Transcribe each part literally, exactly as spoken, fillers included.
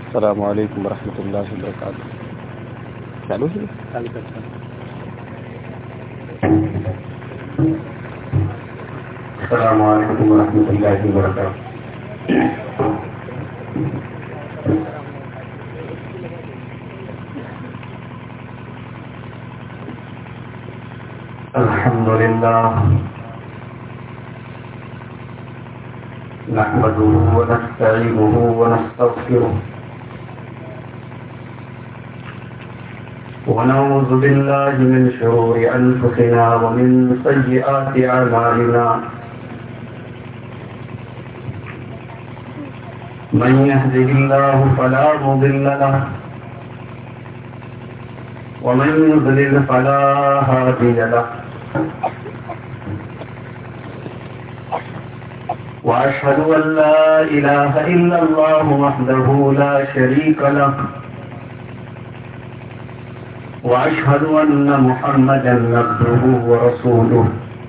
السلام علیکم ورحمۃ اللہ وبرکاتہ. چالو ہے السلام علیکم ورحمۃ اللہ وبرکاتہ. الحمد للہ نحمده ونستعينه ونستغفره ونعوذ بالله من شرور أنفسنا ومن سيئات أعمالنا. من يهده الله فلا مضل له ومن يضلل فلا هادي له. وأشهد أن لا إله إلا الله وحده لا شريك له وأشهد أن محمدا عبده ورسوله.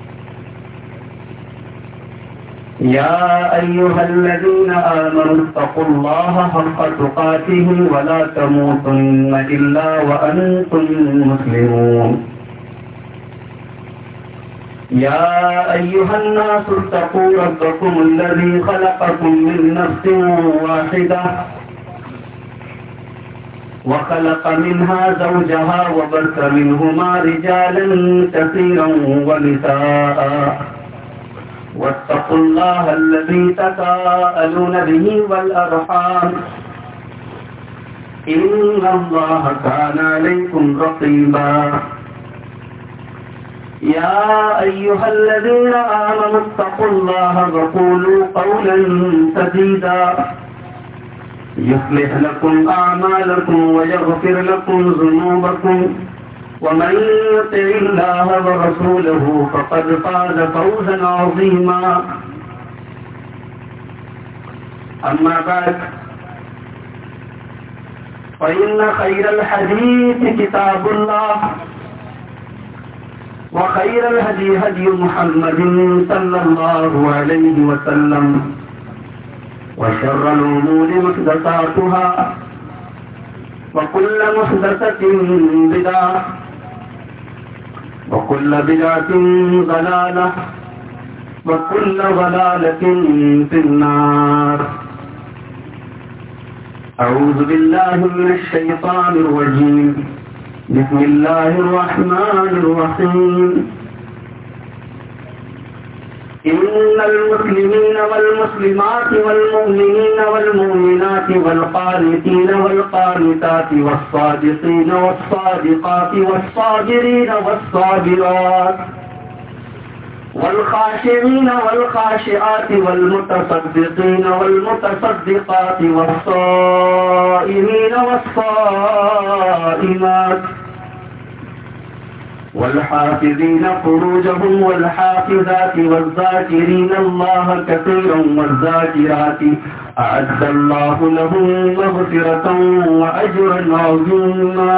يا أيها الذين آمنوا اتقوا الله حق تقاته ولا تموتن إلا وأنتم مسلمون. يا أيها الناس اتقوا ربكم الذي خلقكم من نفس واحدة وخلق منها زوجها وبث منهما رجالا كثيرا ونساء واتقوا الله الذي تساءلون به والأرحام إن الله كان عليكم رقيبا. يا أيها الذين آمنوا اتقوا الله وقولوا قولا سديدا يصلح لكم أعمالكم ويغفر لكم ذنوبكم ومن يطع الله ورسوله فقد فاز فوزا عظيما. أما بعد فإن خير الحديث كتاب الله وخير الهدي هدي محمد صلى الله عليه وسلم وشر الأمور محدثاتها وكل محدثة بدعة وكل بدعة ضلالة وكل ضلالة في النار. أعوذ بالله من الشيطان الرجيم. بسم الله الرحمن الرحيم. إن المسلمين والمسلمات والمؤمنين والمؤمنات والقانتين والقانتات والصادقين والصادقات والصابرين والصابرات والخاشعين والخاشعات والمتصدقين والمتصدقات والصائمين والصائمات والحافظين فروجهم والحافظات والذاكرين الله كثيرا والذاكرات أعد الله لهم مغفرة وأجرا عظيما.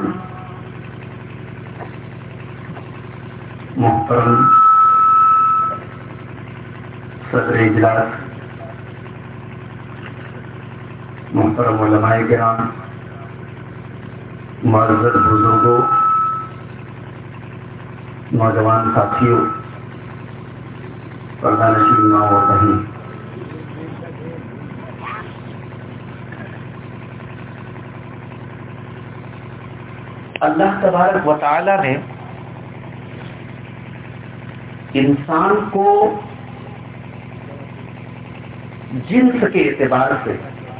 محترم صدر اجلاس، محترم علماء کرام، معزز بزرگوں، نوجوان ساتھیوں، پردہ نشین ماں اور بہن، اللہ تبارک و تعالی نے انسان کو جنس کے اعتبار سے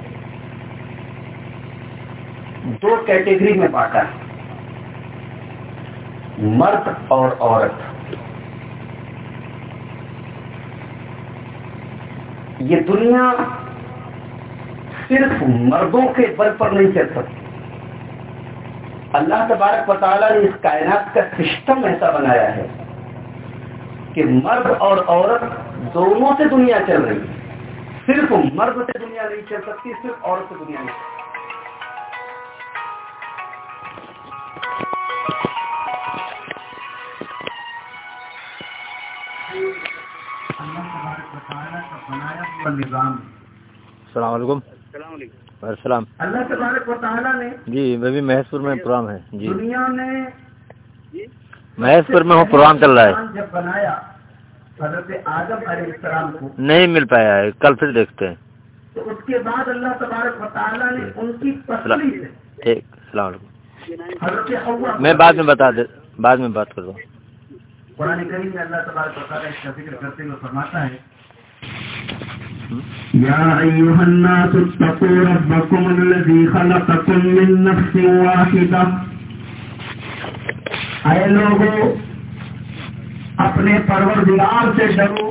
دو کیٹیگری میں بانٹا ہے، مرد اور عورت. یہ دنیا صرف مردوں کے بل پر نہیں چل سکتی. اللہ تبارک و تعالیٰ نے اس کائنات کا سسٹم ایسا بنایا ہے کہ مرد اور عورت دونوں سے دنیا چل رہی ہے. صرف مرد سے دنیا نہیں چل سکتی، صرف عورت سے دنیا نہیں چل سکتی. اللہ تبارک و تعالیٰ کا بنایا ہوا نظام. السلام علیکم. السلام علیکم۔ السلام۔ اللہ تبارک و تعالیٰ نے جی میں بھی مہیش پور میں پروگرام ہے جی دنیا میں مہیش پور میں ہوں، پروگرام چل رہا ہے۔ جب بنایا حضرت آدم علیہ السلام کو نہیں مل پایا ہے، کل پھر دیکھتے ہیں۔ تو اس کے بعد اللہ تبارک و تعالیٰ نے ان کی پسلی سے ٹھیک، السلام علیکم۔ حضرت حوا میں بعد میں بتا دے بعد میں بات کر دوں۔ قرآن کریم میں اللہ تبارک و تعالیٰ اس کا ذکر کرتے ہوئے فرماتا ہے یا ایھا الناس اتقوا ربکم الذی خلقکم من نفس واحدہ، اے لوگوں اپنے پروردگار سے ڈرو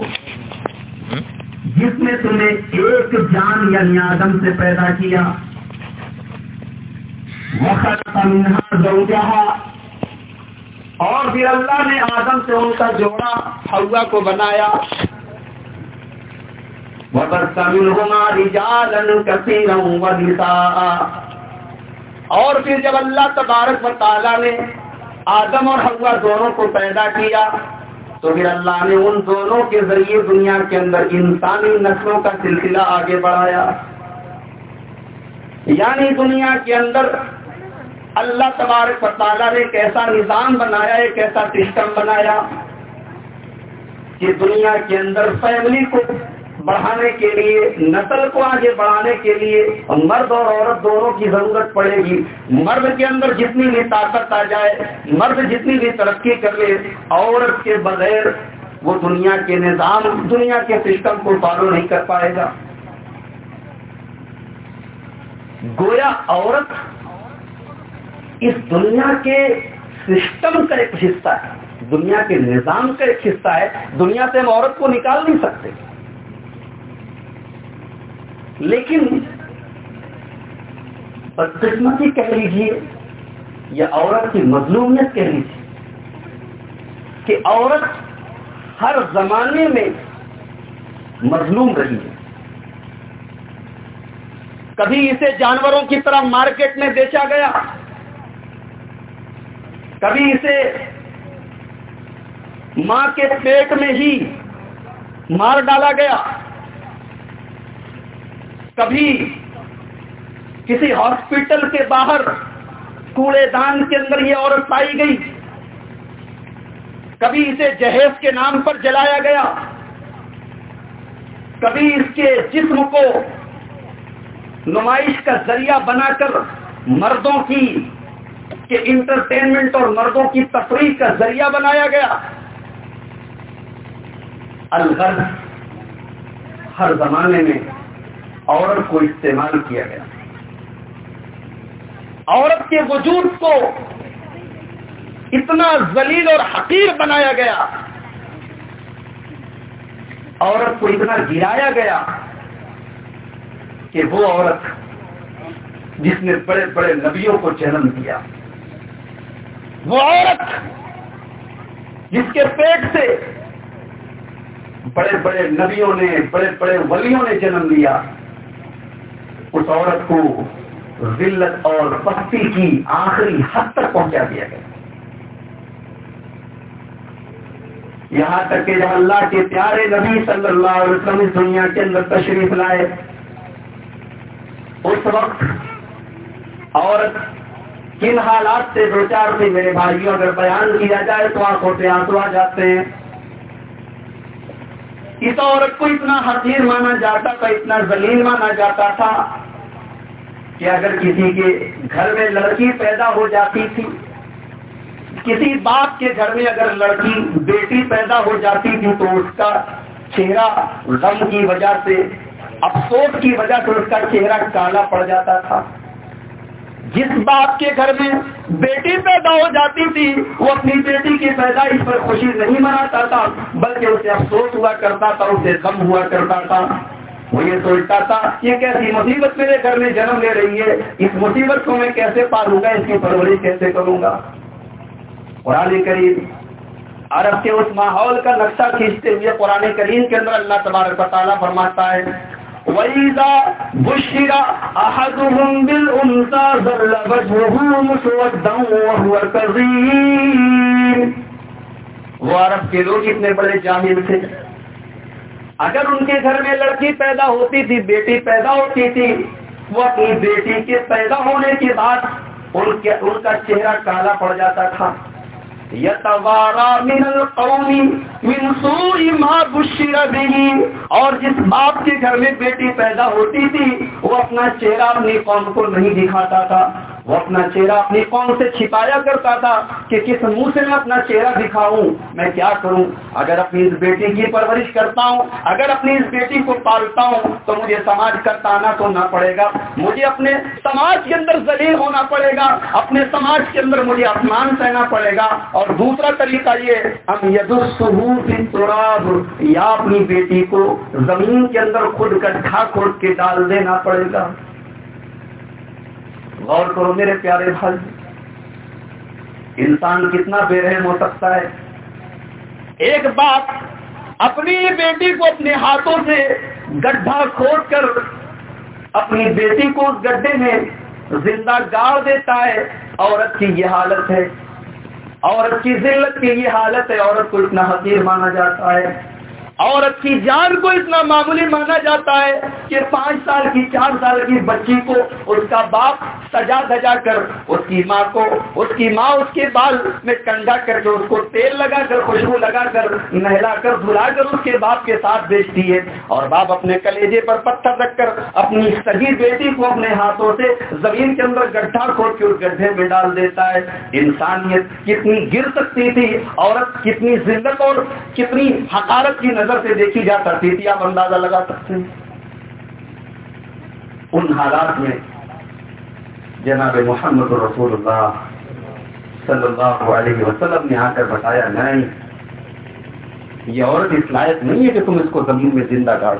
جس نے تمہیں ایک جان یعنی آدم سے پیدا کیا، وخلق منها زوجہا، اور پھر اللہ نے آدم سے ان کا جوڑا حوا کو بنایا، وَبَثَّ مِنْهُمَا رِجَالًا كَثِيرًا وَنِسَاءً، اور پھر جب اللہ تبارک و تعالیٰ نے آدم اور حوا دونوں کو پیدا کیا تو پھر اللہ نے ان دونوں کے ذریعے دنیا کے اندر انسانی نسلوں کا سلسلہ آگے بڑھایا۔ یعنی دنیا کے اندر اللہ تبارک و تعالیٰ نے ایک ایسا نظام بنایا، ایک ایسا سسٹم بنایا کہ دنیا کے اندر فیملی کو بڑھانے کے لیے، نسل کو آگے بڑھانے کے لیے مرد اور عورت دونوں کی ضرورت پڑے گی۔ مرد کے اندر جتنی بھی طاقت آ جائے، مرد جتنی بھی ترقی کر لے، عورت کے بغیر وہ دنیا کے نظام، دنیا کے سسٹم کو فالو نہیں کر پائے گا۔ گویا عورت اس دنیا کے سسٹم کا ایک حصہ ہے، دنیا کے نظام کا ایک حصہ ہے۔ دنیا سے ہم عورت کو نکال نہیں سکتے، لیکن بدقسمتی کہہ لیجیے یا عورت کی مظلومیت کہہ لیجیے کہ عورت ہر زمانے میں مظلوم رہی ہے۔ کبھی اسے جانوروں کی طرح مارکیٹ میں بیچا گیا، کبھی اسے ماں کے پیٹ میں ہی مار ڈالا گیا، کبھی کسی ہاسپٹل کے باہر کوڑے دان کے اندر یہ عورت پائی گئی، کبھی اسے جہیز کے نام پر جلایا گیا، کبھی اس کے جسم کو نمائش کا ذریعہ بنا کر مردوں کی کہ انٹرٹینمنٹ اور مردوں کی تفریح کا ذریعہ بنایا گیا۔ الغرض ہر زمانے میں عورت کو استعمال کیا گیا، عورت کے وجود کو اتنا ذلیل اور حقیر بنایا گیا، عورت کو اتنا گرایا گیا کہ وہ عورت جس نے بڑے بڑے نبیوں کو جنم دیا، وہ عورت جس کے پیٹ سے بڑے بڑے نبیوں نے، بڑے بڑے ولیوں نے جنم لیا، اس عورت کو ذلت اور پستی کی آخری حد تک پہنچا دیا گیا۔ یہاں تک کہ جب اللہ کے پیارے نبی صلی اللہ علیہ وسلم اس دنیا کے اندر تشریف لائے، اس وقت عورت کن حالات سے دو چار تھی میرے بھائیوں، اگر بیان کیا جائے تو آنکھوں سے آنسو آ جاتے ہیں۔ اس عورت کو اتنا حقیر مانا جاتا تھا، اتنا ذلیل مانا جاتا تھا کہ اگر کسی کے گھر میں لڑکی پیدا ہو جاتی تھی، کسی باپ کے گھر میں اگر لڑکی بیٹی پیدا ہو جاتی تھی تو اس کا چہرہ غم کی وجہ سے، افسوس کی وجہ سے اس کا چہرہ کالا پڑ جاتا تھا۔ جس باپ کے گھر میں بیٹی پیدا ہو جاتی تھی وہ اپنی بیٹی کی پیدائش پر خوشی نہیں مناتا تھا، بلکہ اسے افسوس ہوا کرتا تھا، اسے غم ہوا کرتا تھا۔ وہ یہ سوچتا تھا یہ کیسی مصیبت میرے گھر میں جنم لے رہی ہے، اس مصیبت کو میں کیسے پالوں گا، اس کی پرورش کیسے کروں گا۔ قرآن کریم عرب کے اس ماحول کا نقشہ کھینچتے ہوئے قرآن کریم کے اندر اللہ تبارک و تعالیٰ فرماتا ہے وَإِذَا بُشِّرَ أَحَدُهُم بِالْأُنثَىٰ ظَلَّ وَجْهُهُ مُسْوَدًّا وَهُوَ كَظِيمٌ۔ وہ عرب کے لوگ اتنے بڑے جاہل تھے، اگر ان کے گھر میں لڑکی پیدا ہوتی تھی، بیٹی پیدا ہوتی تھی، وہ اپنی بیٹی کے پیدا ہونے کے بعد ان کے ان کا چہرہ کالا پڑ جاتا تھا. یتوارا من القوم من سوء ما بشر به، اور جس باپ کے گھر میں بیٹی پیدا ہوتی تھی وہ اپنا چہرہ اپنی قوم کو نہیں دکھاتا تھا، وہ اپنا چہرہ اپنی قوم سے چھپایا کرتا تھا کہ کس منہ سے میں اپنا چہرہ دکھاؤں، میں کیا کروں. اگر اپنی اس بیٹی کی پرورش کرتا ہوں، اگر اپنی اس بیٹی کو پالتا ہوں تو مجھے سماج کا تانا سننا پڑے گا، مجھے اپنے سماج کے اندر ذلیل ہونا پڑے گا، اپنے سماج کے اندر مجھے اپمان سہنا پڑے گا. اور دوسرا طریقہ یہ ہم یدسہ فی التراب، یا اپنی بیٹی کو زمین کے اندر خود گڈھا کھود کے ڈال دینا پڑے گا. غور کرو میرے پیارے بھائی، انسان کتنا بے رحم ہو سکتا ہے. ایک باپ اپنی بیٹی کو اپنے ہاتھوں سے گڈھا کھود کر اپنی بیٹی کو اس گڈھے میں زندہ گاڑ دیتا ہے. عورت کی یہ حالت ہے، عورت کی ذلت کی یہ حالت ہے. عورت کو اتنا حقیر مانا جاتا ہے، عورت کی جان کو اتنا معمولی مانا جاتا ہے کہ پانچ سال کی چار سال کی بچی کو اس کا باپ سجا دجا کر اس کی ماں کو اس کی ماں اس کے بال میں کنڈا کر کے اس کو تیل لگا کر خوشبو لگا کر نہلا کر دھلا کر اس کے باپ کے ساتھ بیچتی ہے. اور باپ اپنے کلیجے پر پتھر رکھ کر اپنی سگی بیٹی کو اپنے ہاتھوں سے زمین کے اندر گڈھا کھود کے اس گڈھے میں ڈال دیتا ہے. انسانیت کتنی گر سکتی تھی، عورت کتنی ذلت اور کتنی حقارت کی نظر سے دیکھی جا سکتی تھی، آپ اندازہ لگا سکتے ہیں. ان حالات میں جناب محمد رسول اللہ صلی اللہ علیہ وسلم نے آ کر بتایا نہیں، یہ عورت اس لائق نہیں ہے کہ تم اس کو زمین میں زندہ گاڑ.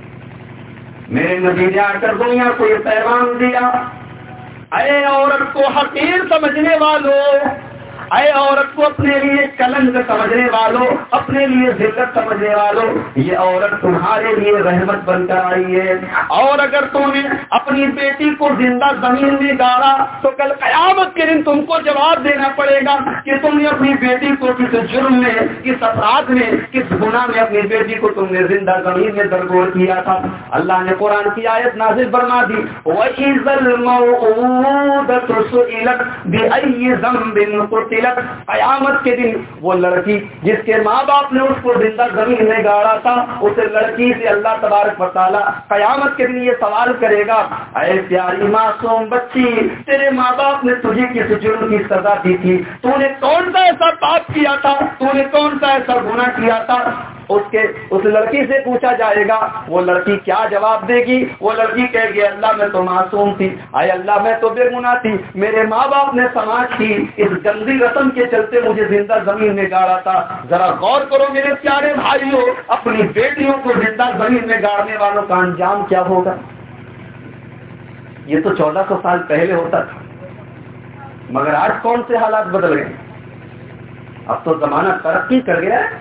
میرے نبی نے آ کر دنیا کو یہ پیغام دیا، اے عورت کو حقیر سمجھنے والوں، اے عورت کو اپنے لیے کلنک سمجھنے والوں، اپنے لیے ذلت سمجھنے والوں، یہ عورت تمہارے لیے رحمت بن کر آئی ہے. اور اگر تم نے اپنی بیٹی کو زندہ زمین میں گاڑا تو کل قیامت کے دن تم کو جواب دینا پڑے گا کہ تم نے اپنی بیٹی کو کس جرم میں، کس اپرادھ میں، کس گناہ میں اپنی بیٹی کو تم نے زندہ زمین میں درگور کیا تھا. اللہ نے قرآن کی آیت نازل فرما دی، وَإِذَا الْمَوْءُودَةُ سُئِلَتْ بِأَيِّ ذَنبٍ قُتِلَتْ. قیامت کے دن وہ لڑکی جس کے ماں باپ نے اس کو زندہ زمین میں گاڑا تھا، اس لڑکی سے اللہ تبارک و تعالی قیامت کے دن یہ سوال کرے گا، اے پیاری معصوم بچی، تیرے ماں باپ نے تجھے کس جرم کی سزا دی تھی؟ تو نے کون سا ایسا پاپ کیا تھا؟ تو نے کون سا ایسا گناہ کیا تھا؟ اس کے اس لڑکی سے پوچھا جائے گا. وہ لڑکی کیا جواب دے گی؟ وہ لڑکی کہے گی، اللہ میں تو معصوم تھی، اے اللہ میں تو بے گناہ تھی، میرے ماں باپ نے سماج کی اس گندی رسم کے چلتے مجھے زندہ زمین میں گاڑا تھا. ذرا غور کرو میرے پیارے بھائیوں، اپنی بیٹیوں کو زندہ زمین میں گاڑنے والوں کا انجام کیا ہوگا؟ یہ تو چودہ سو سال پہلے ہوتا تھا، مگر آج کون سے حالات بدل گئے؟ اب تو زمانہ ترقی کر گیا ہے،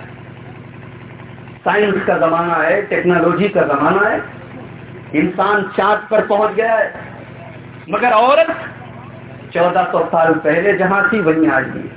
سائنس کا زمانہ ہے، ٹیکنالوجی کا زمانہ ہے، انسان چاند پر پہنچ گیا ہے، مگر عورت چودہ سو سال پہلے جہاں تھی وہیں آج بھی.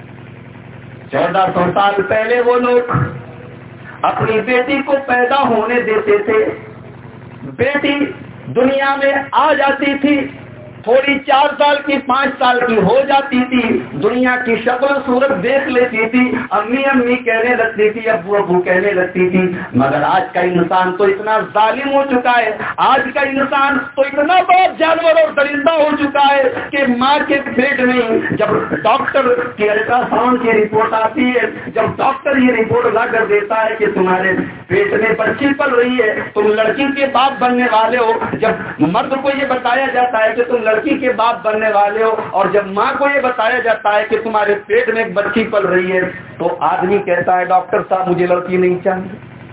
چودہ سو سال پہلے وہ لوگ اپنی بیٹی کو پیدا ہونے دیتے تھے، بیٹی دنیا میں آ جاتی تھی، تھوڑی چار سال کی پانچ سال کی ہو جاتی تھی، دنیا کی شکل و صورت دیکھ لیتی تھی، امی امی کہنے لگتی تھی، ابو ابو کہنے لگتی تھی. مگر آج کا انسان تو اتنا ظالم ہو چکا ہے، آج کا انسان تو اتنا بڑا جانور اور درندہ ہو چکا ہے کہ ماں کے پیٹ میں جب ڈاکٹر کی الٹرا ساؤنڈ کی رپورٹ آتی ہے، جب ڈاکٹر یہ رپورٹ لا کر دیتا ہے کہ تمہارے پیٹ میں بچی پل رہی ہے، تم لڑکی کے باپ بننے والے ہو، جب مرد کو یہ بتایا جاتا ہے کہ تم لڑکی کے باپ بننے والے ہو، اور جب ماں کو یہ بتایا جاتا ہے کہ تمہارے پیٹ میں ایک بچی پل رہی ہے، تو آدمی کہتا ہے ڈاکٹر صاحب مجھے لڑکی نہیں چاہیے،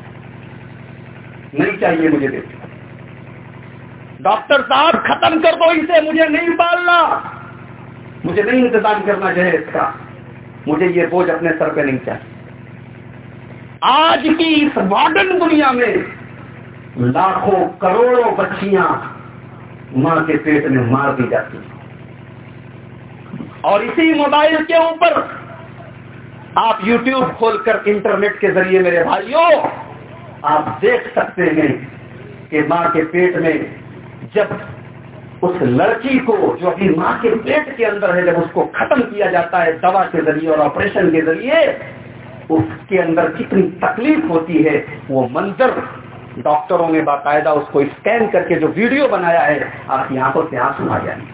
نہیں چاہیے مجھے بیٹی، ڈاکٹر صاحب ختم کر دو اسے، مجھے نہیں پالنا، مجھے نہیں انتظام کرنا چاہے اس کا، مجھے یہ بوجھ اپنے سر پہ نہیں چاہیے. آج کی اس ماڈرن دنیا میں لاکھوں کروڑوں بچیاں ماں کے پیٹ میں مار دی جاتی ہیں، اور اسی موبائل کے اوپر آپ یوٹیوب کھول کر انٹرنیٹ کے ذریعے میرے بھائیوں آپ دیکھ سکتے ہیں کہ ماں کے پیٹ میں جب اس لڑکی کو جو ابھی ماں کے پیٹ کے اندر ہے، جب اس کو ختم کیا جاتا ہے دوا کے ذریعے اور آپریشن کے ذریعے، اس کے اندر کتنی تکلیف ہوتی ہے، وہ منظر ڈاکٹروں نے باقاعدہ اس کو اسکین کر کے جو ویڈیو بنایا ہے، آپ کی آنکھوں سے آنسو آ جائیں گے۔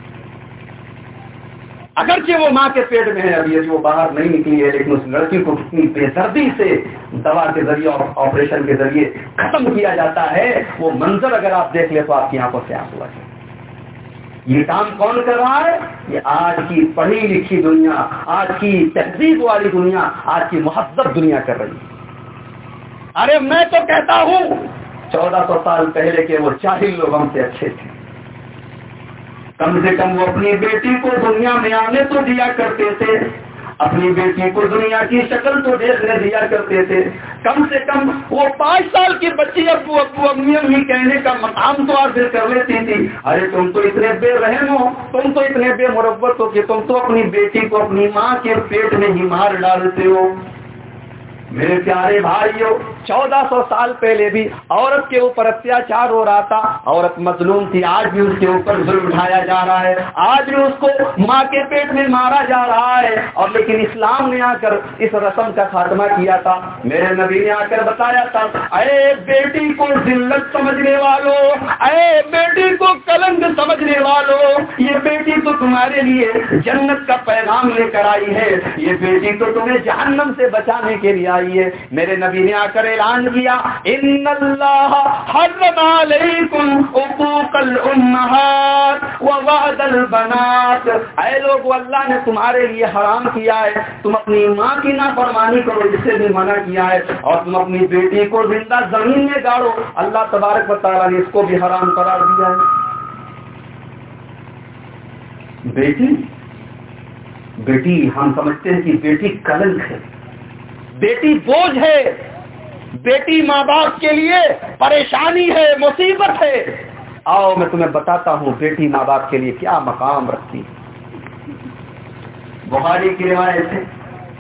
اگرچہ وہ ماں کے پیٹ میں ہے، ابھی ابھی وہ باہر نہیں نکلی ہے، لیکن اس لڑکی کو کتنی بے دردی سے دوا کے ذریعے اور آپریشن کے ذریعے ختم کیا جاتا ہے، وہ منظر اگر آپ دیکھ لیں تو آپ کی آنکھوں سے آنسو آ جائیں گے۔ یہ کام کون کر رہا ہے؟ یہ آج کی پڑھی لکھی دنیا، آج کی تہذیب والی دنیا، آج کی مہذب دنیا کر رہی ہے۔ ارے میں تو کہتا ہوں چودہ سو سال پہلے کے وہ جاہل لوگ ہم سے اچھے تھے، کم سے کم وہ اپنی بیٹی کو دنیا میں آنے تو دیا کرتے تھے، اپنی بیٹی کو دنیا کی شکل تو دیکھنے دیا کرتے تھے، کم سے کم وہ پانچ سال کی بچی ابو ابو امی امی کہنے کا مقام تو حاصل کر لیتی تھی۔ ارے تم تو اتنے بے رحم ہو، تم تو اتنے بے مربت ہو کہ تم تو اپنی بیٹی کو اپنی ماں کے پیٹ میں ہی مار ڈالتے ہو۔ میرے پیارے بھائیوں، چودہ سو سال پہلے بھی عورت کے اوپر اتیاچار ہو رہا تھا، عورت مظلوم تھی، آج بھی اس کے اوپر ظلم اٹھایا جا رہا ہے، آج بھی اس کو ماں کے پیٹ میں مارا جا رہا ہے، اور لیکن اسلام نے آ کر اس رسم کا خاتمہ کیا تھا۔ میرے نبی نے آ کر بتایا تھا، اے بیٹی کو ذلت سمجھنے والوں، اے بیٹی کو کلنک سمجھنے والوں، یہ بیٹی تو تمہارے لیے جنت کا پیغام لے کر آئی ہے، یہ بیٹی تو تمہیں جہنم سے بچانے کے لیے آئی ہے۔ میرے نبی نے آ کر اعلان کیا، ان اللہ حرم علیکم حقوق الامہات ووعد البنات، اے لوگوں اللہ نے تمہارے لیے حرام کیا ہے، تم اپنی ماں کی نافرمانی کرو، اس سے بھی منع کیا ہے، اور تم اپنی بیٹی کو زندہ زمین میں گاڑو، اللہ تبارک و تعالیٰ نے اس کو بھی حرام قرار دیا ہے۔ بیٹی بیٹی ہم سمجھتے ہیں کہ بیٹی کلنک ہے، بیٹی بوجھ ہے، بیٹی ماں باپ کے لیے پریشانی ہے، مصیبت ہے۔ آؤ میں تمہیں بتاتا ہوں بیٹی ماں باپ کے لیے کیا مقام رکھتی ہے۔ بخاری کی روایت ہے،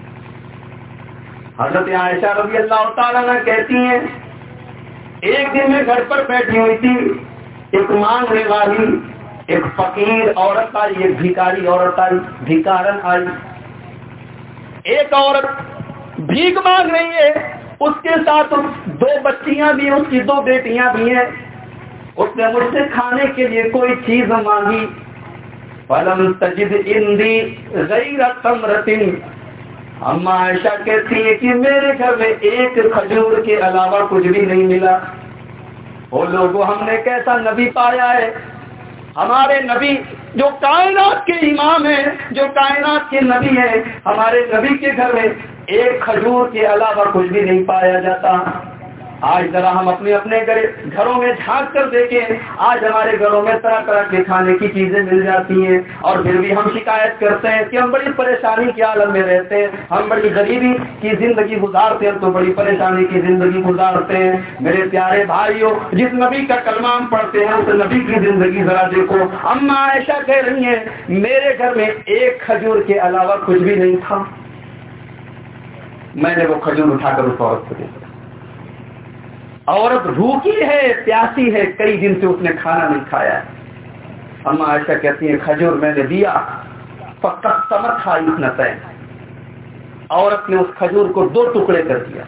حضرت عائشہ رضی اللہ تعالیٰ عنہ کہتی ہیں، ایک دن میں گھر پر بیٹھی ہوئی تھی، ایک مانگنے والی ایک فقیر عورت آئی، ایک بھیکاری عورت آئی، بھیکارن آئی۔ ایک عورت بھیک مانگ رہی ہے، اس کے ساتھ دو بچیاں بھی، اس کی دو بیٹیاں بھی ہیں۔ اس نے مجھ سے کھانے کے لیے کوئی چیز مانگی، فلم تجد عندی غیر تمرۃ، اما عائشہ کہتی ہے کہ میرے گھر میں ایک کھجور کے علاوہ کچھ بھی نہیں ملا۔ وہ لوگوں ہم نے کیسا نبی پایا ہے، ہمارے نبی جو کائنات کے امام ہیں، جو کائنات کے نبی ہیں، ہمارے نبی کے گھر میں ایک کھجور کے علاوہ کچھ بھی نہیں پایا جاتا۔ آج ذرا ہم اپنے اپنے گھروں میں جھانک کر دیکھیں، آج ہمارے گھروں میں طرح طرح کے کھانے کی چیزیں مل جاتی ہیں، اور پھر بھی ہم شکایت کرتے ہیں کہ ہم بڑی پریشانی کے عالم میں رہتے ہیں، ہم بڑی غریبی کی زندگی گزارتے ہیں، تو بڑی پریشانی کی زندگی گزارتے ہیں۔ میرے پیارے بھائیوں، جس نبی کا کلمہ ہم پڑھتے ہیں اس نبی کی زندگی ذرا دیکھو۔ اما عائشہ کہہ رہی ہیں میرے گھر میں ایک کھجور کے علاوہ کچھ بھی نہیں تھا۔ میں نے وہ کھجور اٹھا کر اس عورت کو دے دیا۔ عورت بھوکی ہے، پیاسی ہے، کئی دن سے اس نے کھانا نہیں کھایا ہے۔ اما عائشہ کہتی ہیں کھجور میں نے دیا، فقط سمت تھا اثنتین، عورت نے اس کھجور کو دو ٹکڑے کر دیا۔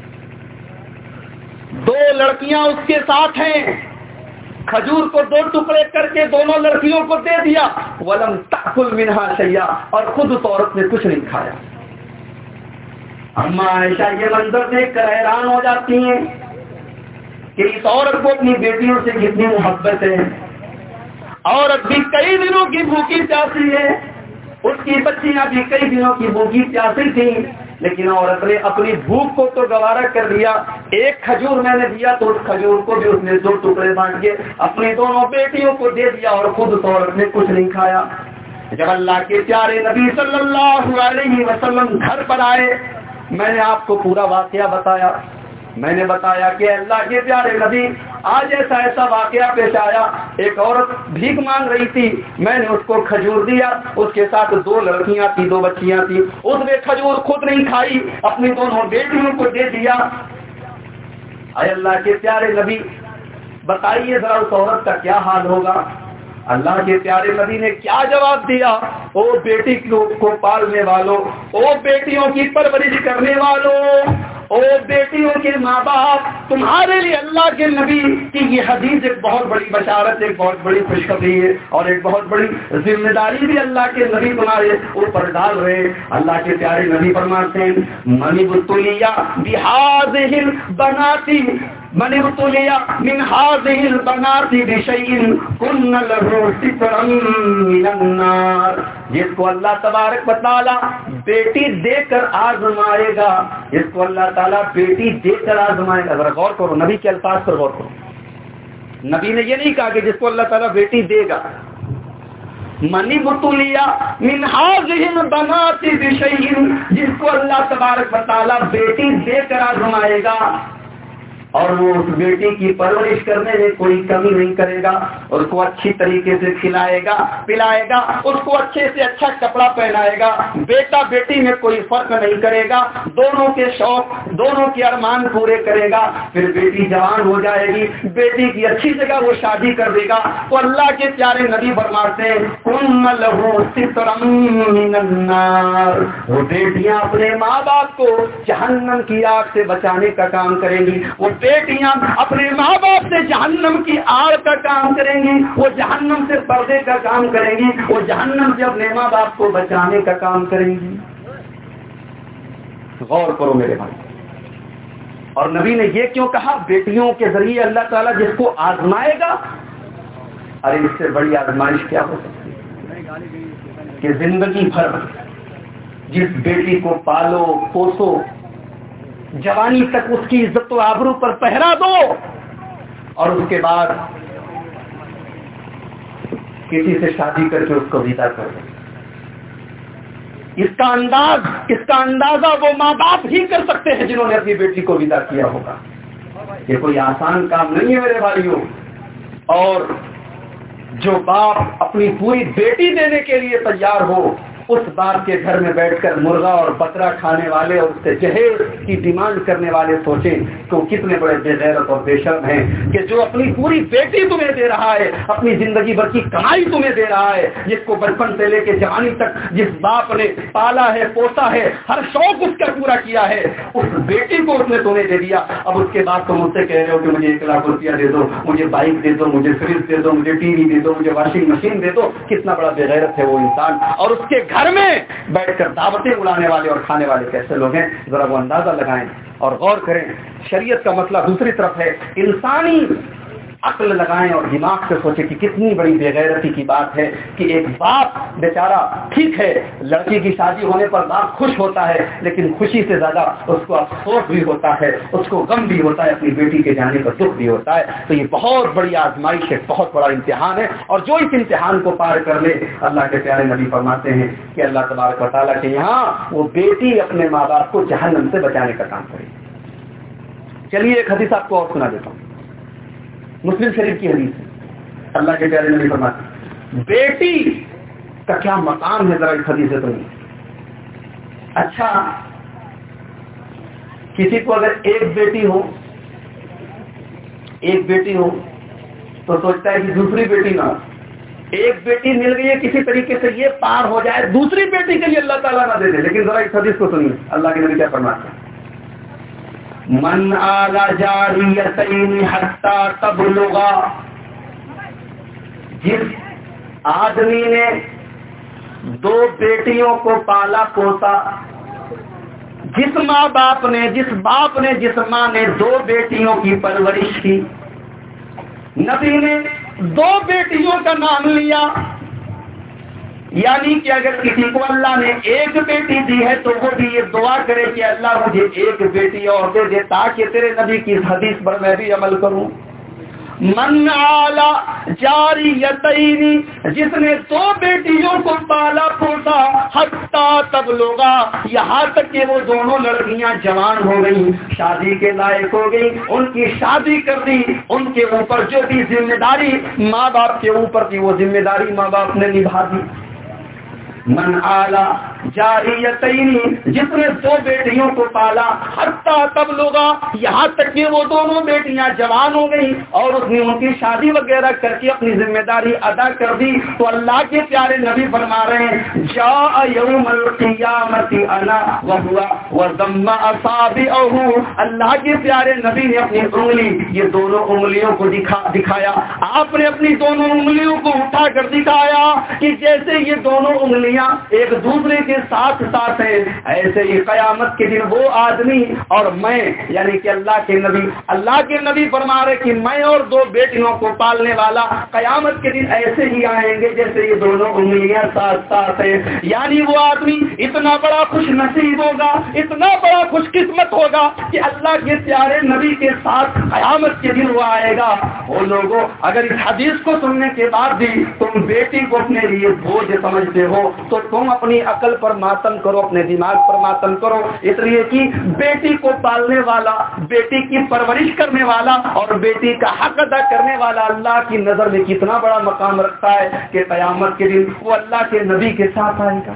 دو لڑکیاں اس کے ساتھ ہیں، کھجور کو دو ٹکڑے کر کے دونوں لڑکیوں کو دے دیا، ولم تأکل منہا شیئا، اور خود اس عورت نے کچھ نہیں کھایا۔ اما عائشہ یہ منظر دیکھ کر حیران ہو جاتی ہیں کہ اس عورت کو اپنی بیٹیوں سے کتنی محبت ہے۔ عورت بھی کئی دنوں کی بھوکی پیاسی ہے، اس کی بچیاں بھی کئی دنوں کی بھوکی پیاسی تھیں، لیکن عورت نے اپنی بھوک کو تو گوارا کر دیا۔ ایک کھجور میں نے دیا تو اس کھجور کو بھی اس نے دو ٹکڑے بانٹ کے اپنی دونوں بیٹیوں کو دے دیا، اور خود اس عورت نے کچھ نہیں کھایا۔ جب اللہ کے پیارے نبی صلی اللہ علیہ وسلم گھر پر آئے، میں نے آپ کو پورا واقعہ بتایا، میں نے بتایا کہ اللہ کے پیارے نبی آج ایسا ایسا واقعہ پیش آیا، ایک عورت بھیک مانگ رہی تھی، میں نے اس کو کھجور دیا، اس کے ساتھ دو لڑکیاں تھی، دو بچیاں تھی، اس نے کھجور خود نہیں کھائی، اپنی دونوں بیٹیوں کو دے دیا۔ اے اللہ کے پیارے نبی بتائیے ذرا اس عورت کا کیا حال ہوگا۔ اللہ کے پیارے نبی نے کیا جواب دیا؟ او بیٹی کو پالنے والوں، او بیٹیوں کی پرورش کرنے والوں، او بیٹیوں کے ماں باپ، تمہارے لیے اللہ کے نبی کی یہ حدیث ایک بہت بڑی بشارت، ایک بہت بڑی خوشخبری ہے، اور ایک بہت بڑی ذمہ داری بھی اللہ کے نبی تمہارے اوپر ڈال رہے۔ اللہ کے پیارے نبی فرماتے ہیں من ابتلیا بہذہ البنات من ابتلیا من هذه البنات بشيء كن له سترا من النار، جس کو اللہ تبارک و تعالی بیٹی دے کر آزمائے گا، جس کو اللہ تعالیٰ بیٹی دے کر آزمائے گا، ذرا غور کرو نبی کے الفاظ پر غور کرو۔ نبی نے یہ نہیں کہا کہ جس کو اللہ تعالیٰ بیٹی دے گا، منی بطولیا من هذه البنات بشيء، جس کو اللہ تبارک و تعالیٰ بیٹی دے کر آزمائے گا اور وہ اس بیٹی کی پرورش کرنے میں کوئی کمی نہیں کرے گا، اور اس کو اچھی طریقے سے کھلائے گا پلائے گا، اس کو اچھے سے اچھا کپڑا پہنائے گا، بیٹا بیٹی میں کوئی فرق نہیں کرے گا، دونوں کے شوق دونوں کے ارمان پورے کرے گا، پھر بیٹی جوان ہو جائے گی، بیٹی کی اچھی جگہ وہ شادی کر دے گا، تو اللہ کے پیارے نبی فرماتے ہیں کن لہو سترا من النار، وہ بیٹیاں اپنے ماں باپ کو جہنم کی آگ سے بچانے کا کام کریں گی، وہ بیٹیاں اپنے ماں باپ سے جہنم کی آڑ کا کام کریں گی، وہ جہنم سے پردے کا کام کریں گی، وہ جہنم سے اپنے ماں باپ کو بچانے کا کام کریں گی۔ غور کرو میرے بھائی، اور نبی نے یہ کیوں کہا؟ بیٹیوں کے ذریعے اللہ تعالیٰ جس کو آزمائے گا، ارے اس سے بڑی آزمائش کیا ہو سکتی ہے کہ زندگی بھر جس بیٹی کو پالو پوسو، جوانی تک اس کی عزت و آبرو پر پہرا دو، اور اس کے بعد کسی سے شادی کر کے اس کو ودا کر دو۔ اس کا انداز اس کا اندازہ وہ ماں باپ ہی کر سکتے ہیں جنہوں نے اپنی بیٹی کو ودا کیا ہوگا۔ یہ کوئی آسان کام نہیں ہے میرے بھائیوں، اور جو باپ اپنی پوری بیٹی دینے کے لیے تیار ہو، اس باپ کے گھر میں بیٹھ کر مرغا اور بکرا کھانے والے اور اس سے جہیز کی ڈیمانڈ کرنے والے سوچیں کہ وہ کتنے بڑے بے غیرت اور بے شرم ہیں کہ جو اپنی پوری بیٹی تمہیں دے رہا ہے، اپنی زندگی بھر کی کمائی تمہیں دے رہا ہے، جس کو بچپن سے لے کے جوانی تک جس باپ نے پالا ہے پوسا ہے، ہر شوق اس کا پورا کیا ہے، اس بیٹی کو اس نے تمہیں دے دیا۔ اب اس کے بعد تم مجھ سے کہہ رہے ہو کہ مجھے ایک لاکھ روپیہ دے دو، مجھے بائک دے دو، مجھے فریج دے دو، مجھے ٹی وی دے دو، مجھے واشنگ مشین دے دو۔ کتنا بڑا بے غیرت ہے وہ انسان، اور اس کے گھر میں بیٹھ کر دعوتیں اڑانے والے اور کھانے والے کیسے لوگ ہیں، ذرا وہ اندازہ لگائیں اور غور کریں۔ شریعت کا مسئلہ دوسری طرف ہے، انسانی عقل لگائیں اور دماغ سے سوچیں کہ کتنی بڑی بے غیرتی کی بات ہے کہ ایک باپ بیچارہ، ٹھیک ہے لڑکی کی شادی ہونے پر باپ خوش ہوتا ہے، لیکن خوشی سے زیادہ اس کو افسوس بھی ہوتا ہے، اس کو غم بھی ہوتا ہے، اپنی بیٹی کے جانے پر دکھ بھی ہوتا ہے۔ تو یہ بہت بڑی آزمائش ہے، بہت بڑا امتحان ہے، اور جو اس امتحان کو پار کر لے، اللہ کے پیارے نبی فرماتے ہیں کہ اللہ تبارک و تعالیٰ کے یہاں وہ بیٹی اپنے ماں باپ کو جہنم سے بچانے کا کام کرے۔ چلیے ایک حدیث آپ کو اور سنا دیتا ہوں، مسلم شریف کی حدیث ہے، اللہ کے پیارے نبی فرماتے ہیں بیٹی کا کیا مقام ہے، ذرا اس حدیث سے سنیے۔ اچھا، کسی کو اگر ایک بیٹی ہو ایک بیٹی ہو تو سوچتا ہے کہ دوسری بیٹی نہ ہو، ایک بیٹی مل گئی ہے کسی طریقے سے یہ پار ہو جائے، دوسری بیٹی کے لیے اللہ تعالیٰ نہ دے دے۔ لیکن ذرا اس حدیث کو سنیے، اللہ کے نبی کیا فرماتے ہیں، من آل جاریتین حتی تبلغا، جس آدمی نے دو بیٹیوں کو پالا پوسا، جس ماں باپ نے جس باپ نے جس ماں نے دو بیٹیوں کی پرورش کی، نبی نے دو بیٹیوں کا نام لیا، یعنی کہ اگر کسی کو اللہ نے ایک بیٹی دی ہے تو وہ بھی یہ دعا کرے کہ اللہ مجھے ایک بیٹی اور دے دے تاکہ تیرے نبی کی حدیث پر میں بھی عمل کروں۔ من آلا جاریتین، جس نے دو بیٹیوں کو پالا پوسا، حتی تبلغا، یہاں تک کہ وہ دونوں لڑکیاں جوان ہو گئی، شادی کے لائق ہو گئی، ان کی شادی کر دی، ان کے اوپر جو بھی ذمہ داری ماں باپ کے اوپر تھی وہ ذمہ داری ماں باپ نے نبھا دی۔ من آلا جاریتین، جس نے دو بیٹیوں کو پالا، حتی تبلغا، یہاں تک کہ وہ دونوں بیٹیاں جوان ہو گئی اور اس نے ان کی شادی وغیرہ کر کے اپنی ذمہ داری ادا کر دی، تو اللہ کے پیارے نبی فرما رہے ہیں جاء یوم القیامت انا وہوا وضم اصابعہ، اللہ کے پیارے نبی نے اپنی انگلی، یہ دونوں انگلیوں کو دکھا دکھایا آپ نے اپنی دونوں انگلیوں کو اٹھا کر دکھایا کہ جیسے یہ دونوں انگلیاں ایک دوسرے کے ساتھ ساتھ ہیں، ایسے ہی قیامت کے دن وہ آدمی اور میں، یعنی کہ اللہ کے نبی اللہ کے نبی فرما رہے کہ میں اور دو بیٹیوں کو پالنے والا قیامت کے دن ایسے ہی آئیں گے جیسے یہ دونوں انگلیاں ساتھ ساتھ ہیں۔ یعنی وہ آدمی اتنا بڑا خوش نصیب ہوگا، اتنا بڑا خوش قسمت ہوگا کہ اللہ کے پیارے نبی کے ساتھ قیامت کے دن وہ آئے گا۔ وہ لوگوں، اگر اس حدیث کو سننے کے بعد بھی تم بیٹی کو اپنے لیے بوجھ سمجھتے ہو تو تم اپنی عقل پر ماتم کرو، اپنے دماغ پر ماتم کرو، اس لیے کہ بیٹی کو پالنے والا، بیٹی کی پرورش کرنے والا اور بیٹی کا حق ادا کرنے والا اللہ کی نظر میں کتنا بڑا مقام رکھتا ہے کہ قیامت کے دن وہ اللہ کے نبی کے ساتھ آئے گا۔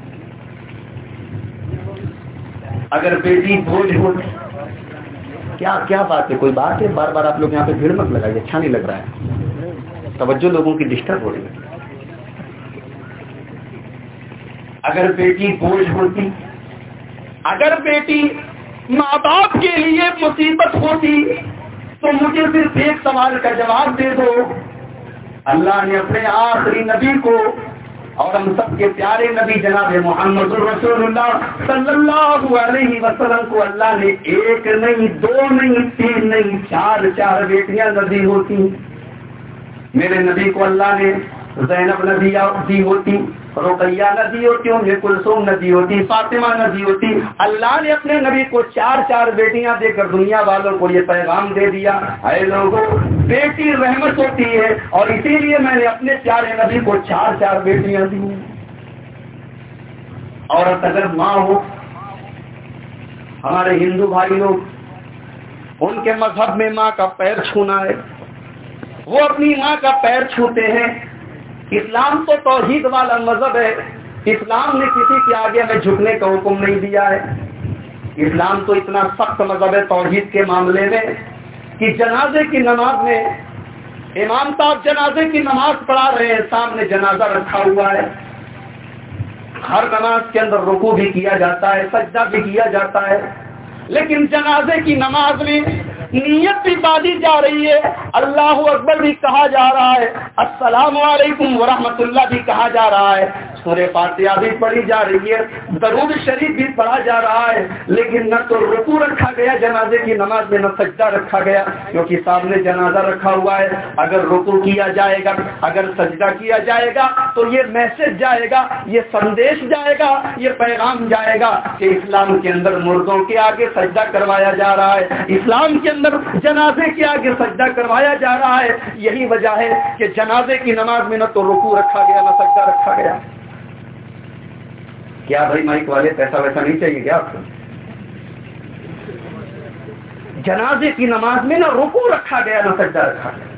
اگر بیٹی بوجھ ہو، کیا کیا بات ہے، کوئی بات ہے؟ بار بار آپ لوگ یہاں پہ بھیڑ مت لگائیے، اچھا نہیں لگ رہا ہے، توجہ لوگوں کی ڈسٹرب ہو رہی ہے۔ اگر بیٹی بوجھ ہوتی، اگر بیٹی ماں باپ کے لیے مصیبت ہوتی تو مجھے صرف ایک سوال کا جواب دے دو، اللہ نے اپنے آخری نبی کو اور ہم سب کے پیارے نبی جناب محمد رسول اللہ صلی اللہ علیہ وسلم کو اللہ نے ایک نہیں، دو نہیں، تین نہیں، چار چار بیٹیاں نبی ہوتی۔ میرے نبی کو اللہ نے زینب نبی دی ہوتی، رقیہ نبی ہوتی، ام کلثوم نبی ہوتی، فاطمہ نبی ہوتی۔ اللہ نے اپنے نبی کو چار چار بیٹیاں دے کر دنیا والوں کو یہ پیغام دے دیا، اے لوگوں، بیٹی رحمت ہوتی ہے اور اسی لیے میں نے اپنے پیارے نبی کو چار چار بیٹیاں دی۔ عورت اگر ماں ہو، ہمارے ہندو بھائی لوگ، ان کے مذہب میں ماں کا پیر چھونا ہے، وہ اپنی ماں کا پیر چھوتے ہیں۔ اسلام تو توحید والا مذہب ہے، اسلام نے کسی کے آگے ہمیں جھکنے کا حکم نہیں دیا ہے۔ اسلام تو اتنا سخت مذہب ہے توحید کے معاملے میں کہ جنازے کی نماز میں امام صاحب جنازے کی نماز پڑھا رہے ہیں، سامنے جنازہ رکھا ہوا ہے، ہر نماز کے اندر رکوع بھی کیا جاتا ہے، سجدہ بھی کیا جاتا ہے، لیکن جنازے کی نماز میں نیت بھی باندھی جا رہی ہے، اللہ اکبر بھی کہا جا رہا ہے، السلام علیکم ورحمۃ اللہ بھی کہا جا رہا ہے، سورہ فاتحہ بھی پڑھی جا رہی ہے، درود شریف بھی پڑھا جا رہا ہے، لیکن نہ تو رکوع رکھا گیا جنازے کی نماز میں، نہ سجدہ رکھا گیا، کیونکہ سامنے جنازہ رکھا ہوا ہے۔ اگر رکوع کیا جائے گا، اگر سجدہ کیا جائے گا تو یہ میسج جائے گا، یہ سندیش جائے گا، یہ پیغام جائے گا کہ اسلام کے اندر مردوں کے آگے سجدہ کروایا جا رہا ہے، اسلام کے اندر جنازے کے آگے سجدہ کروایا جا رہا ہے۔ یہی وجہ ہے کہ جنازے کی نماز میں نہ تو رکوع رکھا گیا نہ سجدہ رکھا گیا۔ کیا بھائی مائک والے پیسہ ویسا نہیں چاہیے کیا آپ کو؟ جنازے کی نماز میں نہ رکوع رکھا گیا نہ سجدہ رکھا گیا،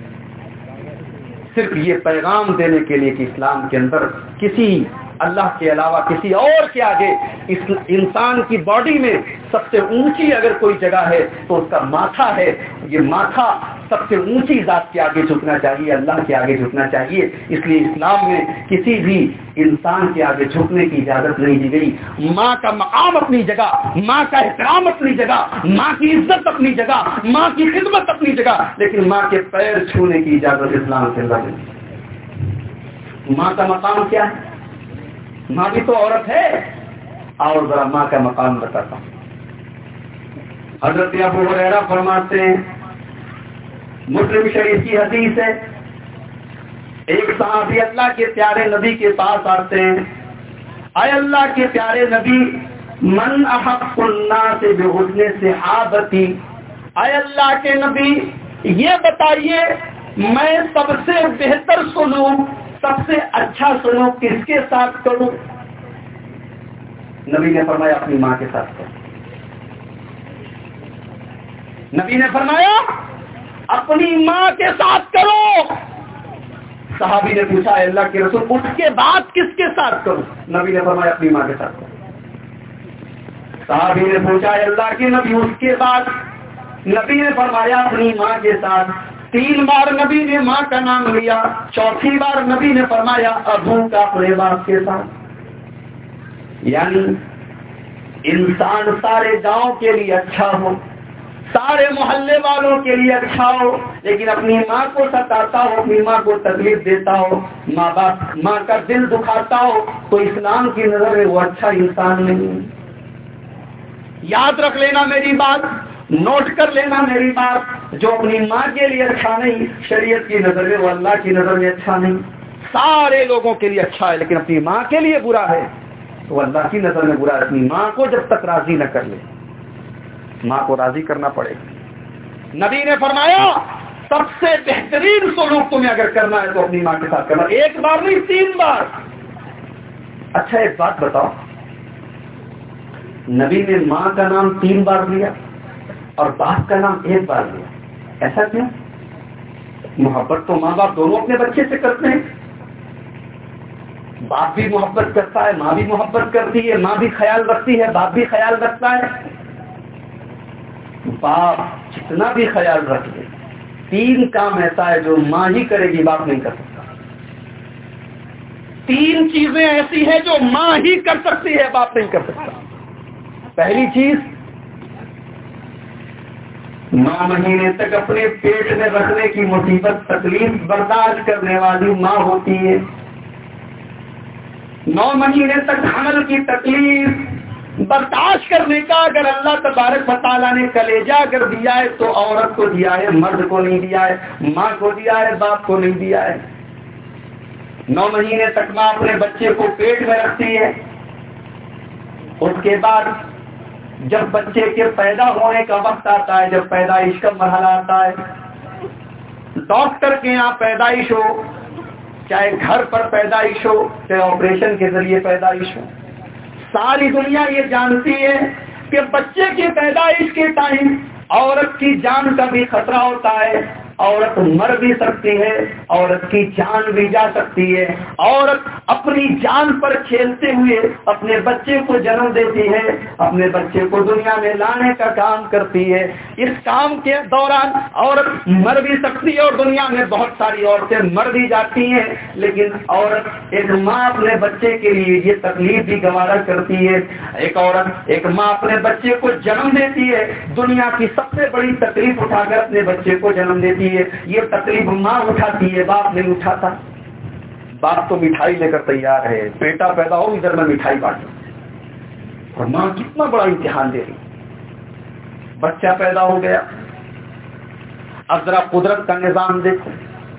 صرف یہ پیغام دینے کے لیے کہ اسلام کے اندر کسی اللہ کے علاوہ کسی اور کے آگے، اس انسان کی باڈی میں سب سے اونچی اگر کوئی جگہ ہے تو اس کا ماتھا ہے، یہ ماتھا سب سے اونچی ذات کے آگے جھکنا چاہیے، اللہ کے آگے جھکنا چاہیے۔ اس لیے اسلام میں کسی بھی انسان کے آگے جھکنے کی اجازت نہیں دی گئی۔ ماں کا مقام اپنی جگہ، ماں کا احترام اپنی جگہ، ماں کی عزت اپنی جگہ، ماں کی خدمت اپنی جگہ، لیکن ماں کے پیر چھونے کی اجازت اسلام کے اندر نہیں۔ ماں کا مقام کیا ہے؟ ماں بھی تو عورت ہے، اور ذرا ماں کا مقام بتاتا ہوں۔ حضرت ابو ہریرہ فرماتے ہیں، مسلم شریف کی حدیث ہے، ایک صحابی اللہ کے پیارے نبی کے پاس آتے ہیں، اے اللہ کے پیارے نبی، من احق الناس بحسن صحابتی، اے اللہ کے نبی یہ بتائیے میں سب سے بہتر سلوک، سب سے اچھا سلوک کس کے ساتھ کروں؟ نبی نے فرمایا اپنی ماں کے ساتھ کرو۔ نبی نے فرمایا اپنی ماں کے ساتھ کرو۔ صحابی نے پوچھا اے اللہ کے رسول اس کے بعد کس کے ساتھ کروں؟ نبی نے فرمایا اپنی ماں کے ساتھ کروں۔ صحابی نے پوچھا اے اللہ کے نبی اس کے بعد؟ نبی نے فرمایا اپنی ماں کے ساتھ۔ تین بار نبی نے ماں کا نام لیا، چوتھی بار نبی نے فرمایا ابو کا اپنے باپ کے ساتھ۔ یعنی انسان سارے گاؤں کے لیے اچھا ہو، سارے محلے والوں کے لیے اچھا ہو، لیکن اپنی ماں کو ستاتا ہو، اپنی ماں کو تکلیف دیتا ہو، ماں باپ ماں کا دل دکھاتا ہو، تو اسلام کی نظر میں وہ اچھا انسان نہیں۔ یاد رکھ لینا میری بات، نوٹ کر لینا میری بات، جو اپنی ماں کے لیے اچھا نہیں، شریعت کی نظر میں وہ اللہ کی نظر میں اچھا نہیں۔ سارے لوگوں کے لیے اچھا ہے لیکن اپنی ماں کے لیے برا ہے تو اللہ کی نظر میں برا ہے۔ اپنی ماں کو جب تک راضی نہ کر لے، ماں کو راضی کرنا پڑے گا۔ نبی نے فرمایا سب سے بہترین سلوک تمہیں اگر کرنا ہے تو اپنی ماں کے ساتھ کرنا، ایک بار نہیں تین بار۔ اچھا ایک بات بتاؤ، نبی نے ماں کا نام تین بار لیا اور باپ کا نام ایک بار لیا، ایسا کیوں؟ محبت تو ماں باپ دونوں اپنے بچے سے کرتے ہیں، باپ بھی محبت کرتا ہے، ماں بھی محبت کرتی ہے، ماں بھی خیال رکھتی ہے، باپ بھی خیال رکھتا ہے۔ باپ جتنا بھی خیال رکھ لے، تین کام ایسا ہے جو ماں ہی کرے گی، باپ نہیں کر سکتا۔ تین چیزیں ایسی ہیں جو ماں ہی کر سکتی ہے، باپ نہیں کر سکتا۔ پہلی چیز، نو مہینے تک اپنے پیٹ میں رکھنے کی مصیبت تکلیف برداشت کرنے والی ماں ہوتی ہے۔ نو مہینے تک حمل کی تکلیف برداشت کرنے کا اگر اللہ تبارک و تعالیٰ نے کلیجہ اگر دیا ہے تو عورت کو دیا ہے، مرد کو نہیں دیا ہے، ماں کو دیا ہے، باپ کو نہیں دیا ہے۔ نو مہینے تک ماں اپنے بچے کو پیٹ میں رکھتی ہے، اس کے بعد جب بچے کے پیدا ہونے کا وقت آتا ہے، جب پیدائش کا مرحلہ آتا ہے، ڈاکٹر کے یہاں پیدائش ہو، چاہے گھر پر پیدائش ہو، چاہے آپریشن کے ذریعے پیدائش ہو، ساری دنیا یہ جانتی ہے کہ بچے کی پیدائش کے ٹائم عورت کی جان کا بھی خطرہ ہوتا ہے، عورت مر بھی سکتی ہے، عورت کی جان بھی جا سکتی ہے۔ عورت اپنی جان پر کھیلتے ہوئے اپنے بچے کو جنم دیتی ہے، اپنے بچے کو دنیا میں لانے کا کام کرتی ہے۔ اس کام کے دوران عورت مر بھی سکتی ہے اور دنیا میں بہت ساری عورتیں مر بھی جاتی ہیں، لیکن عورت ایک ماں اپنے بچے کے لیے یہ تکلیف بھی گوارا کرتی ہے۔ ایک عورت ایک ماں اپنے بچے کو جنم دیتی ہے، دنیا کی سب سے بڑی تکلیف اٹھا کر اپنے بچے کو جنم دیتی ہے۔ یہ تکلیف ماں اٹھاتی ہے، باپ نہیں اٹھاتا۔ باپ تو مٹھائی لے کر تیار ہے، بیٹا پیدا ہو ادھر میں مٹھائی بانٹوں، اور ماں کتنا بڑا امتحان دے رہی۔ بچہ پیدا ہو گیا، اب ذرا قدرت کا نظام دیکھو،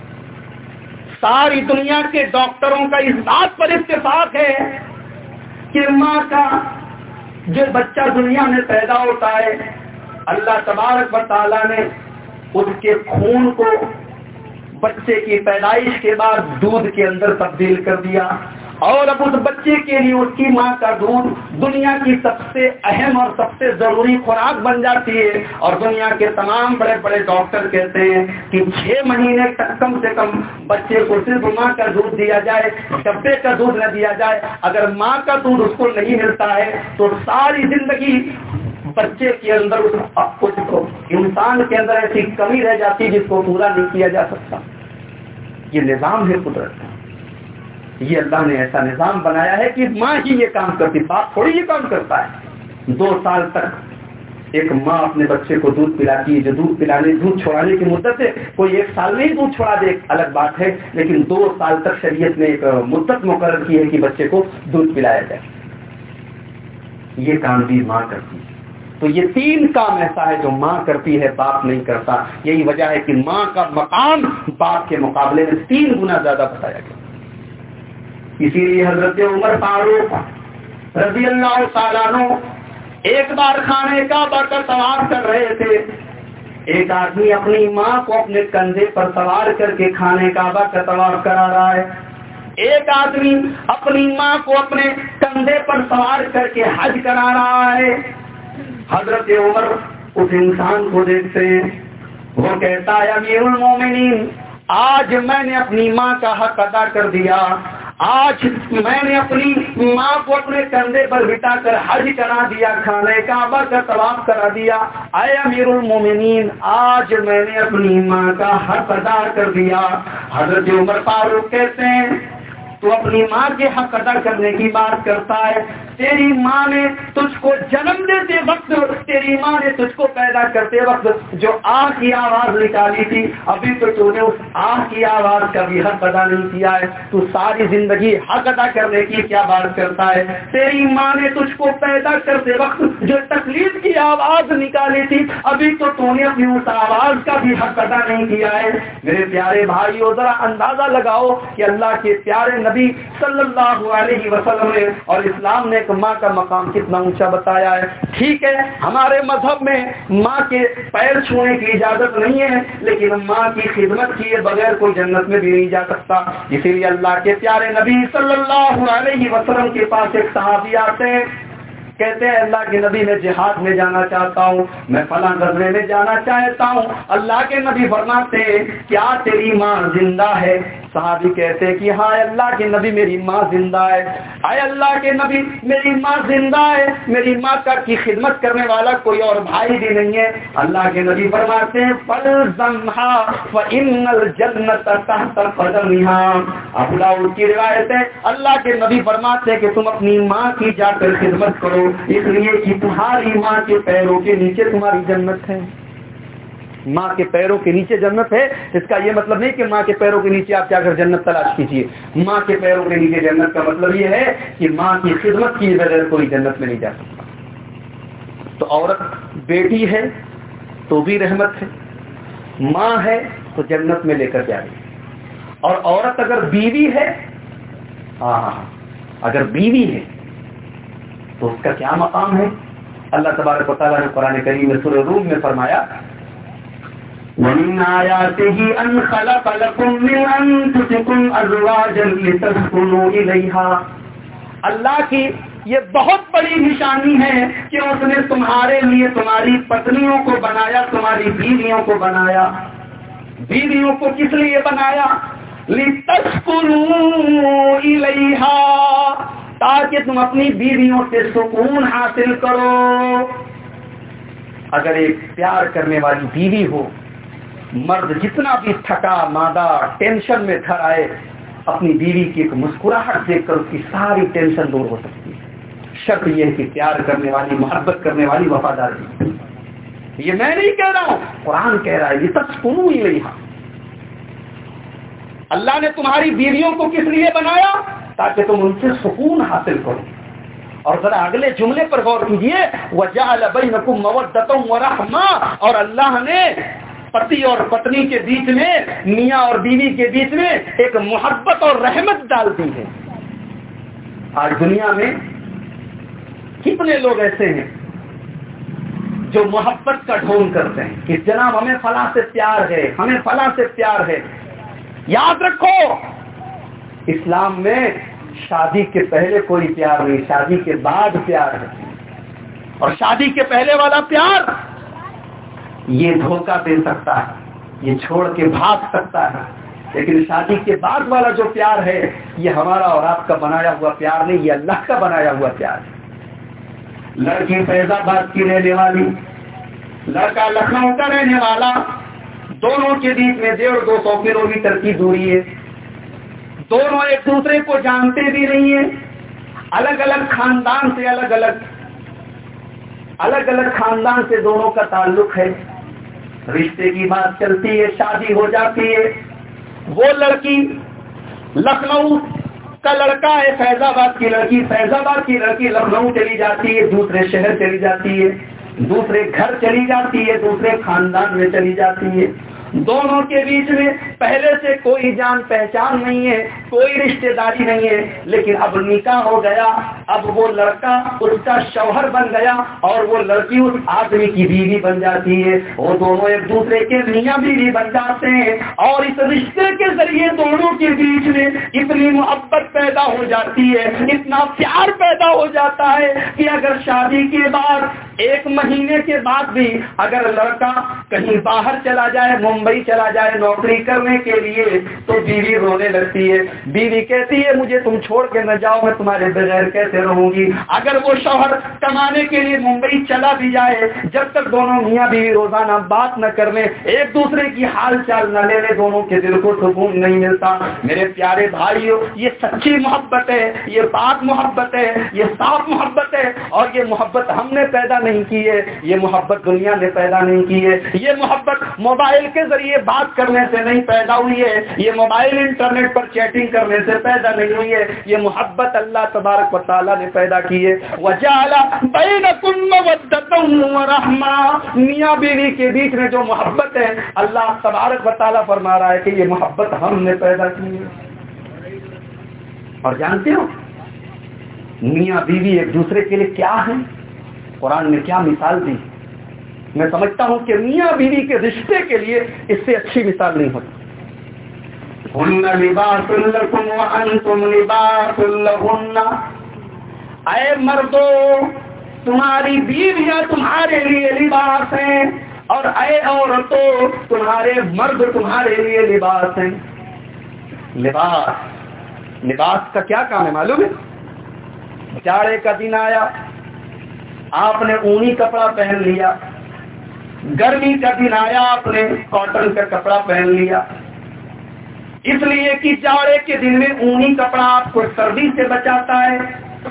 ساری دنیا کے ڈاکٹروں کا اس بات پر اتفاق ہے کہ ماں کا جو بچہ دنیا میں پیدا ہوتا ہے، اللہ تبارک و تعالیٰ نے اس کے خون کو بچے کی پیدائش کے بعد دودھ کے اندر تبدیل کر دیا، اور اب اس بچے کے لیے اس کی ماں کا دودھ دنیا کی سب سے اہم اور سب سے ضروری خوراک بن جاتی ہے۔ اور دنیا کے تمام بڑے بڑے ڈاکٹر کہتے ہیں کہ چھ مہینے تک کم سے کم بچے کو صرف ماں کا دودھ دیا جائے، ڈبے کا دودھ نہ دیا جائے۔ اگر ماں کا دودھ اس کو نہیں ملتا ہے تو ساری زندگی بچے کے اندر کچھ انسان کے اندر ایسی کمی رہ جاتی ہے جس کو پورا نہیں کیا جا سکتا۔ یہ نظام ہے قدرت کا، یہ اللہ نے ایسا نظام بنایا ہے کہ ماں ہی یہ کام کرتی، باپ تھوڑی یہ کام کرتا ہے۔ دو سال تک ایک ماں اپنے بچے کو دودھ پلاتی ہے، جو دودھ پلانے دودھ چھوڑانے کی مدت ہے، کوئی ایک سال نہیں دودھ چھوڑا دے الگ بات ہے، لیکن دو سال تک شریعت نے ایک مدت مقرر کی ہے کہ بچے کو دودھ پلایا جائے۔ یہ کام بھی ماں کرتی ہے۔ تو یہ تین کام ایسا ہے جو ماں کرتی ہے، باپ نہیں کرتا۔ یہی وجہ ہے کہ ماں کا مقام باپ کے مقابلے میں تین گنا زیادہ بتایا گیا۔ اسی لیے حضرت عمر فاروق رضی اللہ تعالیٰ عنہ ایک بار خانے کعبہ کا طواف کر رہے تھے، ایک آدمی اپنی ماں کو اپنے کندھے پر سوار کر کے خانے کعبہ کا طواف کرا رہا ہے، ایک آدمی اپنی ماں کو اپنے کندھے پر سوار کر کے حج کرا رہا ہے۔ حضرت عمر اس انسان کو دیکھتے ہیں، وہ کہتا ہے امیر المومنین، آج میں نے اپنی ماں کا حق ادا کر دیا، آج میں نے اپنی ماں کو اپنے کندھے پر بٹھا کر حج کرا دیا، خانہ کعبہ کا طواف کرا دیا، اے امیر المومنین آج میں نے اپنی ماں کا حق ادا کر دیا۔ حضرت عمر فاروق کہتے ہیں تو اپنی ماں کے حق ادا کرنے کی بات کرتا ہے، تیری ماں نے تجھ کو جنم دیتے وقت، تیری ماں نے تجھ کو پیدا کرتے وقت جو آہ کی آواز نکالی تھی، ابھی تو تو نے اس آہ کی آواز کا بھی حق ادا نہیں کیا ہے، تو ساری زندگی حق ادا کرنے کی کیا بات کرتا ہے؟ تیری ماں نے تجھ کو پیدا کرتے وقت جو تکلیف کی آواز نکالی تھی، ابھی تو تو نے اپنی اس آواز کا بھی حق ادا نہیں کیا ہے۔ میرے پیارے بھائیو، ذرا اندازہ لگاؤ کہ اللہ کے پیارے نبی صلی اللہ علیہ وسلم نے اور اسلام نے ایک ماں کا مقام کتنا اونچا بتایا ہے۔ ٹھیک ہے، ہمارے مذہب میں ماں کے پیر چھونے کی اجازت نہیں ہے، لیکن ماں کی خدمت کیے بغیر کوئی جنت میں بھی نہیں جا سکتا۔ اسی لیے اللہ کے پیارے نبی صلی اللہ علیہ وسلم کے پاس ایک صحابی آتے ہیں، کہتے ہیں اللہ کے نبی میں جہاد میں جانا چاہتا ہوں، میں فلاں غزوے میں جانا چاہتا ہوں۔ اللہ کے نبی فرماتے ہیں کیا تیری ماں زندہ ہے؟ صحابی کہتے ہیں کہ ہاں اللہ کے نبی میری ماں زندہ ہے۔ اے اللہ کے نبی میری ماں زندہ ہے، میری ماں کا کی خدمت کرنے والا کوئی اور بھائی بھی نہیں ہے۔ اللہ کے نبی فرماتے ہیں فَلْزَمْهَا فَإِنَّ الْجَنَّةَ تَحْتَ قَدَمِهَا۔ ابو داؤد کی روایت ہے، اللہ کے نبی فرماتے ہیں کہ تم اپنی ماں کی جا کر خدمت کرو، اس لیے کہ تمہاری ماں کے پیروں کے نیچے تمہاری جنت ہے۔ ماں کے پیروں کے نیچے جنت ہے، اس کا یہ مطلب نہیں کہ ماں کے پیروں کے نیچے آپ جا کر جنت تلاش کیجیے۔ ماں کے پیروں کے نیچے جنت کا مطلب یہ ہے کہ ماں کی خدمت کی بغیر کوئی جنت میں نہیں جا سکتا۔ تو عورت بیٹی ہے تو بھی رحمت ہے، ماں ہے تو جنت میں لے کر جائے گی۔ اور عورت اگر بیوی ہے، ہاں اگر بیوی ہے تو اس کا کیا مقام ہے؟ اللہ تبارک و تعالیٰ نے قرآن کریم میں سورہ روم میں فرمایا وَمِنْ آيَاتِهِ أَنْ خَلَقَ لَكُم مِّنْ أَنفُسِكُمْ أَزْوَاجًا لِتَسْكُنُوا إِلَيْهَا۔ اللہ کی یہ بہت بڑی نشانی ہے کہ اس نے تمہارے لیے تمہاری پتنیوں کو بنایا، تمہاری بیویوں کو بنایا۔ بیویوں کو کس لیے بنایا؟ لِتَسْكُنُوا إِلَيْهَا، تاکہ تم اپنی بیویوں سے سکون حاصل کرو۔ اگر ایک پیار کرنے والی بیوی ہو، مرد جتنا بھی تھکا مادہ ٹینشن میں گھر آئے، اپنی بیوی کی ایک مسکراہٹ دیکھ کر اس کی ساری ٹینشن دور ہو سکتی ہے۔ شرط یہ ہے کہ پیار کرنے والی، محبت کرنے والی، وفاداری۔ یہ میں نہیں کہہ رہا ہوں، قرآن کہہ رہا ہے لِتَسْكُنُوا إِلَيْهَا۔ اللہ نے تمہاری بیویوں کو کس لیے بنایا؟ تاکہ تم ان سے سکون حاصل کرو۔ اور ذرا اگلے جملے پر غور کیجیے، وَجَعَلَ بَيْنَكُمْ مَوَدَّةً وَرَحْمَةً، اور اللہ نے پتی اور پتنی کے بیچ میں، میاں اور بیوی کے بیچ میں ایک محبت اور رحمت ڈال دی ہے۔ آج دنیا میں کتنے لوگ ایسے ہیں جو محبت کا ڈھونگ کرتے ہیں کہ جناب ہمیں فلاں سے پیار ہے، ہمیں فلاں سے پیار ہے۔ یاد رکھو اسلام میں شادی کے پہلے کوئی پیار نہیں، شادی کے بعد پیار ہے۔ اور شادی کے پہلے والا پیار یہ دھوکہ دے سکتا ہے، یہ چھوڑ کے بھاگ سکتا ہے، لیکن شادی کے بعد والا جو پیار ہے یہ ہمارا اور آپ کا بنایا ہوا پیار نہیں، یہ اللہ کا بنایا ہوا پیار ہے۔ لڑکی فیض آباد کی رہنے والی، لڑکا لکھنؤ کا رہنے والا، دونوں کے بیچ میں ڈیڑھ دو سو کلو میٹر کی دوری ہے، دونوں ایک دوسرے کو جانتے بھی نہیں ہیں، الگ الگ خاندان سے الگ الگ الگ الگ خاندان سے دونوں کا تعلق ہے، رشتے کی بات چلتی ہے، شادی ہو جاتی ہے۔ وہ لڑکی لکھنؤ کا لڑکا ہے، فیض آباد کی لڑکی فیض آباد کی لڑکی لکھنؤ چلی جاتی ہے، دوسرے شہر چلی جاتی ہے، دوسرے گھر چلی جاتی ہے، دوسرے خاندان میں چلی جاتی ہے۔ دونوں کے بیچ میں پہلے سے کوئی جان پہچان نہیں ہے، کوئی رشتے داری نہیں ہے، لیکن اب نکاح ہو گیا، اب وہ لڑکا اس کا شوہر بن گیا اور وہ لڑکی اس آدمی کی بیوی بن جاتی ہے، وہ دونوں ایک دوسرے کے میاں بیوی بن جاتے ہیں، اور اس رشتے کے ذریعے دونوں کے بیچ میں اتنی محبت پیدا ہو جاتی ہے، اتنا پیار پیدا ہو جاتا ہے کہ اگر شادی کے بعد ایک مہینے کے بعد بھی اگر لڑکا کہیں باہر چلا جائے، ممبئی چلا جائے نوکری کرنے کے لیے، تو بیوی رونے لگتی ہے، بیوی کہتی ہے مجھے تم چھوڑ کے نہ جاؤ، میں تمہارے بغیر کیسے رہوں گی۔ اگر وہ شوہر کمانے کے لیے ممبئی چلا بھی جائے، جب تک دونوں میاں بیوی روزانہ بات نہ کر لیں، ایک دوسرے کی حال چال نہ لے لیں، دونوں کے دل کو سکون نہیں ملتا۔ میرے پیارے بھائیو، یہ سچی محبت ہے، یہ پاک محبت ہے، یہ صاف محبت ہے، اور یہ محبت ہم نے پیدا نہیں کی ہے، یہ محبت دنیا نے پیدا نہیں کی ہے، یہ محبت موبائل کے ذریعے بات کرنے سے نہیں پیدا ہوئی ہے، یہ موبائل انٹرنیٹ پر چیٹنگ کرنے سے پیدا نہیں ہوئی ہے، یہ محبت اللہ تبارک و تعالیٰ نے پیدا کی ہے۔ وَجَعَلَ بَيْنَكُم مَّوَدَّةً وَرَحْمَةً، میاں بیوی کے بیچ میں جو محبت ہے، اللہ تبارک و تعالیٰ فرما رہا ہے کہ یہ محبت ہم نے پیدا کی ہے۔ اور جانتے ہو میاں بیوی ایک دوسرے کے لیے کیا ہے؟ قرآن نے کیا مثال دی؟ میں سمجھتا ہوں کہ میاں بیوی کے رشتے کے لیے اس سے اچھی مثال نہیں ہوتی۔ ہن لباس لکم وانتم لباس لہن، اے مردو تمہاری بیویاں تمہارے لیے لباس ہیں، اور اے عورتوں تمہارے مرد تمہارے لیے لباس ہیں۔ لباس لباس کا کیا کام ہے معلوم ہے؟ جاڑے کا دن آیا، آپ نے اونی کپڑا پہن لیا، گرمی کا دن آیا، آپ نے کاٹن کا کپڑا پہن لیا، اس لیے کہ جاڑے کے دن میں اونی کپڑا آپ کو سردی سے بچاتا ہے،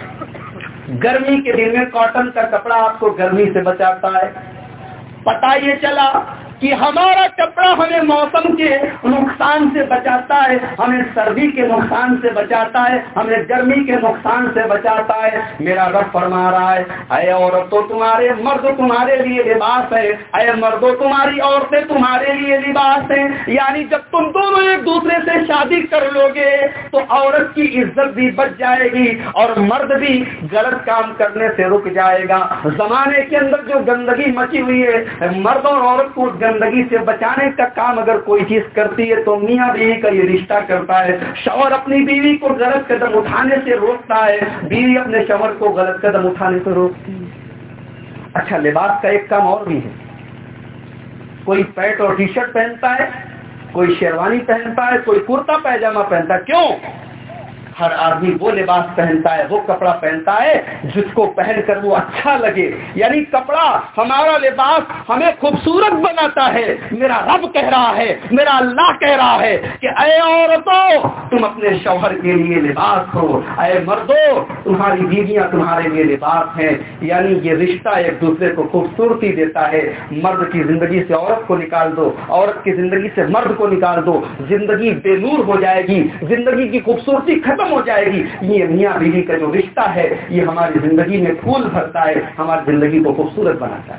گرمی کے دن میں کاٹن کا کپڑا آپ کو گرمی سے بچاتا ہے۔ پتہ یہ چلا کہ ہمارا کپڑا ہمیں موسم کے نقصان سے بچاتا ہے، ہمیں سردی کے نقصان سے بچاتا ہے، ہمیں گرمی کے نقصان سے بچاتا ہے۔ میرا رب فرما رہا ہے اے عورتوں تمہارے مرد تمہارے لیے لباس ہے، اے مردوں تمہاری عورتیں تمہارے لیے لباس ہیں۔ یعنی جب تم دونوں ایک دوسرے سے شادی کر لو گے تو عورت کی عزت بھی بچ جائے گی اور مرد بھی غلط کام کرنے سے رک جائے گا۔ زمانے کے اندر جو گندگی مچی ہوئی ہے، مرد اور عورت کو گندگی سے بچانے کا کام اگر کوئی چیز کرتی ہے تو میاں بیوی کا یہ رشتہ کرتا ہے۔ شوہر اپنی بیوی کو غلط قدم اٹھانے سے روکتا ہے، بیوی اپنے شوہر کو غلط قدم اٹھانے سے روکتی ہے۔ اچھا، لباس کا ایک کام اور بھی ہے، کوئی پینٹ اور ٹی شرٹ پہنتا ہے، کوئی شیروانی پہنتا ہے، کوئی کرتا پیجامہ پہنتا ہے۔ کیوں؟ ہر آدمی وہ لباس پہنتا ہے، وہ کپڑا پہنتا ہے جس کو پہن کر وہ اچھا لگے۔ یعنی کپڑا، ہمارا لباس ہمیں خوبصورت بناتا ہے۔ میرا رب کہہ رہا ہے، میرا اللہ کہہ رہا ہے کہ اے عورتوں تم اپنے شوہر کے لیے لباس ہو، اے مردوں تمہاری بیویاں تمہارے لیے لباس ہیں۔ یعنی یہ رشتہ ایک دوسرے کو خوبصورتی دیتا ہے۔ مرد کی زندگی سے عورت کو نکال دو، عورت کی زندگی سے مرد کو نکال دو، زندگی بے نور ہو جائے گی، زندگی کی خوبصورتی ختم ہو جائے گی۔ یہ میاں بیوی کا جو رشتہ ہے یہ ہماری زندگی میں پھول بھرتا ہے، ہماری زندگی کو خوبصورت بناتا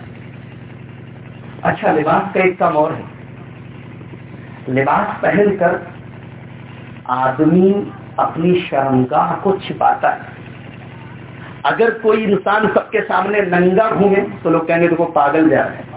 ہے۔ اچھا، لباس کا ایک کام اور ہے، لباس پہن کر آدمی اپنی شرمگاہ کو چھپاتا ہے۔ اگر کوئی انسان سب کے سامنے ننگا گھومے تو لوگ کہیں گے تو وہ پاگل جا رہا ہے۔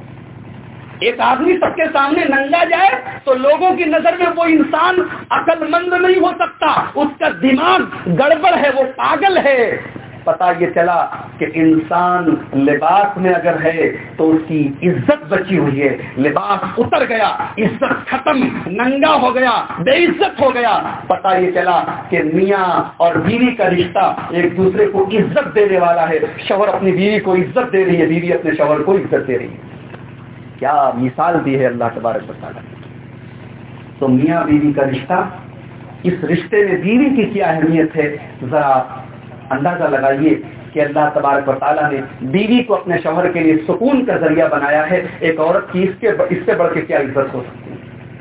ایک آدمی سب کے سامنے ننگا جائے تو لوگوں کی نظر میں وہ انسان عقل مند نہیں ہو سکتا، اس کا دماغ گڑبڑ ہے، وہ پاگل ہے۔ پتہ یہ چلا کہ انسان لباس میں اگر ہے تو اس کی عزت بچی ہوئی ہے، لباس اتر گیا عزت ختم، ننگا ہو گیا، بے عزت ہو گیا۔ پتہ یہ چلا کہ میاں اور بیوی کا رشتہ ایک دوسرے کو عزت دینے والا ہے۔ شوہر اپنی بیوی کو عزت دے رہی ہے، بیوی اپنے شوہر کو عزت دے رہی ہے۔ کیا مثال دی ہے اللہ تبارک و تعالیٰ نے۔ تو میاں بیوی کا رشتہ، اس رشتے میں بیوی کی کیا اہمیت ہے، ذرا اندازہ لگائیے کہ اللہ تبارک و تعالیٰ نے بیوی کو اپنے شوہر کے لیے سکون کا ذریعہ بنایا ہے۔ ایک عورت کی اس کے اس سے بڑھ کے کیا عزت ہو سکتی ہے؟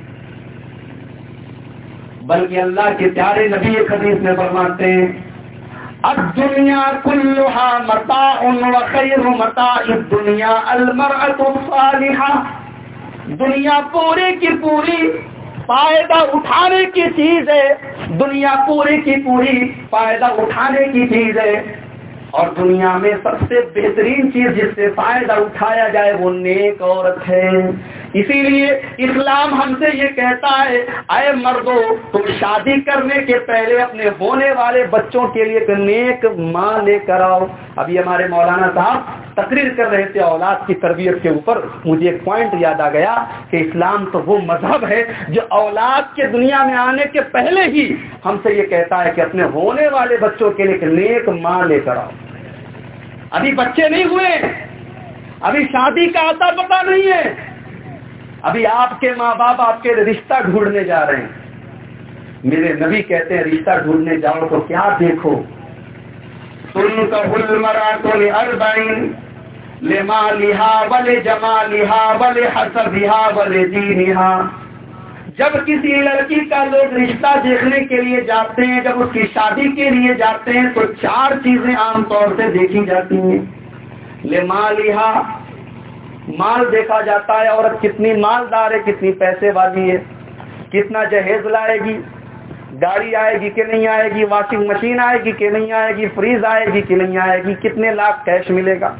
بلکہ اللہ کے پیارے نبی ایک حدیث میں فرماتے ہیں الدنیا کلھا متاع وخیر متاع الدنیا المرأة الصالحہ، دنیا پورے کی پوری فائدہ اٹھانے کی چیز ہے، دنیا پوری کی پوری فائدہ اٹھانے کی چیز ہے، اور دنیا میں سب سے بہترین چیز جس سے فائدہ اٹھایا جائے وہ نیک عورت ہے۔ اسی لیے اسلام ہم سے یہ کہتا ہے اے مردو تم شادی کرنے کے پہلے اپنے ہونے والے بچوں کے لیے ایک نیک ماں لے کر آؤ۔ ابھی ہمارے مولانا صاحب تقریر کر رہے تھے اولاد کی تربیت کے اوپر، مجھے ایک پوائنٹ یاد آ گیا کہ اسلام تو وہ مذہب ہے جو اولاد کے دنیا میں آنے کے پہلے ہی ہم سے یہ کہتا ہے کہ اپنے ہونے والے بچوں کے لیے ایک نیک ماں لے کر آؤ۔ ابھی بچے نہیں ہوئے، ابھی شادی کا آتا پتا نہیں ہے، ابھی آپ کے ماں باپ آپ کے رشتہ ڈھونڈنے جا رہے ہیں۔ میرے نبی کہتے ہیں رشتہ ڈھونڈنے جاؤ تو کیا دیکھو، تنکح المرأة لأربعین لمالها ولجمالها ولحسبها ولدینها۔ جب کسی لڑکی کا لوگ رشتہ دیکھنے کے لیے جاتے ہیں، جب اس کی شادی کے لیے جاتے ہیں تو چار چیزیں عام طور سے دیکھی جاتی ہیں۔ لمالها، مال دیکھا جاتا ہے، عورت کتنی مالدار ہے، کتنی پیسے والی ہے، کتنا جہیز لائے گی، گاڑی آئے گی کہ نہیں آئے گی، واشنگ مشین آئے گی کہ نہیں آئے گی، فریز آئے گی کہ نہیں آئے گی، کتنے لاکھ کیش ملے گا۔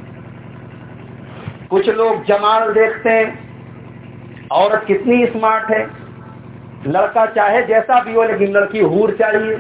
کچھ لوگ جمال دیکھتے ہیں، عورت کتنی اسمارٹ ہے، لڑکا چاہے جیسا بھی ہو لیکن لڑکی حور چاہیے،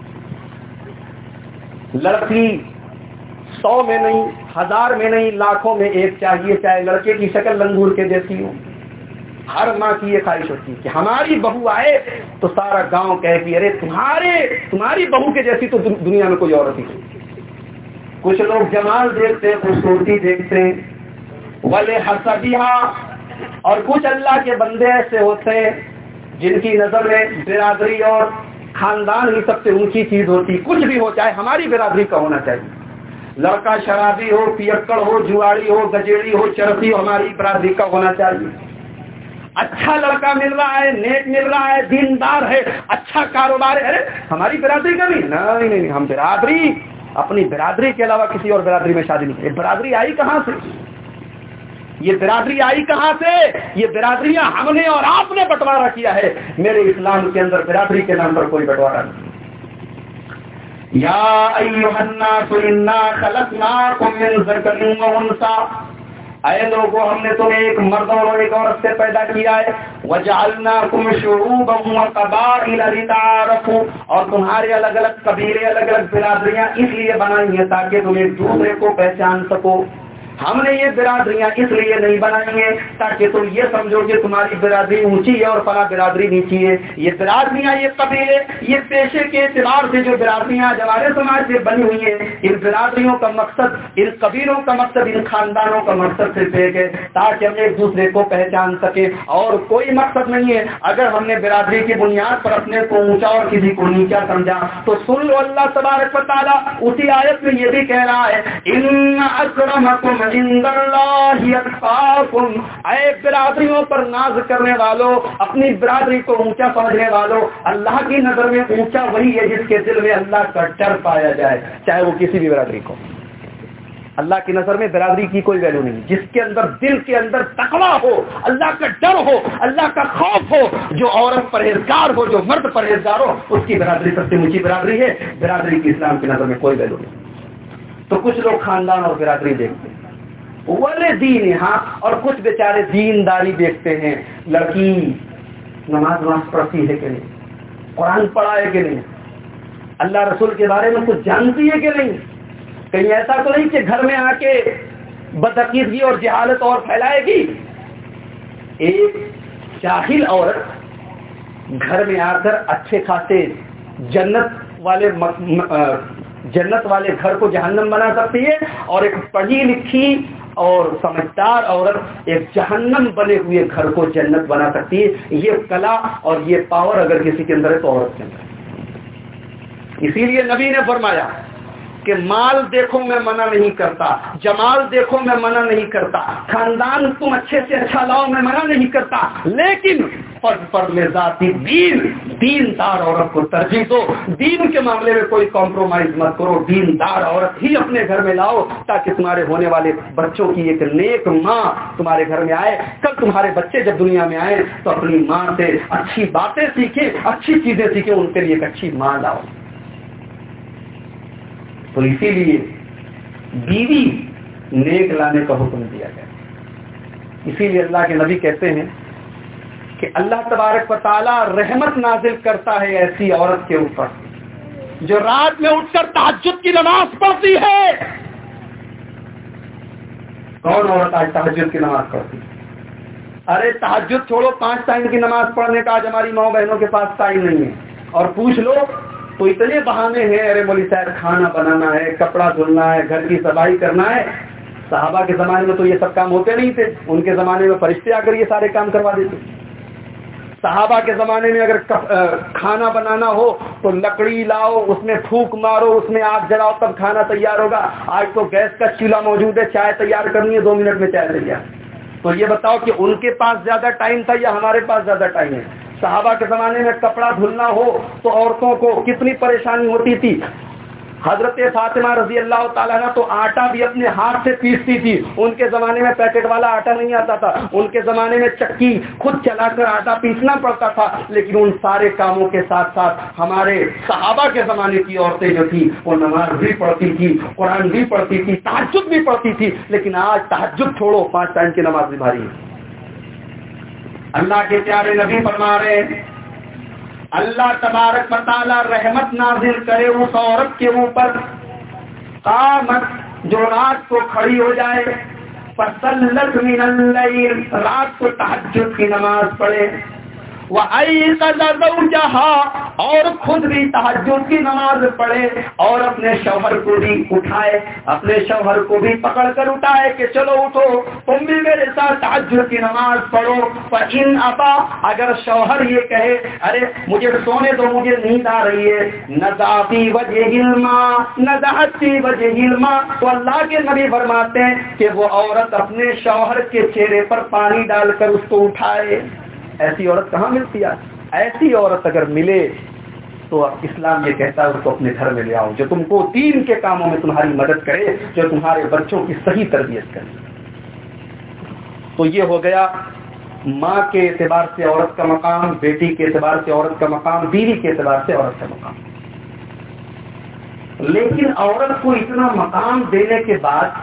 لڑکی سو میں نہیں، ہزار میں نہیں، لاکھوں میں ایک چاہیے، چاہے لڑکے کی شکل لنگور کے جیسی ہو۔ ہر ماں کی یہ خواہش ہوتی ہے کہ ہماری بہو آئے تو سارا گاؤں کہے کہ ارے تمہارے تمہاری بہو کے جیسی تو دنیا میں کوئی عورت نہیں۔ کچھ لوگ جمال دیکھتے ہیں، خوبصورتی دیکھتے ہیں، وَلِحَسَبِهَا، اور کچھ اللہ کے بندے ایسے ہوتے ہیں جن کی نظر میں برادری اور خاندان ہی سب سے اونچی چیز ہوتی، کچھ بھی ہو چاہے ہماری برادری کا ہونا چاہیے، لڑکا شرابی ہو، پیکڑ ہو، جواری ہو، گجیڑی ہو، چرسی ہو، ہماری برادری کا ہونا چاہیے۔ اچھا لڑکا مل رہا ہے، نیک مل رہا ہے، دیندار ہے، اچھا کاروبار ہے، ارے ہماری برادری کا نہیں، نہیں نہیں ہم برادری اپنی برادری کے علاوہ کسی اور برادری میں شادی نہیں۔ یہ برادری آئی کہاں سے؟ یہ برادری آئی کہاں سے؟ یہ برادریاں ہم نے اور آپ نے بٹوارا کیا ہے، میرے اسلام کے اندر برادری کے نام پر کوئی بٹوارا نہیں۔ یا ایھا الناس انا خلقناکم من ذکر و انثی، اے لوگوں ہم نے تمہیں ایک مرد اور ایک عورت سے پیدا کیا ہے، وجعلناکم شعوبا وقبائل لتعارفوا، اور تمہارے الگ الگ قبیلے الگ الگ برادریاں اس لیے بنائی ہیں تاکہ تم ایک دوسرے کو پہچان سکو۔ ہم نے یہ برادریاں اس لیے نہیں بنائی ہیں تاکہ تم یہ سمجھو کہ تمہاری برادری اونچی ہے اور فلاں برادری نیچی ہے۔ یہ برادریاں، یہ قبیلے، یہ پیشے کے اعتبار سے جو برادریاں ہمارے سماج سے بنی ہوئی ہیں، ان برادریوں کا مقصد، ان قبیلوں کا مقصد، ان خاندانوں کا مقصد صرف ایک ہے تاکہ ہم ایک دوسرے کو پہچان سکیں، اور کوئی مقصد نہیں ہے۔ اگر ہم نے برادری کی بنیاد پر اپنے کو اونچا اور کسی کو نیچا سمجھا تو سن لو، اللہ تبارک و تعالیٰ اسی آیت میں یہ بھی کہہ رہا ہے، ان اکرمکم عند اللہ اتقاکم، اے برادریوں پر ناز کرنے والوں، اپنی برادری کو اونچا سمجھنے والوں، اللہ کی نظر میں اونچا وہی ہے جس کے دل میں اللہ کا ڈر پایا جائے، چاہے وہ کسی بھی برادری کو۔ اللہ کی نظر میں برادری کی کوئی ویلیو نہیں، جس کے اندر دل کے اندر تقویٰ ہو، اللہ کا ڈر ہو، اللہ کا خوف ہو، جو عورت پرہیزگار ہو، جو مرد پرہیزگار ہو، اس کی برادری سب سے اونچی برادری ہے۔ برادری کی اسلام کی نظر میں کوئی ویلیو نہیں۔ تو کچھ لوگ خاندان اور برادری دیکھتے ہیں، والے دین یہاں، اور کچھ بیچارے دینداری دیکھتے ہیں، لڑکی نماز نماز پڑھتی ہے کہ نہیں، قرآن پڑھا ہے کہ نہیں، اللہ رسول کے بارے میں کچھ جانتی ہے کہ نہیں، کہیں ایسا تو نہیں کہ گھر میں آ کے بدعقیدگی اور جہالت اور پھیلائے گی۔ ایک جاہل عورت گھر میں آ کر اچھے خاصے جنت والے جنت والے گھر کو جہنم بنا سکتی ہے، اور ایک پڑھی لکھی اور سمجھدار عورت ایک جہنم بنے ہوئے گھر کو جنت بنا سکتی ہے۔ یہ کلا اور یہ پاور اگر کسی کے اندر ہے تو عورت کے اندر ہے۔ اسی لیے نبی نے فرمایا کہ مال دیکھو میں منع نہیں کرتا, جمال دیکھو میں منع نہیں کرتا, خاندان تم اچھے سے اچھا لاؤ میں منع نہیں کرتا, لیکن فرد پر میں ذاتی دین دیندار عورت کو ترجیح دو. دین کے معاملے میں کوئی کمپرومائز مت کرو, دیندار عورت ہی اپنے گھر میں لاؤ تاکہ تمہارے ہونے والے بچوں کی ایک نیک ماں تمہارے گھر میں آئے. کل تمہارے بچے جب دنیا میں آئے تو اپنی ماں سے اچھی باتیں سیکھیں, اچھی چیزیں سیکھیں, ان کے لیے ایک اچھی ماں لاؤ. تو اسی لیے بیوی نیک لانے کا حکم دیا گیا. اسی لیے اللہ کے نبی کہتے ہیں کہ اللہ تبارک و تعالی رحمت نازل کرتا ہے ایسی عورت کے اوپر جو رات میں اٹھ کر تہجد کی نماز پڑھتی ہے. کون عورت آج تہجد کی نماز پڑھتی؟ ارے تہجد چھوڑو, پانچ ٹائم کی نماز پڑھنے کا آج ہماری ماؤں بہنوں کے پاس ٹائم نہیں ہے. اور پوچھ لو تو اتنے بہانے ہیں, ارے مولوی صاحب کھانا بنانا ہے, کپڑا دھلنا ہے, گھر کی صفائی کرنا ہے. صحابہ کے زمانے میں تو یہ سب کام ہوتے نہیں تھے, ان کے زمانے میں فرشتے آ کر یہ سارے کام کروا دیتے. صحابہ کے زمانے میں اگر کھانا بنانا ہو تو لکڑی لاؤ, اس میں پھونک مارو, اس میں آگ جلاؤ, تب کھانا تیار ہوگا. آج تو گیس کا چولہا موجود ہے, چائے تیار کرنی ہے, دو منٹ میں چائے تیار. تو یہ بتاؤ کہ ان کے پاس زیادہ ٹائم تھا یا ہمارے پاس زیادہ ٹائم ہے؟ صحابہ کے زمانے میں کپڑا دھلنا ہو تو عورتوں کو کتنی پریشانی ہوتی تھی. حضرت فاطمہ رضی اللہ تعالیٰ عنہ تو آٹا بھی اپنے ہاتھ سے پیستی تھی. ان کے زمانے میں پیکٹ والا آٹا نہیں آتا تھا, ان کے زمانے میں چکی خود چلا کر آٹا پیسنا پڑتا تھا. لیکن ان سارے کاموں کے ساتھ ساتھ ہمارے صحابہ کے زمانے کی عورتیں جو تھی وہ نماز بھی پڑھتی تھی, قرآن بھی پڑھتی تھی, تہجد بھی پڑھتی تھی. لیکن آج تہجد چھوڑو, پانچ ٹائم کی نماز بھی بھاری ہے. اللہ کے پیارے نبی فرما رہے ہیں اللہ تبارک و تعالی رحمت نازل کرے اس عورت کے اوپر قامت جو رات کو کھڑی ہو جائے, فصلت من اللیل رات کو تہجد کی نماز پڑھے, وَأَيْقَظَ زَوْجَهَا اور خود بھی تہجد کی نماز پڑھے اور اپنے شوہر کو بھی اٹھائے, اپنے شوہر کو بھی پکڑ کر اٹھائے کہ چلو اٹھو تم بھی میرے ساتھ تہجد کی نماز پڑھو. فَإِنْ أَبَى اگر شوہر یہ کہے ارے مجھے سونے دو, مجھے نیند آ رہی ہے, نَزَعَ فِي وَجْهِهِ الْمَاءَ نَزَعَتْ فِي وَجْهِهِ الْمَاءَ تو اللہ کے نبی فرماتے ہیں کہ وہ عورت اپنے شوہر کے چہرے پر پانی ڈال کر اس کو اٹھائے. ایسی عورت کہاں ملتی ہے؟ ایسی عورت اگر ملے تو اسلام یہ کہتا ہے اس کو اپنے گھر میں لے آؤ, جو تم کو دین کے کاموں میں تمہاری مدد کرے, جو تمہارے بچوں کی صحیح تربیت کرے. تو یہ ہو گیا ماں کے اعتبار سے عورت کا مقام, بیٹی کے اعتبار سے عورت کا مقام, بیوی کے اعتبار سے عورت کا مقام. لیکن عورت کو اتنا مقام دینے کے بعد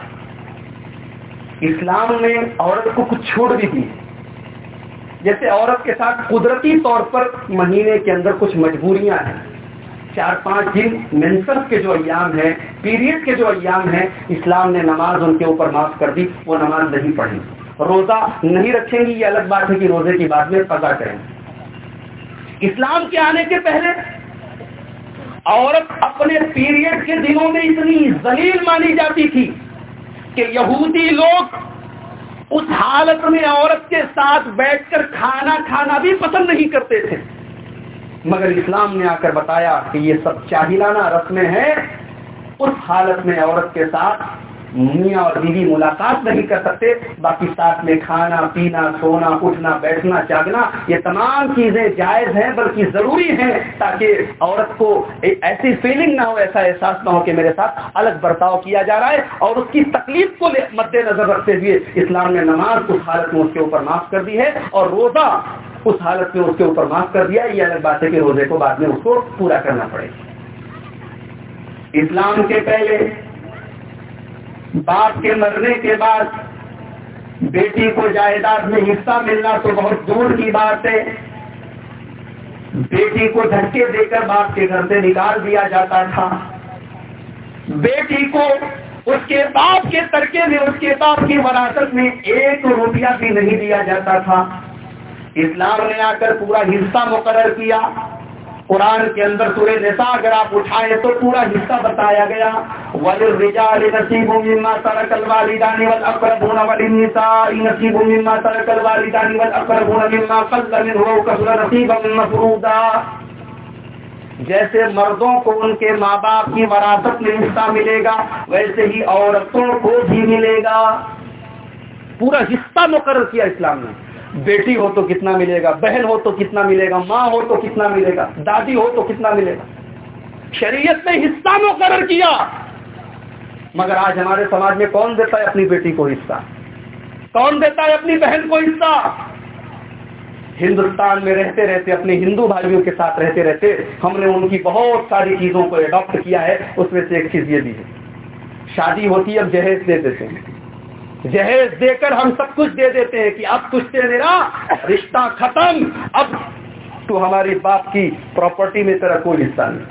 اسلام نے عورت کو کچھ چھوڑ بھی دی. جیسے عورت کے ساتھ قدرتی طور پر مہینے کے اندر کچھ مجبوریاں ہیں, چار پانچ دن مینسس کے جو ایام ہیں, پیریڈ کے جو ایام ہیں, اسلام نے نماز ان کے اوپر معاف کر دی, وہ نماز نہیں پڑھیں. روزہ نہیں رکھیں گی, یہ الگ بات ہے کہ روزے کی بعد میں قضا کریں. اسلام کے آنے کے پہلے عورت اپنے پیریڈ کے دنوں میں اتنی ذلیل مانی جاتی تھی کہ یہودی لوگ اس حالت میں عورت کے ساتھ بیٹھ کر کھانا کھانا بھی پسند نہیں کرتے تھے. مگر اسلام نے آ کر بتایا کہ یہ سب جاہلانہ رسمیں ہیں. اس حالت میں عورت کے ساتھ میاں اور بیوی ملاقات نہیں کر سکتے, باقی ساتھ میں کھانا پینا, سونا, اٹھنا, بیٹھنا, جاگنا, یہ تمام چیزیں جائز ہیں بلکہ ضروری ہیں تاکہ عورت کو ایسی فیلنگ نہ ہو, ایسا احساس نہ ہو کہ میرے ساتھ الگ برتاؤ کیا جا رہا ہے. اور اس کی تکلیف کو مد نظر رکھتے ہوئے اسلام نے نماز اس حالت میں اس کے اوپر معاف کر دی ہے, اور روزہ اس حالت میں اس کے اوپر معاف کر دیا. یہ الگ بات ہے کہ روزے کو بعد میں اس کو پورا کرنا پڑے. اسلام کے پہلے باپ کے مرنے کے بعد بیٹی کو جائیداد میں حصہ ملنا تو بہت دور کی بات ہے. بیٹی کو دھکے دے کر باپ کے گھر سے نکال دیا جاتا تھا. بیٹی کو اس کے باپ کے ترکے میں, اس کے باپ کی وراثت میں ایک روپیہ بھی نہیں دیا جاتا تھا. اسلام نے آ کر پورا حصہ مقرر کیا. قرآن کے اندر سورہ نساء اگر آپ اٹھائیں تو پورا حصہ بتایا گیا. وَلِلرِّجَالِ نَصِيبٌ مِّمَّا تَرَكَ الْوَالِدَانِ وَالْأَقْرَبُونَ وَلِلنِّسَاءِ نَصِيبٌ مِّمَّا تَرَكَ الْوَالِدَانِ وَالْأَقْرَبُونَ مِمَّا قَلَّ مِنْهُ وَكَثُرَ نَصِيبًا مَّفْرُوضًا. جیسے مردوں کو ان کے ماں باپ کی وراثت میں حصہ ملے گا ویسے ہی عورتوں کو بھی ملے گا. پورا حصہ مقرر کیا اسلام نے. بیٹی ہو تو کتنا ملے گا, بہن ہو تو کتنا ملے گا, ماں ہو تو کتنا ملے گا, دادی ہو تو کتنا ملے گا. شریعت نے حصہ مقرر کیا. مگر آج ہمارے سماج میں کون دیتا ہے اپنی بیٹی کو حصہ, کون دیتا ہے اپنی بہن کو حصہ؟ ہندوستان میں رہتے رہتے, اپنے ہندو بھائیوں کے ساتھ رہتے رہتے ہم نے ان کی بہت ساری چیزوں کو اڈاپٹ کیا ہے. اس میں سے ایک چیز یہ بھی ہے, شادی ہوتی ہے اب جہیز دے دیتے ہیں. جہیز دے کر ہم سب کچھ دے دیتے ہیں کہ اب تجھ سے میرا رشتہ ختم, اب تو ہماری باپ کی پراپرٹی میں تیرا کوئی حصہ نہیں.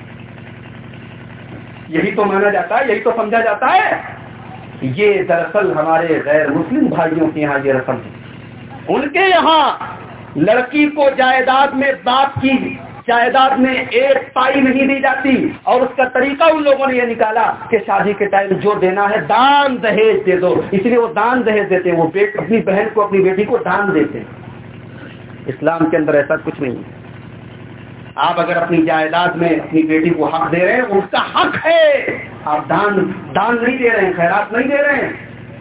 یہی تو مانا جاتا ہے, یہی تو سمجھا جاتا ہے. یہ دراصل ہمارے غیر مسلم بھائیوں کے یہاں یہ رسم ہے. ان کے یہاں لڑکی کو جائیداد میں باپ کی جائیداد میں ایک پائی نہیں دی جاتی, اور اس کا طریقہ ان لوگوں نے یہ نکالا کہ شادی کے ٹائم جو دینا ہے دان دہیج دے دو. اس لیے وہ دان دہیج دیتے ہیں, وہ بیٹ اپنی بہن کو اپنی بیٹی کو دان دیتے ہیں. اسلام کے اندر ایسا کچھ نہیں ہے. آپ اگر اپنی جائیداد میں اپنی بیٹی کو حق دے رہے ہیں, اس کا حق ہے. آپ دان دان نہیں دے رہے ہیں, خیرات نہیں دے رہے ہیں,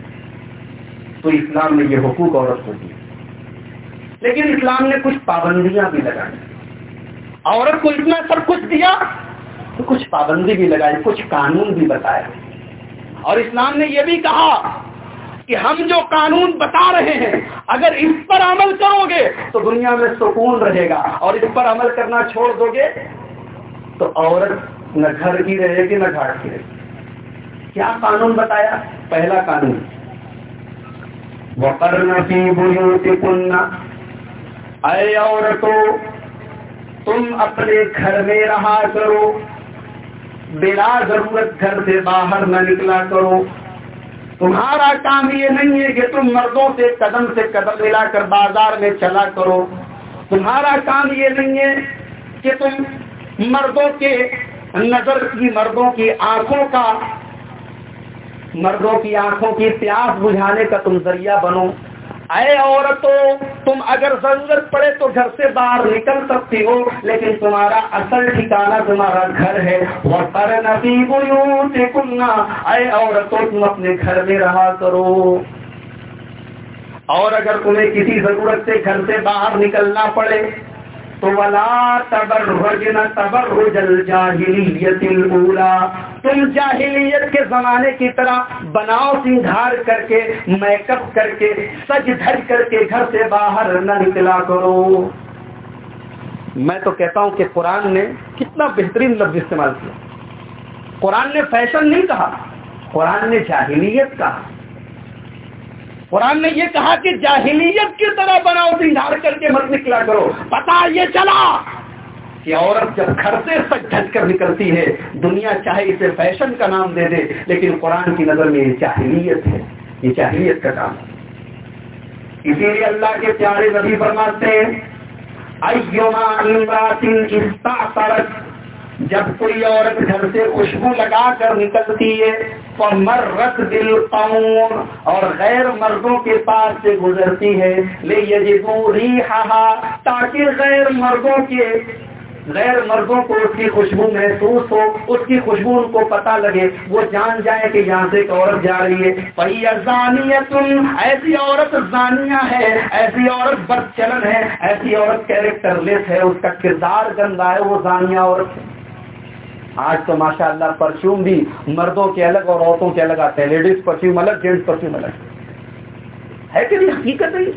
تو اسلام نے یہ حقوق عورت کو دی. لیکن اسلام نے کچھ پابندیاں بھی لگائی. عورت کو اتنا سب کچھ دیا تو کچھ پابندی بھی لگائی, کچھ قانون بھی بتایا. اور اسلام نے یہ بھی کہا کہ ہم جو قانون بتا رہے ہیں اگر اس پر عمل کرو گے تو دنیا میں سکون رہے گا, اور اس پر عمل کرنا چھوڑ دو گے تو عورت نہ گھر کی رہے گی نہ گھاٹ کی رہے گی. کیا قانون بتایا؟ پہلا قانون, وَقَرْنَ فِي بُيُوتِكُنَّ, اے عورتوں تم اپنے گھر میں رہا کرو, بلا ضرورت گھر سے باہر نہ نکلا کرو. تمہارا کام یہ نہیں ہے کہ تم مردوں سے قدم سے قدم ملا کر بازار میں چلا کرو. تمہارا کام یہ نہیں ہے کہ تم مردوں کے نظر کی مردوں کی آنکھوں کا مردوں کی آنکھوں کی پیاس بجھانے کا تم ذریعہ بنو. اے عورتوں تم اگر ضرورت پڑے تو گھر سے باہر نکل سکتی ہو, لیکن تمہارا اصل ٹھکانہ تمہارا گھر ہے. وَقَرْنَ فِي بُيُوتِكُنَّ, اے عورتوں تم اپنے گھر میں رہا کرو. اور اگر تمہیں کسی ضرورت سے گھر سے باہر نکلنا پڑے تو وَلَا تَبَرَّجْنَ تَبَرُّجَ الْجَاهِلِيَّةِ الْأُولَىٰ, تم جاہلیت کے زمانے کی طرح بناؤ سنگھار کر کے, میک اپ کر کے, سج دھج کر کے گھر سے باہر نہ نکلا کرو. میں تو کہتا ہوں کہ قرآن نے کتنا بہترین لفظ استعمال کیا. قرآن نے فیشن نہیں کہا, قرآن نے جاہلیت کہا. قرآن نے یہ کہا کہ جاہلیت کی طرح بناؤ سنگھار کر کے مت نکلا کرو. پتہ یہ چلا کہ عورت جب گھر سے سج دھج کر نکلتی ہے, دنیا چاہے اسے فیشن کا نام دے دے, لیکن قرآن کی نظر میں یہ جاہلیت ہے, یہ جاہلیت کا کام ہے. اسی لیے اللہ کے پیارے نبی فرماتے ہیں, ایما امرأۃ استعطرت, جب کوئی عورت گھر سے خوشبو لگا کر نکلتی ہے, فمرت بالقوم, اور غیر مردوں کے پاس سے گزرتی ہے, لیجدوا ریحها, تاکہ غیر مردوں کے غیر مردوں کو اس کی خوشبو محسوس ہو, اس کی خوشبو ان کو پتہ لگے, وہ جان جائے کہ یہاں سے ایک عورت جا رہی ہے. فَهِيَ زَانِيَةٌ, ایسی عورت زانیہ ہے, ایسی عورت بدچلن ہے, ایسی عورت کیریکٹر لیس ہے, اس کا کردار گندا ہے, وہ زانیہ عورت ہے. آج تو ماشاءاللہ پرفیوم بھی مردوں کے الگ اور عورتوں کے الگ آتے ہیں, لیڈیز پرفیوم الگ, جینٹس پرفیوم الگ ہے کہ نہیں؟ حقیقت ہے.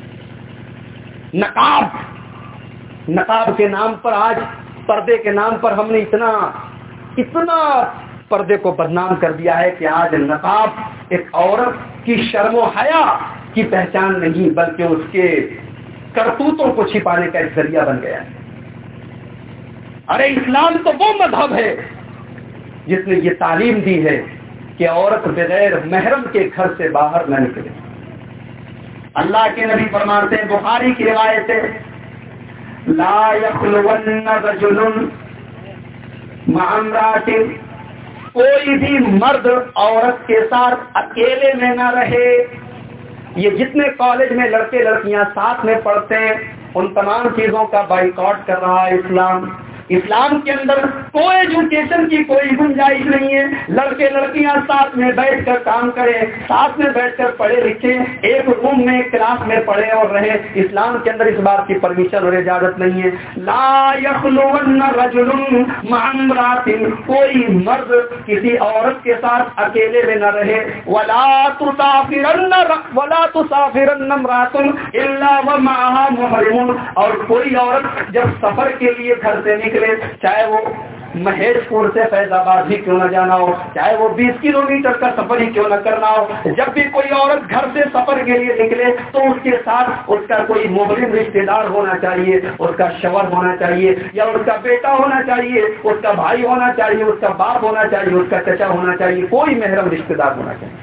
نقاب نقاب کے نام پر, آج پردے کے نام پر ہم نے اتنا اتنا پردے کو بدنام کر دیا ہے کہ آج نقاب ایک عورت کی شرم و حیا کی پہچان نہیں, بلکہ اس کے کرتوتوں کو چھپانے کا ایک ذریعہ بن گیا ہے. ارے اسلام تو وہ مذہب ہے جس نے یہ تعلیم دی ہے کہ عورت بغیر محرم کے گھر سے باہر نہ نکلے. اللہ کے نبی فرماتے ہیں, بخاری کی روایت ہے, لا یخلون رجل مع امرأۃ, کوئی بھی مرد عورت کے ساتھ اکیلے میں نہ رہے. یہ جتنے کالج میں لڑکے لڑکیاں ساتھ میں پڑھتے ہیں ان تمام چیزوں کا بائیکاٹ کر رہا ہے اسلام. اسلام کے اندر کوئی ایجوکیشن کی کوئی گنجائش نہیں ہے. لڑکے لڑکیاں ساتھ میں بیٹھ کر کام کریں, ساتھ میں بیٹھ کر پڑھے لکھیں, ایک روم میں ایک کلاس میں پڑھے اور رہے. اسلام کے اندر اس بات کی پرمیشن اور اجازت نہیں ہے. لا یخلون رجل مع امرأۃ, کوئی مرد کسی عورت کے ساتھ اکیلے میں نہ رہے. ولا تسافرن ولا تسافرن امرأۃ الا ومعها محرم, اور کوئی عورت جب سفر کے لیے گھر سے نکلے, چاہے وہ مہیش پور سے فیض آباد ہی کیوں نہ جانا ہو, چاہے وہ بیس کلو میٹر کا سفر ہی کیوں نہ کرنا ہو, جب بھی کوئی عورت گھر سے سفر کے لیے نکلے تو اس کے ساتھ اس کا کوئی محرم رشتے دار ہونا چاہیے, اس کا شوہر ہونا چاہیے, یا اس کا بیٹا ہونا چاہیے, اس کا بھائی ہونا چاہیے, اس کا باپ ہونا چاہیے, اس کا چچا ہونا چاہیے, کوئی محرم رشتے دار ہونا چاہیے.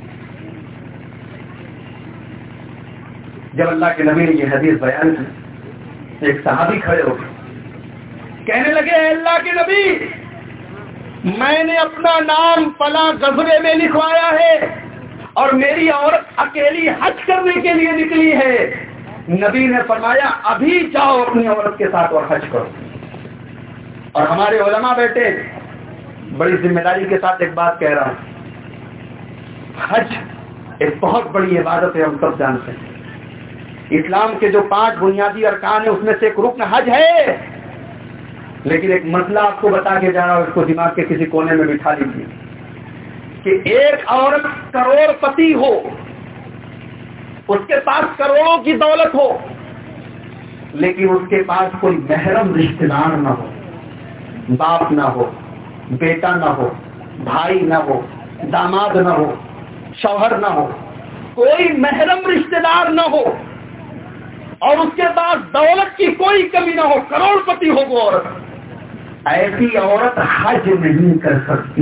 جب اللہ کے نبی نے یہ حدیث بیان کی, ایک صحابی کھڑے ہو گئے, کہنے لگے اے اللہ کے نبی, میں نے اپنا نام فلاں غزوے میں لکھوایا ہے اور میری عورت اکیلی حج کرنے کے لیے نکلی ہے. نبی نے فرمایا ابھی جاؤ اپنی عورت کے ساتھ اور حج کرو. اور ہمارے علماء بیٹے, بڑی ذمہ داری کے ساتھ ایک بات کہہ رہا ہوں, حج ایک بہت بڑی عبادت ہے, ہم سب جانتے ہیں. اسلام کے جو پانچ بنیادی ارکان ہیں اس میں سے ایک رکن حج ہے. لیکن ایک مسئلہ آپ کو بتا کے جا رہا ہوں, اس کو دماغ کے کسی کونے میں بٹھا لیجیے, کہ ایک عورت کروڑ پتی ہو, اس کے پاس کروڑوں کی دولت ہو, لیکن اس کے پاس کوئی محرم رشتہ دار نہ ہو, باپ نہ ہو, بیٹا نہ ہو, بھائی نہ ہو, داماد نہ ہو, شوہر نہ ہو, کوئی محرم رشتہ دار نہ ہو, اور اس کے پاس دولت کی کوئی کمی نہ ہو, کروڑ پتی ہو وہ عورت, ایسی عورت حج نہیں کر سکتی.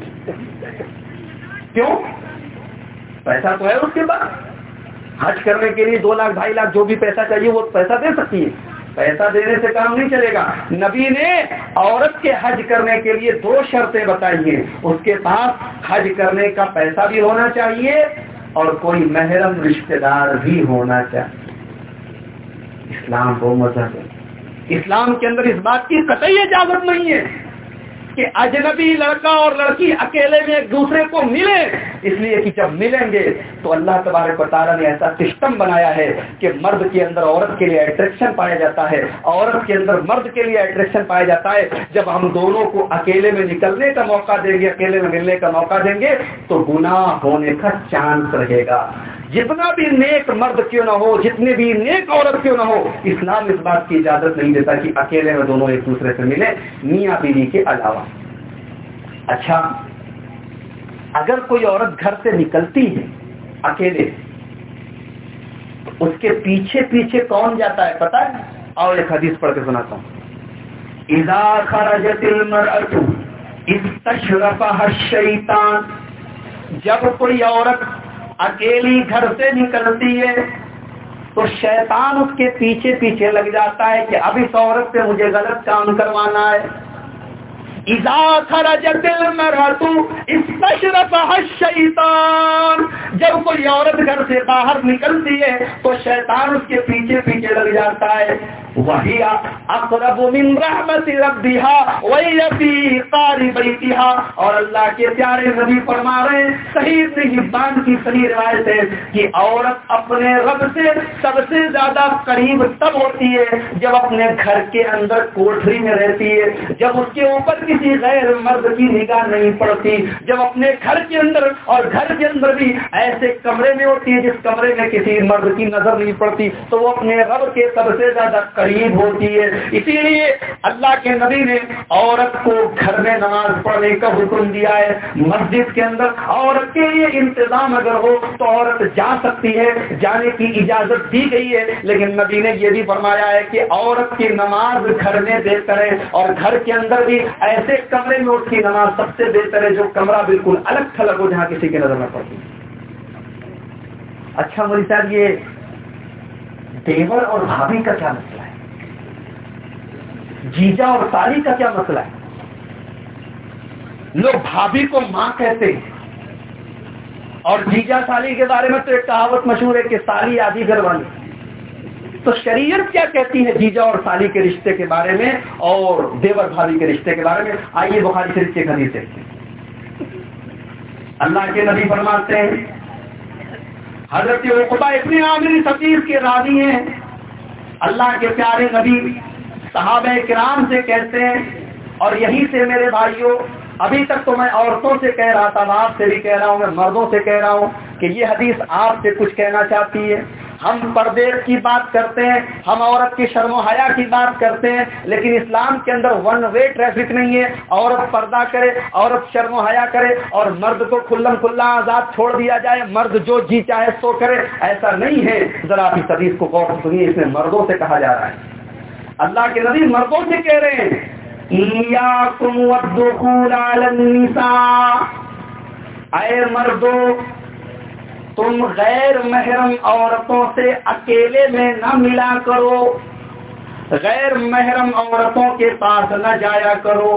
کیوں؟ پیسہ تو ہے اس کے پاس, حج کرنے کے لیے دو لاکھ ڈھائی لاکھ جو بھی پیسہ چاہیے وہ پیسہ دے سکتی ہے. پیسہ دینے سے کام نہیں چلے گا. نبی نے عورت کے حج کرنے کے لیے دو شرطیں بتائی ہیں, اس کے پاس حج کرنے کا پیسہ بھی ہونا چاہیے اور کوئی محرم رشتہ دار بھی ہونا چاہیے. اسلام وہ مذہب ہے, اسلام کے اندر اس بات کی قطعی اجازت نہیں ہے کہ اجنبی لڑکا اور لڑکی اکیلے میں ایک دوسرے کو ملیں, اس لیے کہ جب ملیں گے تو اللہ تبارک و تعالیٰ نے ایسا سسٹم بنایا ہے کہ مرد کے اندر عورت کے لیے اٹریکشن پایا جاتا ہے, عورت کے اندر مرد کے لیے اٹریکشن پایا جاتا ہے. جب ہم دونوں کو اکیلے میں نکلنے کا موقع دیں گے, اکیلے میں ملنے کا موقع دیں گے, تو گناہ ہونے کا چانس رہے گا. جتنا بھی نیک مرد کیوں نہ ہو, جتنے بھی نیک عورت کیوں نہ ہو, اسلام اس بات کی اجازت نہیں دیتا کہ اکیلے میں دونوں ایک دوسرے سے ملیں, میاں بیوی کے علاوہ. اچھا, اگر کوئی عورت گھر سے نکلتی ہے اکیلے, اس کے پیچھے پیچھے کون جاتا ہے پتہ ہے؟ اور ایک حدیث پڑھ کے سناتا ہوں. اذا خرجت المرأة استشرفها الشیطان, جب کوئی عورت اکیلی گھر سے نکلتی ہے تو شیطان اس کے پیچھے پیچھے لگ جاتا ہے کہ اب اس عورت پہ مجھے غلط کام کروانا ہے. اذا خرجت المرأة استشرفها الشیطان, جب کوئی عورت گھر سے باہر نکلتی ہے تو شیطان اس کے پیچھے پیچھے لگ جاتا ہے. وہی اقرب من رحمت ربها وهي في قار بيتها, اور اللہ کے پیارے نبی فرما رہے ہیں, صحیح ابن حبان کی صحیح روایت ہے کہ عورت اپنے رب سے سب سے زیادہ قریب تب ہوتی ہے جب اپنے گھر کے اندر کوٹھری میں رہتی ہے, جب اس کے اوپر کسی غیر مرد کی نگاہ نہیں پڑتی, جب اپنے گھر کے اندر اور گھر کے اندر بھی ایسے کمرے میں ہوتی ہے جس کمرے میں کسی مرد کی نظر نہیں پڑتی, تو وہ اپنے رب کے سب سے زیادہ قریب ہوتی ہے. اسی لیے اللہ کے نبی نے عورت کو گھر میں نماز پڑھنے کا حکم دیا ہے. مسجد کے اندر عورت کے لیے انتظام اگر ہو تو عورت جا سکتی ہے, جانے کی اجازت دی گئی ہے, لیکن نبی نے یہ بھی فرمایا ہے کہ عورت کی نماز گھر میں بہتر ہے, اور گھر کے اندر بھی ایسے کمرے میں اس کی نماز سب سے بہتر ہے جو کمرہ بالکل الگ تھلگ ہو جہاں کسی کی نظر نہ پڑتی. اچھا مولوی صاحب, یہ دیور اور بھابھی کا کیا مسئلہ ہے, جیجا اور سالی کا کیا مسئلہ ہے؟ لوگ بھابھی کو ماں کہتے ہیں, اور جیجا سالی کے بارے میں تو ایک کہاوت مشہور ہے کہ سالی آدھی گھر والی. تو شریعت کیا کہتی ہے جیجا اور سالی کے رشتے کے بارے میں اور دیور بھابھی کے رشتے کے بارے میں؟ آئیے بخاری شریف کے حدیث دیکھتے ہیں۔ اللہ کے نبی فرماتے ہیں، حضرت عقبہ ابن عامر ثقیف کے راوی ہیں، اللہ کے پیارے نبی صحابہ کرام سے کہتے ہیں، اور یہیں سے میرے بھائیوں ابھی تک تو میں عورتوں سے کہہ رہا تھا، آپ سے بھی کہہ رہا ہوں، میں مردوں سے کہہ رہا ہوں کہ یہ حدیث آپ سے کچھ کہنا چاہتی ہے۔ ہم پردے کی بات کرتے ہیں، ہم عورت کی شرم و حیا کی بات کرتے ہیں، لیکن اسلام کے اندر ون وے ٹریفک نہیں ہے، عورت پردہ کرے، عورت شرم و حیا کرے اور مرد کو کھلم کھلا آزاد چھوڑ دیا جائے، مرد جو جی چاہے سو کرے، ایسا نہیں ہے۔ ذرا اس حدیث کو غور سے سنیے، اس میں مردوں سے کہا جا رہا ہے، اللہ کے نبی مردوں سے کہہ رہے ہیں، ایاکم والدخول علی النساء، اے مردو تم غیر محرم عورتوں سے اکیلے میں نہ ملا کرو، غیر محرم عورتوں کے پاس نہ جایا کرو۔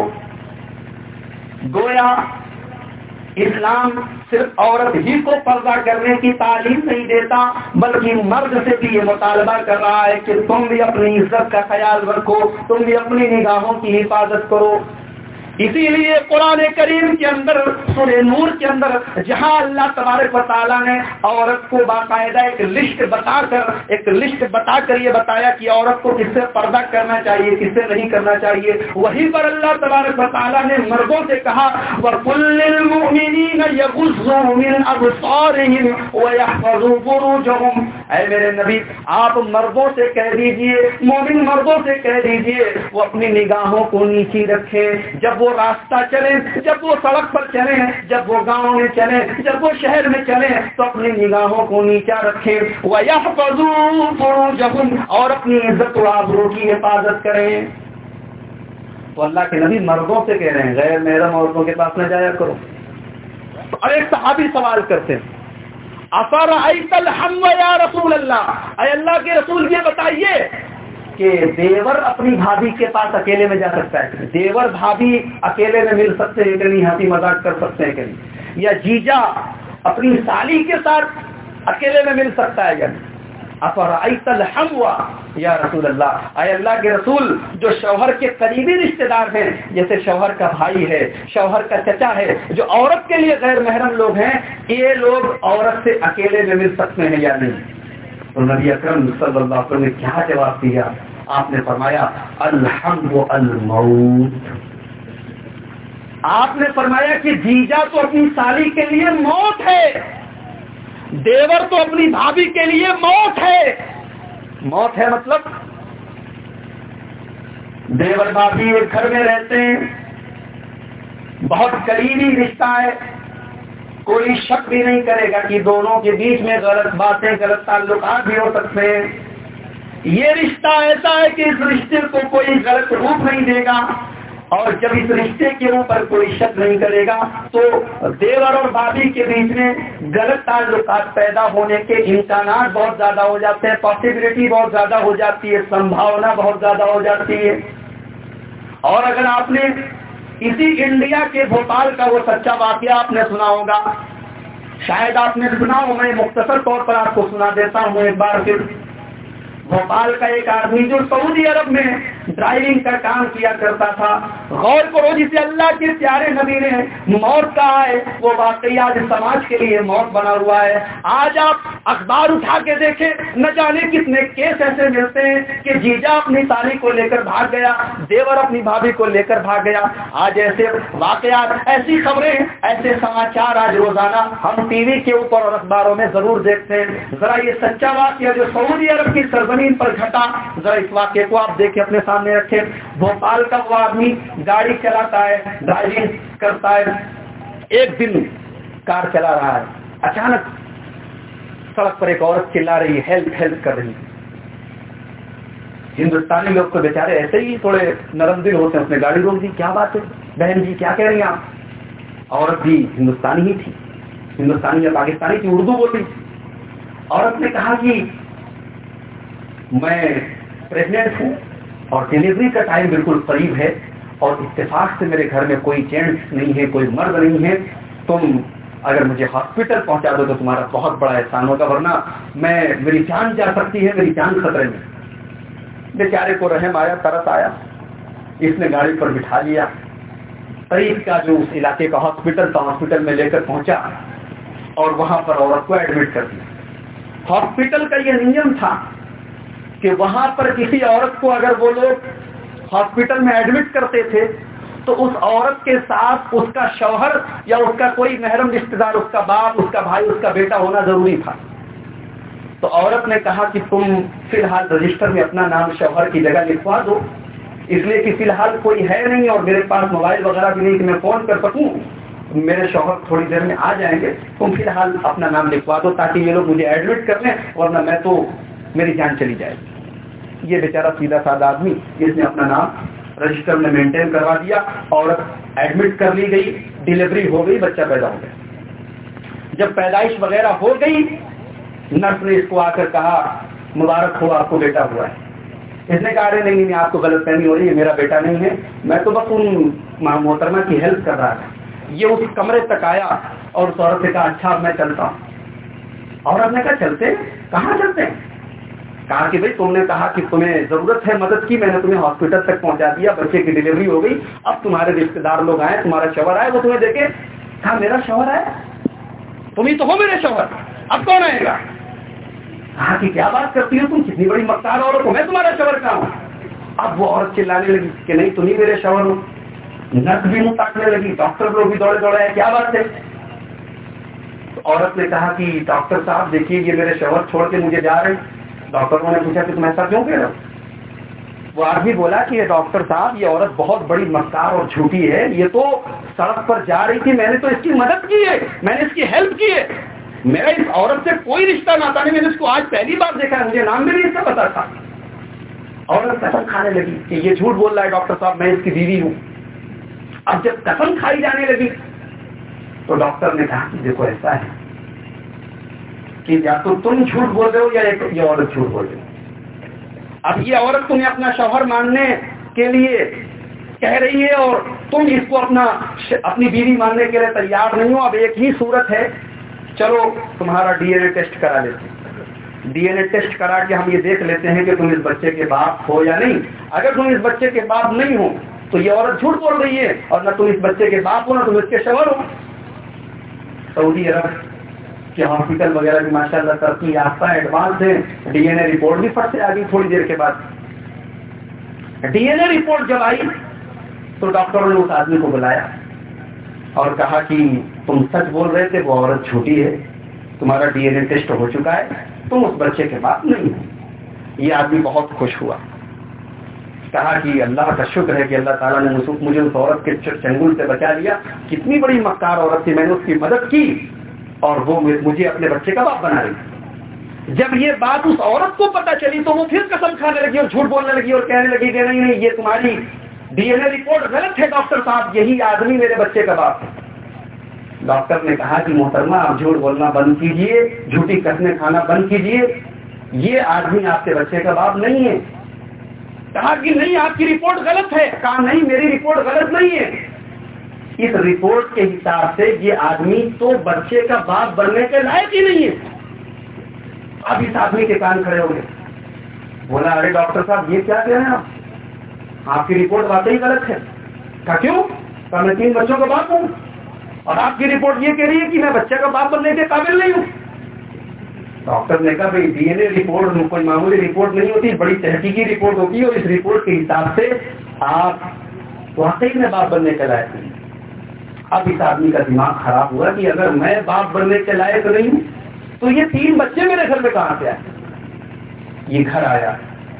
گویا اسلام صرف عورت ہی کو پردہ کرنے کی تعلیم نہیں دیتا، بلکہ مرد سے بھی یہ مطالبہ کر رہا ہے کہ تم بھی اپنی عزت کا خیال رکھو، تم بھی اپنی نگاہوں کی حفاظت کرو۔ اسی لیے قرآن کریم کے اندر سورہ نور کے اندر جہاں اللہ تبارک و تعالیٰ نے عورت کو باقاعدہ ایک لسٹ بتا کر ایک لسٹ بتا کر یہ بتایا کہ عورت کو کس سے پردہ کرنا چاہیے، کس سے نہیں کرنا چاہیے، وہیں پر اللہ تبارک و تعالیٰ نے مردوں سے کہا وَقُلْ لِلْمُؤْمِنِينَ يَغُضُّوا مِنْ أَبْصَارِهِمْ وَيَحْفَظُوا فُرُوجَهُمْ، اے میرے نبی آپ مردوں سے کہہ دیجئے، مومن مردوں سے کہہ دیجئے وہ اپنی نگاہوں کو نیچی رکھیں، جب وہ راستہ چلیں، جب وہ سڑک پر چلیں، جب وہ گاؤں میں چلیں، جب وہ شہر میں چلیں تو اپنی نگاہوں کو نیچا رکھیں، وَيَحْفَظُوا فُرُوجَهُمْ، اور اپنی عزت و آبرو کی حفاظت کریں۔ تو اللہ کے نبی مردوں سے کہہ رہے ہیں غیر محرم عورتوں کے پاس نہ جایا کرو۔ اور ایک صحابی سوال کرتے ہیں اَفَرَأَيْتَ الْحَمْوَ یا رسول اللہ، اے اللہ کے رسول یہ بتائیے کہ دیور اپنی بھابھی کے پاس اکیلے میں جا سکتا ہے، دیور بھابھی اکیلے میں مل سکتے ہیں کہ نہیں، ہنسی مذاق کر سکتے ہیں کہ نہیں، یا جیجا اپنی سالی کے ساتھ اکیلے میں مل سکتا ہے یا نہیں؟ افرأیت الحمو یا رسول اللہ، اے اللہ کے رسول جو شوہر کے قریبی رشتہ دار ہیں، جیسے شوہر کا بھائی ہے، شوہر کا چچا ہے، جو عورت کے لیے غیر محرم لوگ ہیں، یہ لوگ عورت سے اکیلے میں مل سکتے ہیں یا نہیں؟ تو نبی اکرم صلی اللہ علیہ وسلم نے کیا جواب دیا؟ آپ نے فرمایا الحمو الموت، آپ نے فرمایا کہ جیجا تو اپنی سالی کے لیے موت ہے، دیور تو اپنی بھابھی کے لیے موت ہے۔ موت ہے مطلب دیور بھابھی ایک گھر میں رہتے ہیں، بہت قریبی رشتہ ہے، کوئی شک بھی نہیں کرے گا کہ دونوں کے بیچ میں غلط باتیں، غلط تعلقات بھی ہو سکتے ہیں۔ یہ رشتہ ایسا ہے کہ اس رشتے کو کوئی غلط روپ نہیں دے گا، اور جب اس رشتے کے اوپر کوئی شک نہیں کرے گا تو دیور اور بھابھی کے بیچ میں غلط تعلقات پیدا ہونے کے امکانات بہت زیادہ ہو جاتے ہیں، پاسبلٹی بہت زیادہ ہو جاتی ہے، سمبھاونا بہت زیادہ ہو جاتی ہے۔ اور اگر آپ نے اسی انڈیا کے بھوپال کا وہ سچا واقعہ آپ نے سنا ہوگا، شاید آپ نے سنا ہو، میں مختصر طور پر آپ کو سنا دیتا ہوں ایک بار پھر۔ بھوپال کا ایک آدمی جو سعودی عرب میں ڈرائیونگ کا کام کیا کرتا تھا، غور کرو جسے اللہ کے پیارے نبی نے موت کہا ہے، وہ واقعی آج سماج کے لیے موت بنا ہوا ہے۔ آج آپ اخبار اٹھا کے دیکھیں، نہ جانے کتنے کیس ایسے ملتے ہیں کہ جیجا اپنی سالی کو لے کر بھاگ گیا، دیور اپنی بھابھی کو لے کر بھاگ گیا۔ آج ایسے واقعات، ایسی خبریں، ایسے سماچار آج روزانہ ہم ٹی وی کے اوپر اور اخباروں میں ضرور دیکھتے ہیں۔ ذرا یہ سچا واقعہ جو سعودی عرب کی سرزمین پر گھٹا، ذرا اس واقعے کو آپ دیکھیں، اپنے سامنے رکھیں۔ بھوپال کا وہ آدمی گاڑی چلاتا ہے، ڈرائیونگ کرتا ہے، ایک دن کار چلا رہا ہے، اچانک سڑک پر ایک عورت چلا رہی ہے، ہیلپ ہیلپ کر رہی ہے۔ ہندوستانی لوگ تو بیچارے ایسے ہی تھوڑے نرم دل ہوتے ہیں، اس نے گاڑی روک دی، کیا بات ہے بہن جی، کیا کہہ رہی ہیں آپ؟ عورت بھی ہندوستانی ہی تھی، ہندوستانی یا پاکستانی کی، اردو بولی۔ عورت نے کہا کہ میں پریگننٹ ہوں اور ڈلیوری کا ٹائم بالکل قریب ہے، اور اتفاق سے میرے گھر میں کوئی جینٹس نہیں ہے، کوئی مرد نہیں ہے، تم اگر مجھے ہاسپٹل پہنچا دو تو تمہارا بہت بڑا احسان ہوگا، ورنہ میں میری جان جا سکتی ہے، میری جان خطرے میں۔ بیچارے کو رحم آیا, ترس آیا, اس نے گاڑی پر بٹھا لیا, قریب کا جو اس علاقے کا ہاسپٹل تھا ہاسپٹل میں لے کر پہنچا اور وہاں پر عورت کو ایڈمٹ کر دیا. ہاسپٹل کا یہ نیم تھا کہ وہاں پر کسی عورت کو اگر وہ لوگ ہاسپٹل میں ایڈمٹ کرتے تھے تو اس عورت کے ساتھ اس کا شوہر یا اس کا کوئی محرم رشتہ دار, اس کا باپ, اس کا بھائی, اس کا بیٹا ہونا ضروری تھا. تو عورت نے کہا کہ تم فی الحال رجسٹر میں اپنا نام شوہر کی جگہ لکھوا دو, اس لیے کہ فی الحال کوئی ہے نہیں اور میرے پاس موبائل وغیرہ بھی نہیں کہ میں فون کر سکوں, میرے شوہر تھوڑی دیر میں آ جائیں گے, تم فی الحال اپنا نام لکھوا دو تاکہ یہ لوگ مجھے ایڈمٹ کر لیں ورنہ میں تو میری جان چلی جائے. یہ بیچارہ سیدھا سادہ آدمی, اس نے اپنا نام رجسٹر میں مینٹین کروا دیا, عورت ایڈمٹ کر لی گئی, ڈلیوری ہو گئی, بچہ پیدا ہو گیا. جب پیدائش وغیرہ ہو گئی نرس نے اس کو آ کر کہا مبارک ہو آپ کو بیٹا ہوا ہے. اس نے کہا ارے نہیں نہیں آپ کو غلط فہمی ہو رہی ہے, میرا بیٹا نہیں ہے, میں تو بس ان محترمہ کی ہیلپ کر رہا تھا. یہ اس کمرے تک آیا اور اس عورت سے کہا اچھا اب میں چلتا ہوں. عورت نے کہا چلتے, کہاں چلتے ہیں؟ کہا کہ بھائی تم نے کہا کہ تمہیں ضرورت ہے مدد کی, میں نے تمہیں ہاسپٹل تک پہنچا دیا, بچے کی ڈلیوری ہو گئی, اب تمہارے رشتے دار لوگ آئے, تمہارا شوہر آئے, وہ تمہیں دیکھے. کہا میرا شوہر آیا, تم ہی تو ہو میرے شوہر, اب کون آئے گا؟ کہا کہ کیا بات کرتی ہو تم, کتنی بڑی مختار عورت ہو, میں تمہارا شوہر کہاں ہوں؟ اب وہ عورت چلانے لگی کہ نہیں تم ہی میرے شوہر ہو. نرس بھی منہ تاکنے لگی, ڈاکٹر لوگ بھی دوڑے دوڑے, کیا بات ہے؟ عورت نے کہا کہ ڈاکٹر صاحب دیکھیے یہ میرے شوہر چھوڑ کے مجھے جا رہے ہیں. ڈاکٹروں نے پوچھا کہ تم ایسا کیوں کہہ رہے ہو؟ وہ آدمی بولا کہ ڈاکٹر صاحب یہ عورت بہت بڑی مکار اور جھوٹی ہے, یہ تو سڑک پر جا رہی تھی, میں نے تو اس کی مدد کی ہے, میں نے اس کی ہیلپ کی ہے, میرا اس عورت سے کوئی رشتہ ناتا نہیں, میں نے اس کو آج پہلی بار دیکھا ہے, مجھے نام بھی نہیں اس کا پتا تھا. عورت قسم کھانے لگی کہ یہ جھوٹ بول رہا ہے ڈاکٹر صاحب, میں اس کی بیوی ہوں. اب جب قسم کھائی جانے لگی تو ڈاکٹر نے کہا کہ دیکھو ایسا ہے کہ یا تو تم جھوٹ بول رہے ہو یا یہ عورت جھوٹ بول رہی ہے. اب یہ عورت تمہیں اپنا شوہر ماننے کے لیے کہہ رہی ہے اور تم اس کو اپنا اپنی بیوی ماننے کے لیے تیار نہیں ہو. اب ایک ہی صورت ہے, چلو تمہارا ڈی این اے ٹیسٹ کرا لیتے ہیں. ڈی این اے ٹیسٹ کرا کے ہم یہ دیکھ لیتے ہیں کہ تم اس بچے کے باپ ہو یا نہیں. اگر تم اس بچے کے باپ نہیں ہو تو یہ عورت جھوٹ بول رہی ہے, اور نہ تم اس بچے کے باپ ہو نہ تم اس کے شوہر ہو. سعودی عرب کے ہاسپٹل وغیرہ بھی ماشاء اللہ ترقی یافتہ ایڈوانس ہیں. ڈی این اے رپورٹ بھی فٹ سے آ گئی تھوڑی دیر کے بعد. ڈی این اے رپورٹ جب آئی تو ڈاکٹروں نے اس آدمی کو بلایا اور کہا کہ تم سچ بول رہے تھے, وہ عورت جھوٹی ہے, تمہارا ڈی این اے ٹیسٹ ہو چکا ہے, تم اس بچے کے باپ نہیں ہو. یہ آدمی بہت خوش ہوا, کہا کہ اللہ کا شکر ہے کہ اللہ تعالیٰ نے مجھے اس عورت کے چنگل سے بچا لیا, کتنی بڑی مکار عورت تھی, میں نے اس کی مدد کی اور وہ مجھے اپنے بچے کا باپ بنا رہی. جب یہ بات اس عورت کو پتہ چلی تو وہ پھر قسم کھانے لگی اور جھوٹ بولنے لگی اور کہنے لگی کہ نہیں نہیں یہ تمہاری ڈی این اے رپورٹ غلط ہے ڈاکٹر صاحب, یہی آدمی میرے بچے کا باپ ہے. ڈاکٹر نے کہا کہ محترمہ آپ جھوٹ بولنا بند کیجئے, جھوٹی قسمیں کھانا بند کیجئے, یہ آدمی آپ کے بچے کا باپ نہیں ہے. کہا کہ نہیں آپ کی رپورٹ غلط ہے. کہا نہیں میری رپورٹ غلط نہیں ہے, اس رپورٹ کے حساب سے یہ آدمی تو بچے کا باپ بننے کے لائق ہی نہیں ہے. اب اس آدمی کے کان کھڑے ہو گئے, بولا ارے ڈاکٹر صاحب یہ کیا کہہ رہے ہیں آپ, آپ کی رپورٹ واقعی غلط ہے. کہا کیوں؟ کہا میں تین بچوں کا باپ ہوں اور آپ کی رپورٹ یہ کہہ رہی ہے کہ میں بچے کا باپ بننے کے قابل نہیں ہوں. ڈاکٹر نے کہا بھائی ڈی این اے رپورٹ کوئی معمولی رپورٹ نہیں ہوتی, بڑی تحقیقی رپورٹ ہوتی ہے اور اس رپورٹ کے حساب سے آپ واقعی میں باپ بننے کے لائق نہیں. اب اس آدمی کا دماغ خراب ہوا کہ اگر میں باپ بننے کے لائق نہیں ہوں تو یہ تین بچے میرے گھر میں کہاں سے آئے. یہ گھر آیا,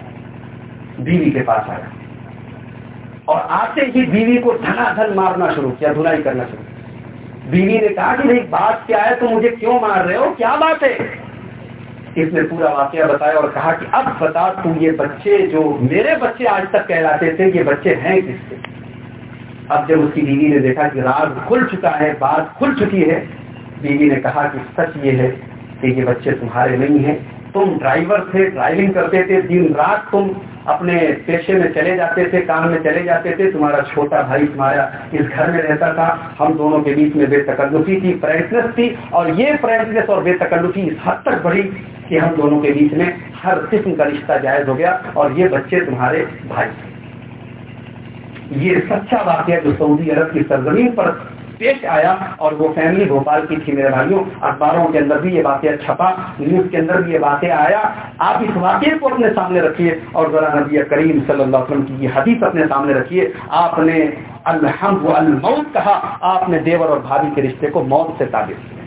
بیوی کے پاس آیا اور آتے ہی بیوی کو دھنا دھن مارنا شروع کیا, دھلائی کرنا شروع کیا. بیوی نے کہا کہ نہیں بات کیا ہے, تو مجھے کیوں مار رہے ہو, کیا بات ہے؟ اس نے پورا واقعہ بتایا اور کہا کہ اب بتا تو یہ بچے جو میرے بچے آج تک کہلاتے تھے یہ بچے ہیں کس کے. اب جب اس کی بیوی نے دیکھا کہ راز کھل چکا ہے, بات کھل چکی ہے, بیوی نے کہا کہ سچ یہ ہے کہ یہ بچے تمہارے نہیں ہیں, تم ڈرائیور تھے, ڈرائیونگ کرتے تھے, دن رات تم اپنے پیشے میں چلے جاتے تھے, کام میں چلے جاتے تھے, تمہارا چھوٹا بھائی تمہارا اس گھر میں رہتا تھا, ہم دونوں کے بیچ میں بے تکلفی تھی, فرینڈنس تھی, اور یہ فرینڈنس اور بے تکلفی اس حد تک بڑھی کہ ہم دونوں کے بیچ میں ہر قسم کا رشتہ جائز ہو گیا اور یہ بچے تمہارے بھائی تھے۔ یہ سچا واقعہ جو سعودی عرب کی سرزمین پر پیش آیا اور وہ فیملی بھوپال کی تھی میرے بھائیوں، اخباروں کے اندر بھی یہ واقعہ چھپا، نیوز کے اندر بھی یہ واقعہ آیا۔ آپ اس واقعے کو اپنے سامنے رکھیے اور ذرا نبی کریم صلی اللہ علیہ وسلم کی یہ حدیث اپنے سامنے رکھیے۔ آپ نے الحم والموت کہا، آپ نے دیور اور بھابھی کے رشتے کو موت سے تعبیر کیا۔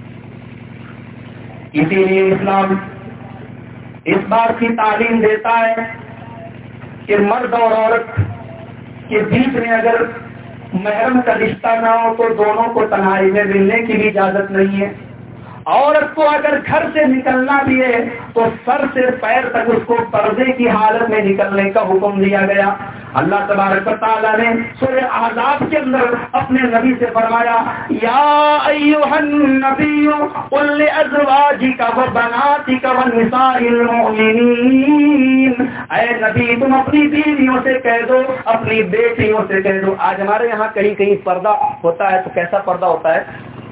اسی لیے اسلام اس بات کی تعلیم دیتا ہے کہ مرد اور عورت کے بیچ میں اگر محرم کا رشتہ نہ ہو تو دونوں کو تنہائی میں ملنے کی بھی اجازت نہیں ہے۔ عورت کو اگر گھر سے نکلنا بھی ہے تو سر سے پیر تک اس کو پردے کی حالت میں نکلنے کا حکم دیا گیا۔ اللہ تبارک و تعالیٰ نے سورہ احزاب کے اندر اپنے نبی سے فرمایا، یا ایھا النبی قل لازواجک وبناتک ونساء المؤمنین، اے نبی تم اپنی بیویوں سے کہہ دو، اپنی بیٹیوں سے کہہ دو۔ آج ہمارے یہاں کہیں کہیں پردہ ہوتا ہے تو کیسا پردہ ہوتا ہے؟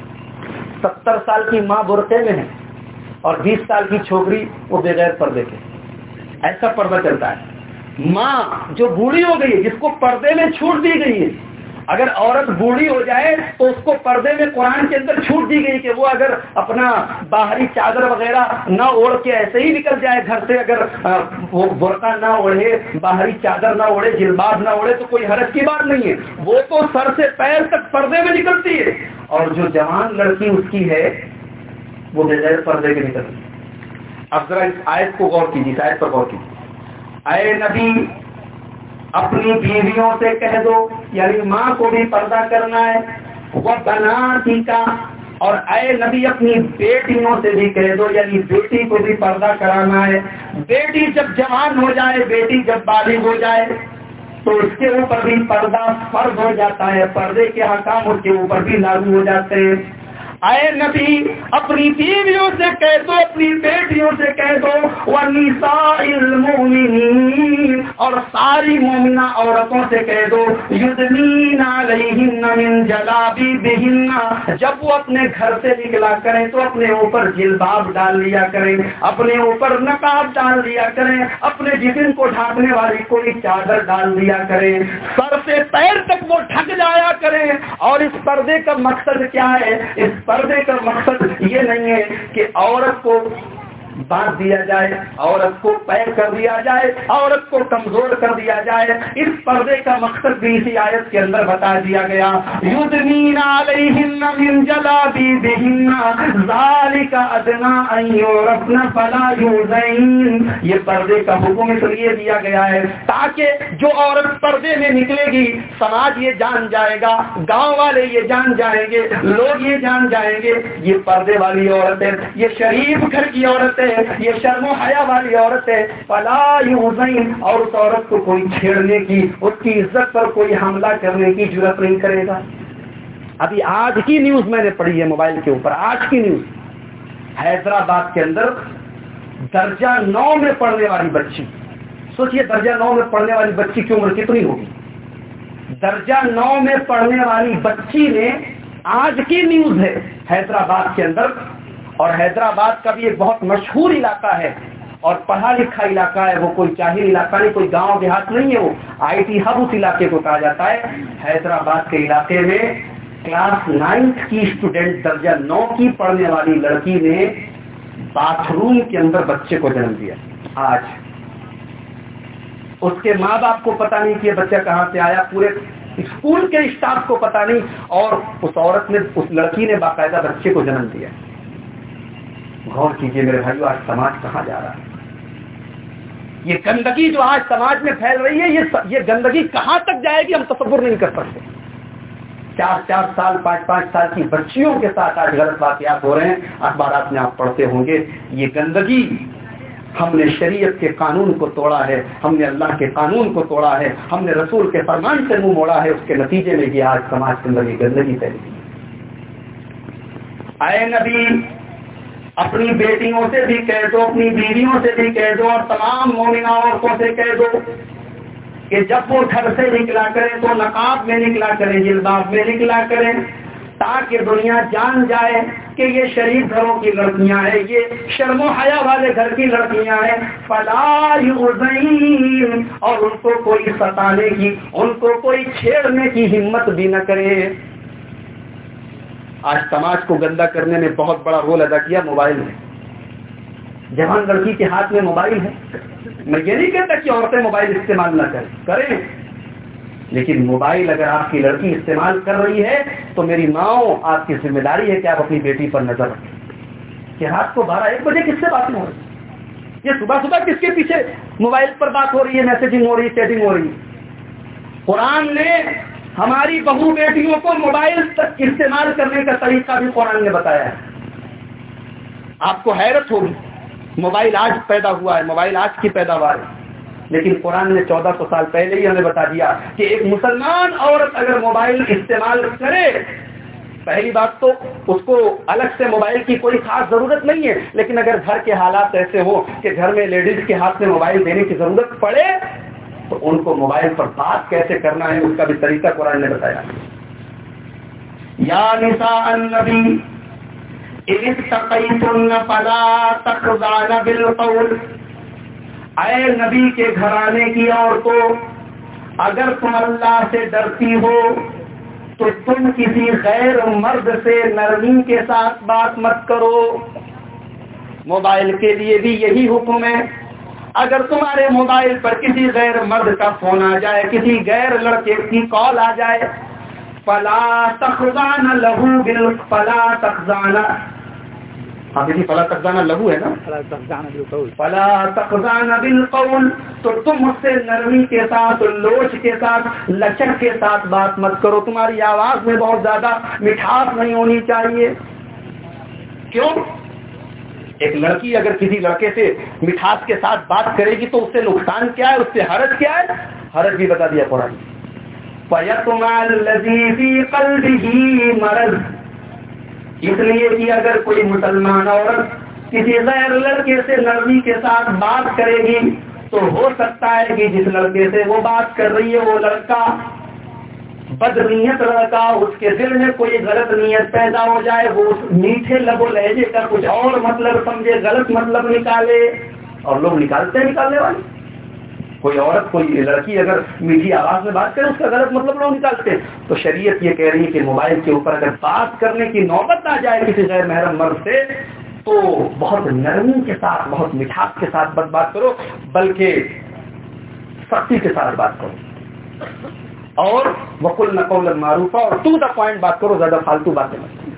ستر سال کی ماں برقعے میں ہے اور بیس سال کی چھوکری وہ بغیر پردے کے، ایسا پردہ چلتا ہے۔ ماں جو بوڑھی ہو گئی ہے، جس کو پردے میں چھوٹ دی گئی ہے، اگر عورت بوڑھی ہو جائے تو اس کو پردے میں قرآن کے اندر چھوٹ دی گئی کہ وہ اگر اپنا باہری چادر وغیرہ نہ اوڑھ کے ایسے ہی نکل جائے گھر سے، اگر وہ برقع نہ اوڑھے، باہری چادر نہ اوڑھے، جلباب نہ اوڑھے تو کوئی حرج کی بات نہیں ہے، وہ تو سر سے پیر تک پردے میں نکلتی ہے۔ اور جو جوان لڑکی اس کی ہے وہ بغیر پردے کے نکلتی ہے۔ اب ذرا اس آیت کو غور کیجیے، اس آیت پر غور کیجیے۔ اے نبی اپنی بیویوں سے کہہ دو، یعنی ماں کو بھی پردہ کرنا ہے، وہ بناتی کا، اور اے نبی اپنی بیٹیوں سے بھی کہہ دو، یعنی بیٹی کو بھی پردہ کرانا ہے۔ بیٹی جب جوان ہو جائے، بیٹی جب بالغ ہو جائے تو اس کے اوپر بھی پردہ فرض ہو جاتا ہے، پردے کے احکام اس کے اوپر بھی لاگو ہو جاتے ہیں۔ اے نبی اپنی بیویوں سے کہہ دو، اپنی بیٹیوں سے کہہ دو، وَنِسَاءِ الْمُؤْمِنِينَ، اور ساری مومنہ عورتوں سے کہہ دو، یُدْنِینَ عَلَیہنَّ مِن جَلَابِیبِہِنَّ، جب وہ اپنے گھر سے نکلا کریں تو اپنے اوپر جلباب ڈال لیا کریں، اپنے اوپر نقاب ڈال لیا کریں، اپنے جسم کو ڈھانپنے والی کوئی چادر ڈال دیا کریں، سر سے پیر تک وہ ڈھک جایا کریں۔ اور اس پردے کا مقصد کیا ہے؟ اس پردے کا مقصد یہ نہیں ہے کہ عورت کو باندھ دیا جائے، عورت کو پیر کر دیا جائے، عورت کو کمزور کر دیا جائے۔ اس پردے کا مقصد بھی اسی آیت کے اندر بتا دیا گیا، یُدْنِینَ عَلَیہنَّ مِن جَلَابِیبِہِنَّ ذَلِکَ أَدْنَىٰ أَن یُعْرَفْنَ فَلَا یُؤْذَیْنَ، یہ پردے کا حکم اس لیے دیا گیا ہے تاکہ جو عورت پردے میں نکلے گی سماج یہ جان جائے گا، گاؤں والے یہ جان جائیں گے، لوگ یہ جان جائیں گے یہ پردے والی عورت ہے، یہ شریف گھر کی عورت ہے، یہ شرم و حیا والی عورت ہے۔ فلا یؤذین، اور اس عورت کو کوئی چھیڑنے کی، اس کی عزت پر کوئی حملہ کرنے کی جرات نہیں کرے گا۔ ابھی آج کی نیوز میں نے پڑھی ہے موبائل کے اوپر، آج کی نیوز، حیدرآباد کے اندر درجہ نو میں پڑھنے والی بچی، سوچئے درجہ نو میں پڑھنے والی بچی کی عمر کتنی ہوگی؟ درجہ نو میں پڑھنے والی بچی نے، آج کی نیوز ہے حیدرآباد کے اندر، اور حیدرآباد کا بھی ایک بہت مشہور علاقہ ہے اور پڑھا لکھا علاقہ ہے، وہ کوئی جاہل علاقہ نہیں، کوئی گاؤں دیہات نہیں ہے، وہ آئی ٹی ہب اس علاقے کو کہا جاتا ہے۔ حیدرآباد کے علاقے میں کلاس نائنتھ کی اسٹوڈنٹ، درجہ نو کی پڑھنے والی لڑکی نے باتھ روم کے اندر بچے کو جنم دیا۔ آج اس کے ماں باپ کو پتا نہیں کہ یہ بچہ کہاں سے آیا، پورے اسکول کے اسٹاف کو پتا نہیں، اور اس عورت نے، اس لڑکی نے باقاعدہ بچے کو جنم دیا۔ غور کیجئے میرے بھائیو، آج سماج کہاں جا رہا ہے؟ یہ گندگی جو آج سماج میں پھیل رہی ہے، یہ یہ گندگی کہاں تک جائے گی ہم تصور نہیں کر سکتے۔ چار چار سال پانچ پانچ سال کی بچیوں کے ساتھ آج غلط واقعات ہو رہے ہیں، اخبارات میں آپ پڑھتے ہوں گے۔ یہ گندگی، ہم نے شریعت کے قانون کو توڑا ہے، ہم نے اللہ کے قانون کو توڑا ہے، ہم نے رسول کے فرمان سے منہ موڑا ہے، اس کے نتیجے میں یہ آج سماج کے اندر یہ گندگی پھیلی۔ اے نبی اپنی بیٹیوں سے بھی کہہ دو، اپنی بیویوں سے بھی کہہ دو، اور تمام مومنہ عورتوں سے کہہ دو کہ جب وہ گھر سے نکلا کریں تو نقاب میں نکلا کریں، جلباب میں نکلا کریں، تاکہ دنیا جان جائے کہ یہ شریف گھروں کی لڑکیاں ہیں، یہ شرم و حیا والے گھر کی لڑکیاں ہیں، فلا یؤذین، اور ان کو کوئی ستانے کی، ان کو کوئی چھیڑنے کی ہمت بھی نہ کرے۔ آج سماج کو گندا کرنے میں بہت بڑا رول ادا کیا موبائل نے۔ جوان لڑکی کے ہاتھ میں موبائل ہے، میں یہ نہیں کہتا کہ عورتیں موبائل استعمال نہ کریں، کریں، لیکن موبائل اگر آپ کی لڑکی استعمال کر رہی ہے تو میری ماں، آپ کی ذمہ داری ہے کہ آپ اپنی بیٹی پر نظر رکھیں کہ رات کو بارہ ایک بجے کس سے باتیں ہو رہی، یہ صبح صبح کس کے پیچھے موبائل پر بات ہو رہی ہے، میسجنگ ہو رہی ہے، چیٹنگ ہو رہی ہے۔ قرآن نے ہماری بہو بیٹیوں کو موبائل تک استعمال کرنے کا طریقہ بھی قرآن نے بتایا ہے۔ آپ کو حیرت ہوگی، موبائل آج پیدا ہوا ہے، موبائل آج کی پیداوار ہے، لیکن قرآن نے چودہ سو سال پہلے ہی ہمیں بتا دیا کہ ایک مسلمان عورت اگر موبائل استعمال کرے، پہلی بات تو اس کو الگ سے موبائل کی کوئی خاص ضرورت نہیں ہے، لیکن اگر گھر کے حالات ایسے ہوں کہ گھر میں لیڈیز کے ہاتھ میں موبائل دینے کی ضرورت پڑے تو ان کو موبائل پر بات کیسے کرنا ہے اس کا بھی طریقہ قرآن نے بتایا۔ یا نساء النبی ان اتقیتن فلا تخضعن بالقول، اے نبی کے گھرانے کی عورتوں، اگر تم اللہ سے ڈرتی ہو تو تم کسی غیر مرد سے نرمی کے ساتھ بات مت کرو۔ موبائل کے لیے بھی یہی حکم ہے، اگر تمہارے موبائل پر کسی غیر مرد کا فون آ جائے، کسی غیر لڑکے کی کال آ جائے، فلا تخضعن لہو بال فلا تخضعن، ہاں دیکھیے فلا تخضعن لہو ہے نا، فلا تخضعن بالقول، تو تم اس سے نرمی کے ساتھ، لوچ کے ساتھ، لچک کے ساتھ بات مت کرو، تمہاری آواز میں بہت زیادہ مٹھاس نہیں ہونی چاہیے۔ کیوں؟ ایک لڑکی اگر کسی لڑکے سے مٹھاس کے ساتھ بات کرے گی تو اس سے نقصان کیا ہے، اس سے حرج کیا ہے؟ حرج بھی بتا دیا قرآن۔ فَيَطْمَعَ الَّذِي فِي قَلْبِهِ مَرَضٌ، اس لیے کہ اگر کوئی مسلمان عورت کسی غیر لڑکے سے نرمی کے ساتھ بات کرے گی تو ہو سکتا ہے کہ جس لڑکے سے وہ بات کر رہی ہے وہ لڑکا بد نیت لڑکا، اس کے دل میں کوئی غلط نیت پیدا ہو جائے، وہ اس میٹھے لب و لہجے کا کچھ اور مطلب سمجھے، غلط مطلب نکالے، اور لوگ نکالتے ہیں نکالنے والے۔ کوئی عورت، کوئی لڑکی اگر میٹھی آواز میں بات کرے اس کا غلط مطلب لوگ نکالتے ہیں، تو شریعت یہ کہہ رہی ہے کہ موبائل کے اوپر اگر بات کرنے کی نوبت آ جائے کسی غیر محرم مرد سے تو بہت نرمی کے ساتھ، بہت مٹھاس کے ساتھ بات بات کرو، بلکہ سختی کے ساتھ بات کرو، اور وَقُلْنَ قَوْلًا مَعْرُوفًا، اور ٹو دا پوائنٹ بات کرو، زیادہ فالتو باتیں مت کرو۔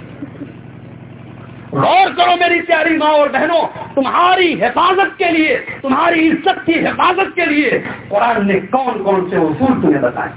غور کرو میری پیاری ماں اور بہنوں، تمہاری حفاظت کے لیے، تمہاری عزت کی حفاظت کے لیے قرآن نے کون کون سے اصول تمہیں بتائے۔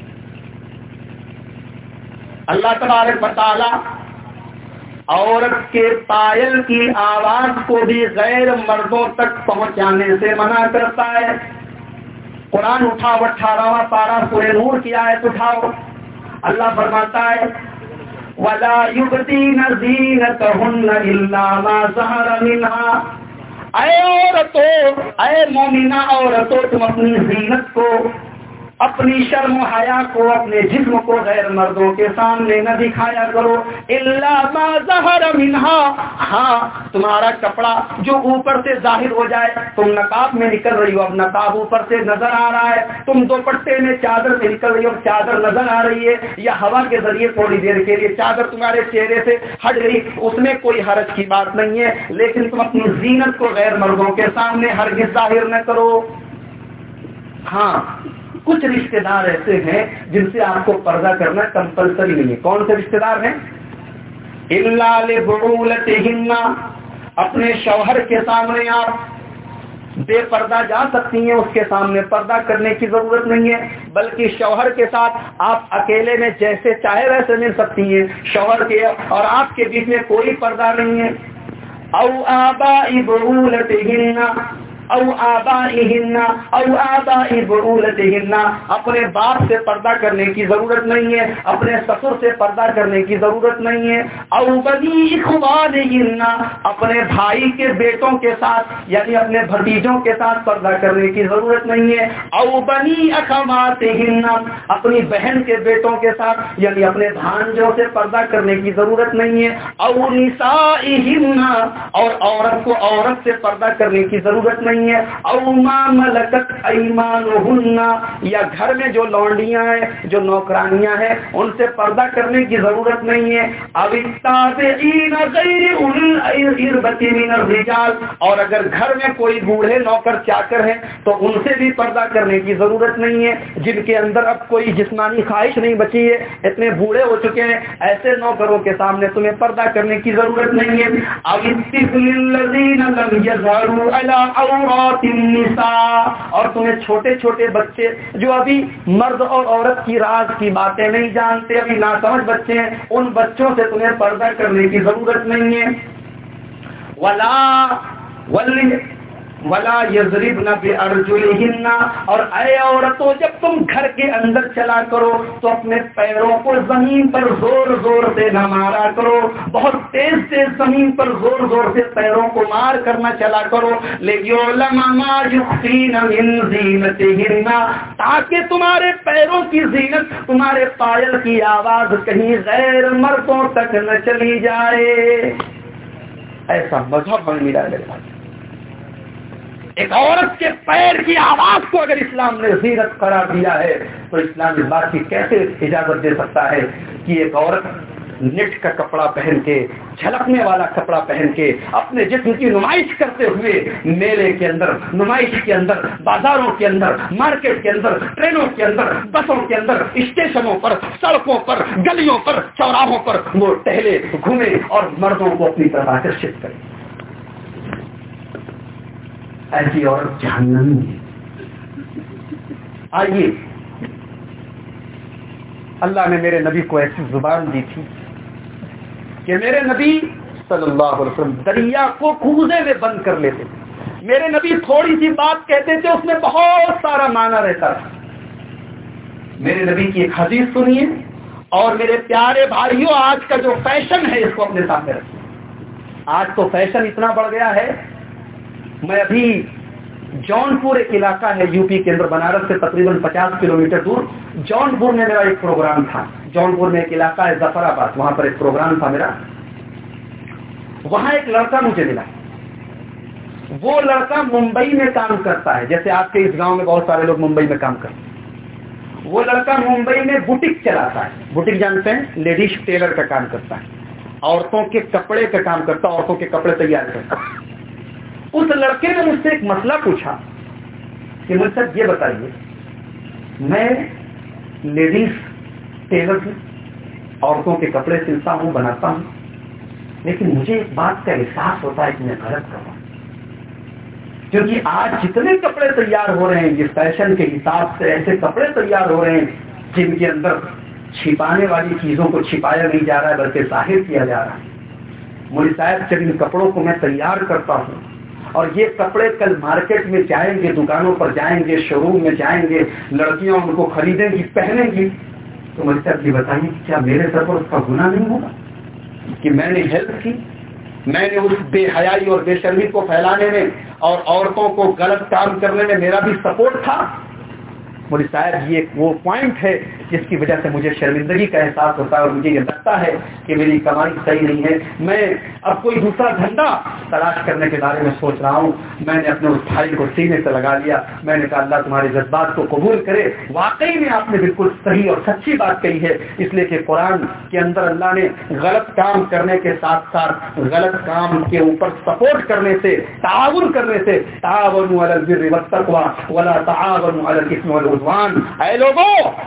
اللہ تبارک و تعالی عورت کے پائل کی آواز کو بھی غیر مردوں تک پہنچانے سے منع کرتا ہے۔ قرآن اٹھاؤ، اٹھارہواں پارہ سورہ نور کی آیت اٹھاؤ، اللہ فرماتا ہے وَلَا يُبْدِينَ زِينَتَهُنَّ إِلَّا مَا ظَهَرَ مِنْهَا، اے عورتوں، اے مومنہ عورتوں، تم اپنی زینت کو، اپنی شرم و حیا کو، اپنے جسم کو غیر مردوں کے سامنے نہ دکھایا کرو، الا ما ظہر منہا، ہاں تمہارا کپڑا جو اوپر سے ظاہر ہو جائے، تم نقاب میں نکل رہی ہو، اب نقاب اوپر سے نظر آ رہا ہے، تم دوپٹے میں چادر سے نکل رہی ہو، چادر نظر آ رہی ہے، یا ہوا کے ذریعے تھوڑی دیر کے لیے چادر تمہارے چہرے سے ہٹ گئی، اس میں کوئی حرج کی بات نہیں ہے، لیکن تم اپنی زینت کو غیر مردوں کے سامنے ہرگز ظاہر نہ کرو۔ ہاں کچھ رشتہ دار ایسے ہیں جن سے آپ کو پردہ کرنا کمپلسری نہیں ہے۔ کون سے رشتہ دار ہیں؟ الا لبعولتہن، اپنے شوہر کے سامنے آپ بے پردہ جا سکتی ہیں، اس کے سامنے پردہ کرنے کی ضرورت نہیں ہے، بلکہ شوہر کے ساتھ آپ اکیلے میں جیسے چاہے ویسے مل سکتی ہیں، شوہر کے اور آپ کے بیچ میں کوئی پردہ نہیں ہے۔ او آباء بعولتہن، او آبائہن او آبائی بعولتہن، اپنے باپ سے پردہ کرنے کی ضرورت نہیں ہے، اپنے سسر سے پردہ کرنے کی ضرورت نہیں ہے، او بنی اخوانہن، اپنے بھائی کے بیٹوں کے ساتھ یعنی اپنے بھتیجوں کے ساتھ پردہ کرنے کی ضرورت نہیں ہے، او بنی اخواتہن، اپنی بہن کے بیٹوں کے ساتھ یعنی اپنے بھانجوں سے پردہ کرنے کی ضرورت نہیں ہے، او نسائہن، اور عورت کو عورت سے پردہ کرنے کی ضرورت نہیں ہے، او ما ملکت ایمانہن، یا گھر میں جو لونڈیاں ہیں جو نوکرانیاں ہیں ان سے پردہ کرنے کی ضرورت نہیں ہے، او التابعین غیر اولی الاربۃ من الرجال، اور اگر گھر میں کوئی بوڑھے نوکر چاکر ہیں تو ان سے بھی پردہ کرنے کی ضرورت نہیں ہے، جن کے اندر اب کوئی جسمانی خواہش نہیں بچی ہے، اتنے بوڑھے ہو چکے ہیں، ایسے نوکروں کے سامنے تمہیں پردہ کرنے کی ضرورت نہیں ہے، او الطفل الذین لم یظہروا علی عورات النساء، اور تمہیں چھوٹے چھوٹے بچے جو ابھی مرد اور عورت کی راز کی باتیں نہیں جانتے، ابھی ناسمجھ بچے ہیں، ان بچوں سے تمہیں پردہ کرنے کی ضرورت نہیں ہے، ولا ولی ولا یضربن بارجلہن، اور اے عورتوں جب تم گھر کے اندر چلا کرو تو اپنے پیروں کو زمین پر زور زور سے نہ مارا کرو، بہت تیز تیز زمین پر زور زور سے پیروں کو مار کرنا چلا کرو، لیعلم ما یخفین من زینتہن، تاکہ تمہارے پیروں کی زینت، تمہارے پائل کی آواز کہیں غیر مردوں تک نہ چلی جائے۔ ایسا مذہب ہمیں ملا ہے۔ ایک عورت کے پیر کی آواز کو اگر اسلام نے زینت قرار دیا ہے تو اسلام اس بات کی کیسے اجازت دے سکتا ہے کہ ایک عورت نیٹ کا کپڑا پہن کے، جھلکنے والا کپڑا پہن کے، اپنے جسم کی نمائش کرتے ہوئے میلے کے اندر، نمائش کے اندر، بازاروں کے اندر، مارکیٹ کے اندر، ٹرینوں کے اندر، بسوں کے اندر، اسٹیشنوں پر، سڑکوں پر، گلیوں پر، چوراہوں پر وہ ٹہلے گھومے اور مردوں کو اپنی طرف آکرشت کرے؟ ایسی عورت جہنمی ہے۔ آئیے، اللہ نے میرے نبی کو ایسی زبان دی تھی کہ میرے نبی صلی اللہ علیہ وسلم دریا کو کوزے میں بند کر لیتے تھے۔ میرے نبی تھوڑی سی بات کہتے تھے، اس میں بہت سارا معنی رہتا تھا۔ میرے نبی کی ایک حدیث سنیے، اور میرے پیارے بھائیوں آج کا جو فیشن ہے اس کو اپنے سامنے رکھیے۔ آج تو فیشن اتنا بڑھ گیا ہے، میں ابھی جونپور ایک علاقہ ہے یو پی کے اندر، بنارس سے تقریباً پچاس کلومیٹر دور جونپور میں میرا ایک پروگرام تھا۔ جونپور میں ایک علاقہ ہے ظفر آباد، وہاں پر ایک پروگرام تھا میرا۔ وہاں ایک لڑکا مجھے ملا، وہ لڑکا ممبئی میں کام کرتا ہے، جیسے آپ کے اس گاؤں میں بہت سارے لوگ ممبئی میں کام کرتے ہیں۔ وہ لڑکا ممبئی میں بوٹک چلاتا ہے، بوٹک جانتے ہیں، لیڈیز ٹیلر کا کام کرتا ہے، عورتوں کے کپڑے کا کام کرتا ہے، عورتوں کے کپڑے تیار کرتا ہے۔ اس لڑکے نے مجھ سے ایک مسئلہ پوچھا کہ مجھ سے یہ بتائیے، میں لیڈیز ٹیلر ہوں، عورتوں کے کپڑے سلتا ہوں، بناتا ہوں، لیکن مجھے ایک بات کا احساس ہوتا ہے کہ میں غلط کر رہا ہوں، کیونکہ آج جتنے کپڑے تیار ہو رہے ہیں یہ فیشن کے حساب سے ایسے کپڑے تیار ہو رہے ہیں جن کے اندر چھپانے والی چیزوں کو چھپایا نہیں جا رہا ہے بلکہ ظاہر کیا جا رہا ہے۔ مجھے صاحب جب ان کپڑوں کو میں تیار کرتا ہوں اور یہ کپڑے کل مارکیٹ میں جائیں گے، دکانوں پر جائیں گے، شو روم میں جائیں گے، لڑکیاں ان کو خریدیں گی، پہنیں گی، تو مجھے صاحب یہ بتائیے کیا میرے سر پر اس کا گناہ نہیں ہوگا کہ میں نے ہیلپ کی، میں نے اس بے حیائی اور بے شرمی کو پھیلانے میں اور عورتوں کو غلط کام کرنے میں میرا بھی سپورٹ تھا؟ مجھے شاید یہ وہ پوائنٹ ہے جس کی وجہ سے مجھے شرمندگی کا احساس ہوتا ہے اور مجھے یہ لگتا ہے کہ میری کمائی صحیح نہیں ہے، میں اب کوئی دوسرا دھندا تلاش کرنے کے بارے میں سوچ رہا ہوں۔ میں نے اپنے اس بھائی کو سینے سے لگا لیا، میں نے کہا اللہ تمہارے جذبات کو قبول کرے، واقعی میں آپ نے بالکل صحیح اور سچی بات کہی ہے، اس لیے کہ قرآن کے اندر اللہ نے غلط کام کرنے کے ساتھ ساتھ غلط کام کے اوپر سپورٹ کرنے سے، تعاون کرنے سے، تعاونوا علی البر والتقوی ولا تعاونوا علی الاثم والعدوان، اے لوگوں نیکی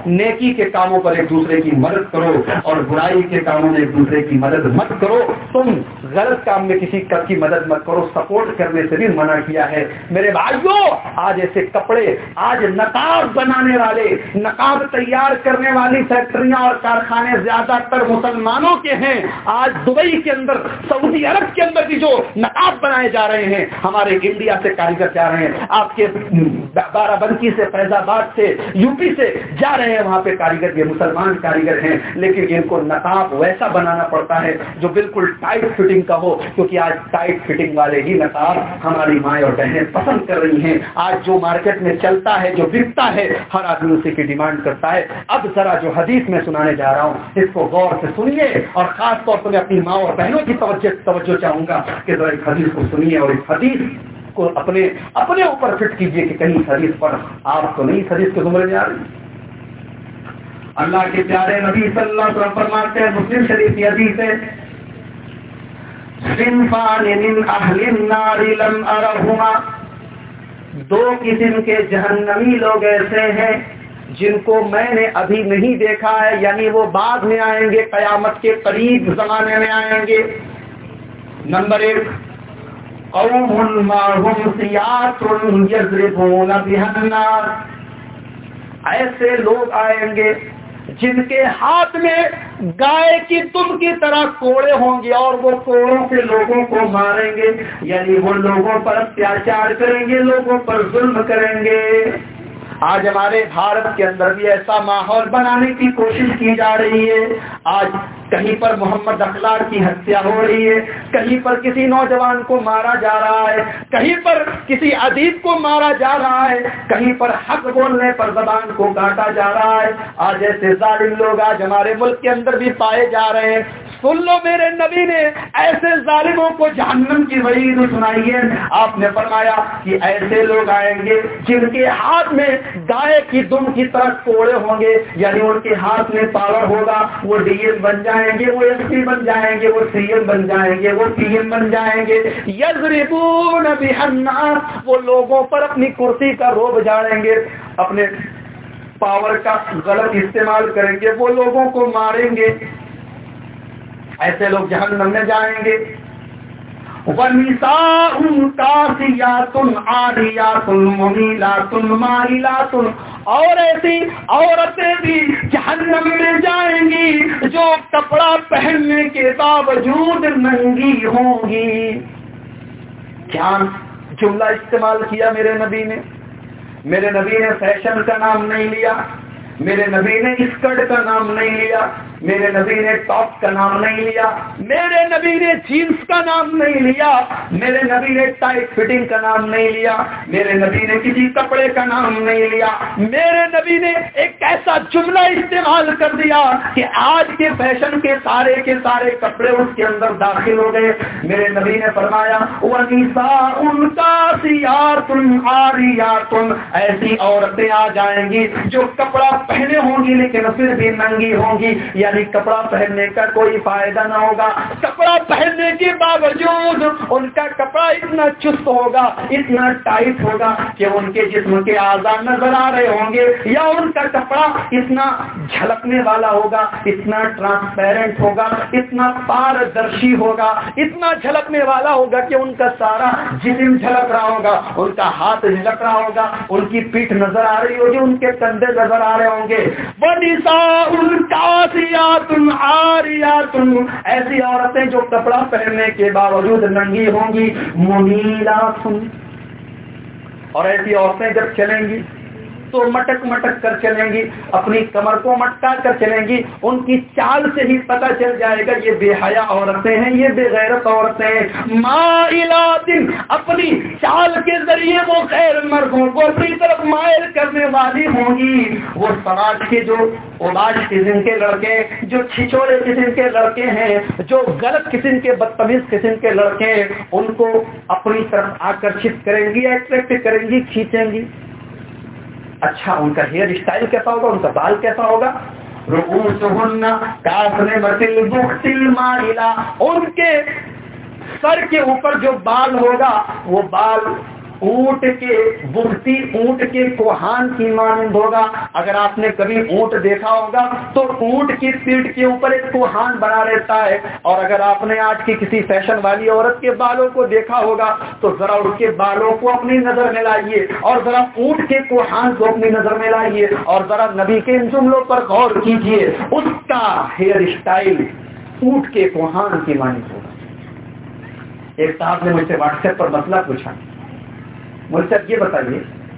نیکی کے کاموں پر ایک دوسرے کی مدد کرو اور برائی کے کاموں میں ایک دوسرے کی مدد مت کرو. تم غلط کام میں کسی کی مدد مت کرو, سپورٹ کرنے سے بھی منع کیا ہے. میرے بھائیوں, آج ایسے کپڑے, آج نقاب بنانے والے, نقاب تیار کرنے والی فیکٹریاں اور کارخانے زیادہ تر مسلمانوں کے ہیں. آج دبئی کے اندر, سعودی عرب کے اندر بھی جو نقاب بنائے جا رہے ہیں, ہمارے انڈیا سے کاریگر جا رہے ہیں, آپ کے بارہ بنکی سے, فیض آباد سے, یو پی سے جا رہے ہیں, وہاں پہ کاریگر یہ مسلمان کاریگر ہیں, لیکن ان کو نقاب ویسا بنانا پڑتا ہے جو بالکل ٹائٹ فٹنگ کا ہو, کیونکہ آج ٹائٹ فٹنگ والے ہی نقاب ہماری مائیں اور بہنیں پسند کر رہی ہیں. آج جو مارکیٹ میں چلتا ہے, جو بکتا ہے, ہر آدمی اسی کی ڈیمانڈ کرتا ہے. اب ذرا جو حدیث میں سنانے جا رہا ہوں اس کو غور سے سنیے, اور خاص طور پر میں اپنی ماں اور بہنوں کی توجہ توجہ چاہوں گا کہ ذرا اس حدیث کو سنیے اور اس حدیث کو اپنے اپنے اوپر فٹ کیجئے کہ کہیں حدیث پر آپ تو نہیں حدیث کے زمرے میں آ رہی. اللہ کے پیارے نبی صلی اللہ علیہ وسلم فرماتے ہیں, مسلم شریف کی حدیث ہے, صنفان من اہل النار لم ارہما, دو قسم کے جہنمی لوگ ایسے ہیں جن کو میں نے ابھی نہیں دیکھا ہے, یعنی وہ بعد میں آئیں گے, قیامت کے قریب زمانے میں آئیں گے. نمبر ایک, قوم معهم سیاط یضربون بها النار, ایسے لوگ آئیں گے جن کے ہاتھ میں گائے کی تم کی طرح کوڑے ہوں گے اور وہ کوڑوں سے لوگوں کو ماریں گے, یعنی وہ لوگوں پر اتیاچار کریں گے, لوگوں پر ظلم کریں گے. آج ہمارے بھارت کے اندر بھی ایسا ماحول بنانے کی کوشش کی جا رہی ہے. آج کہیں پر محمد اخلاق کی ہتیا ہو رہی ہے, کہیں پر کسی نوجوان کو مارا جا رہا ہے, کہیں پر کسی ادیب کو مارا جا رہا ہے, کہیں پر حق بولنے پر زبان کو کاٹا جا رہا ہے. آج ایسے ظالم لوگ آج ہمارے ملک کے اندر بھی پائے جا رہے ہیں. سن لو, میرے نبی نے ایسے ظالموں کو جہنم کی وعید سنائی ہے. آپ نے فرمایا کہ ایسے لوگ آئیں گے جن کے ہاتھ میں گائے کی دم کی طرح کوڑے ہوں گے, یعنی ان کے ہاتھ میں پاور ہوگا, وہ ڈی ایم بن جائیں گے, وہ ایس پی بن جائیں گے, وہ سی ایم بن جائیں گے, وہ پی ایم بن جائیں گے. یضربون بها النار, وہ لوگوں پر اپنی کرسی کا روب جاڑیں گے, اپنے پاور کا غلط استعمال کریں گے, وہ لوگوں کو ماریں گے. ایسے لوگ جہنم میں جائیں گے. وَنِسَاءٌ كَاسِيَاتٌ عَارِيَاتٌ مُمِيلَاتٌ مَائِلَاتٌ, اور ایسی عورتیں بھی جہنم میں جائیں گی جو کپڑا پہننے کے باوجود ننگی ہوں گی. کیا جملہ استعمال کیا میرے نبی نے. میرے نبی نے فیشن کا نام نہیں لیا, میرے نبی نے اسکرٹ کا نام نہیں لیا, میرے نبی نے ٹاپ کا نام نہیں لیا, میرے نبی نے جینس کا نام نہیں لیا, میرے نبی نے ٹائٹ فٹنگ کا نام نہیں لیا, میرے نبی نے کسی کپڑے کا نام نہیں لیا. میرے نبی نے ایک ایسا جملہ استعمال کر دیا کہ آج کے فیشن کے سارے کے سارے کپڑے اس کے اندر داخل ہو گئے. میرے نبی نے فرمایا وَنِسَاءٌ كَاسِيَاتٌ عَارِيَاتٌ, ایسی عورتیں آ جائیں گی جو کپڑا پہنے ہوں گی لیکن پھر بھی ننگی ہوں گی, یعنی کپڑا پہننے کا کوئی فائدہ نہ ہوگا. کپڑا پہننے کے باوجود ان کا کپڑا اتنا چست ہوگا, اتنا ٹائٹ ہوگا کہ ان کے جسم کے اعضاء نظر آ رہے ہوں گے, یا ان کا کپڑا اتنا جھلکنے والا ہوگا, اتنا ٹرانسپیرنٹ ہوگا, اتنا پاردرشی ہوگا, اتنا جھلکنے والا ہوگا کہ ان کا سارا جسم جھلک رہا ہوگا, ان کا ہاتھ جھلک رہا ہوگا, ان کی پیٹھ نظر آ رہی ہوگی, ان کے کندھے نظر آ رہے ہوں گے. وَنِسَاءٌ كَاسِيَاتٌ عَارِيَاتٌ, ایسی عورتیں جو کپڑا پہننے کے باوجود ننگی ہوں گی. مُمِيلَاتٌ, اور ایسی عورتیں جب چلیں گی تو مٹک مٹک کر چلیں گی, اپنی کمر کو مٹکا کر چلیں گی. ان کی چال سے ہی پتہ چل جائے گا یہ بے حیا عورتیں ہیں, یہ بے غیرت عورتیں ہیں. مائلات, اپنی چال کے ذریعے وہ غیر مردوں کو اپنی طرف مائل کرنے والی ہوں گی. وہ سماج کے جو اوباش قسم کے لڑکے, جو چھچورے قسم کے لڑکے ہیں, جو غلط قسم کے بدتمیز قسم کے لڑکے ہیں, ان کو اپنی طرف آکرشت کریں گی, اٹریکٹ کریں گی, کھینچیں گی. اچھا, ان کا ہیئر اسٹائل کیسا ہوگا, ان کا بال کیسا ہوگا. رؤوسہن کاسنمۃ البخت المائلہ, ان کے سر کے اوپر جو بال ہوگا وہ بال اونٹ کے بغتی اونٹ کے کوہان کی مانند ہوگا. اگر آپ نے کبھی اونٹ دیکھا ہوگا تو اونٹ کی پیٹھ کے اوپر ایک کوہان بنا رہتا ہے, اور اگر آپ نے آج کی کسی فیشن والی عورت کے بالوں کو دیکھا ہوگا تو ذرا اس کے بالوں کو اپنی نظر میں لائیے اور ذرا اونٹ کے کوہان کو اپنی نظر میں لائیے اور ذرا نبی کے ان جملوں پر غور کیجیے. اس کا ہیئر اسٹائل اونٹ کے کوہان کی مانند ہوگا. ایک صاحب نے مجھ سے واٹس ایپ پر مسئلہ پوچھا, مجھ سے یہ بتائیے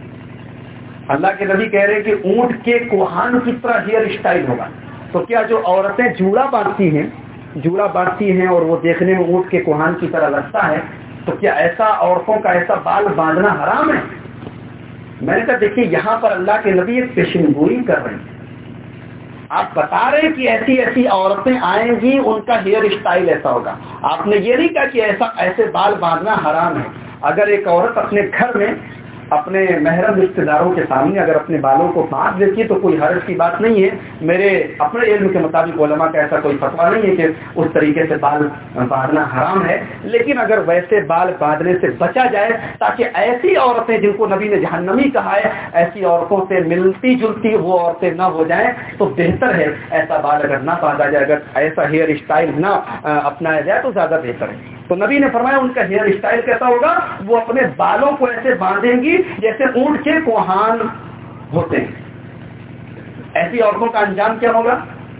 اللہ کے نبی کہہ رہے ہیں کہ اونٹ کے کوہان کی طرح ہیئر اسٹائل ہوگا, تو کیا جو عورتیں جوڑا باندھتی ہیں جوڑا باندھتی ہیں اور وہ دیکھنے میں اونٹ کے کوہان کی طرح لگتا ہے, تو کیا ایسا عورتوں کا ایسا بال باندھنا حرام ہے؟ میں نے کہا دیکھیے یہاں پر اللہ کے نبی ایک پیشن گوئی کر رہے ہیں. آپ بتا رہے ہیں کہ ایسی ایسی عورتیں آئیں گی, ان کا ہیئر اسٹائل ایسا ہوگا. آپ نے یہ نہیں کہا کہ ایسا ایسے بال باندھنا حرام ہے. اگر ایک عورت اپنے گھر میں اپنے محرم رشتے داروں کے سامنے اگر اپنے بالوں کو باندھ دیتی ہے تو کوئی حرج کی بات نہیں ہے. میرے اپنے علم کے مطابق علماء کا ایسا کوئی فتویٰ نہیں ہے کہ اس طریقے سے بال باندھنا حرام ہے, لیکن اگر ویسے بال باندھنے سے بچا جائے تاکہ ایسی عورتیں جن کو نبی نے جہنمی کہا ہے ایسی عورتوں سے ملتی جلتی وہ عورتیں نہ ہو جائیں تو بہتر ہے. ایسا بال اگر نہ باندھا جائے, اگر ایسا ہیئر اسٹائل نہ اپنایا جائے تو زیادہ بہتر ہے. تو نبی نے فرمایا ان کا ہیئر اسٹائل کیسا ہوگا, وہ اپنے بالوں کو ایسے باندھیں گی جیسے اونٹ کے کوہان ہوتے ہیں. ایسی عورتوں کا انجام کیا ہوگا؟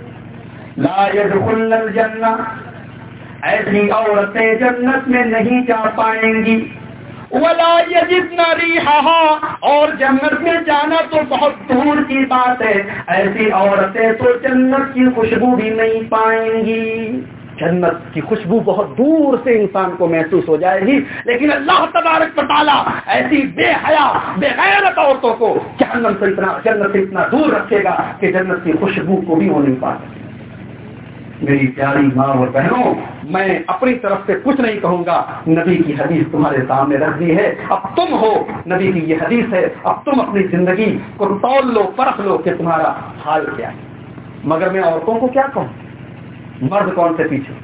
لا يدخلن الجنہ, ایسی عورتیں جنت میں نہیں جا پائیں گی. ولا یجدن ریحها, اور جنت میں جانا تو بہت دور کی بات ہے, ایسی عورتیں تو جنت کی خوشبو بھی نہیں پائیں گی. جنت کی خوشبو بہت دور سے انسان کو محسوس ہو جائے گی, لیکن اللہ تبارک و تعالیٰ ایسی بے حیا بے غیرت عورتوں کو جہنم سے اتنا جنت سے اتنا دور رکھے گا کہ جنت کی خوشبو کو بھی وہ نہیں پا سکے. میری پیاری ماں اور بہنوں, میں اپنی طرف سے کچھ نہیں کہوں گا, نبی کی حدیث تمہارے سامنے رکھ دی ہے, اب تم ہو, نبی کی یہ حدیث ہے, اب تم اپنی زندگی کو تول لو, پرکھ لو کہ تمہارا حال کیا ہے. مگر میں عورتوں کو کیا کہوں, مرد کون سے پیچھے.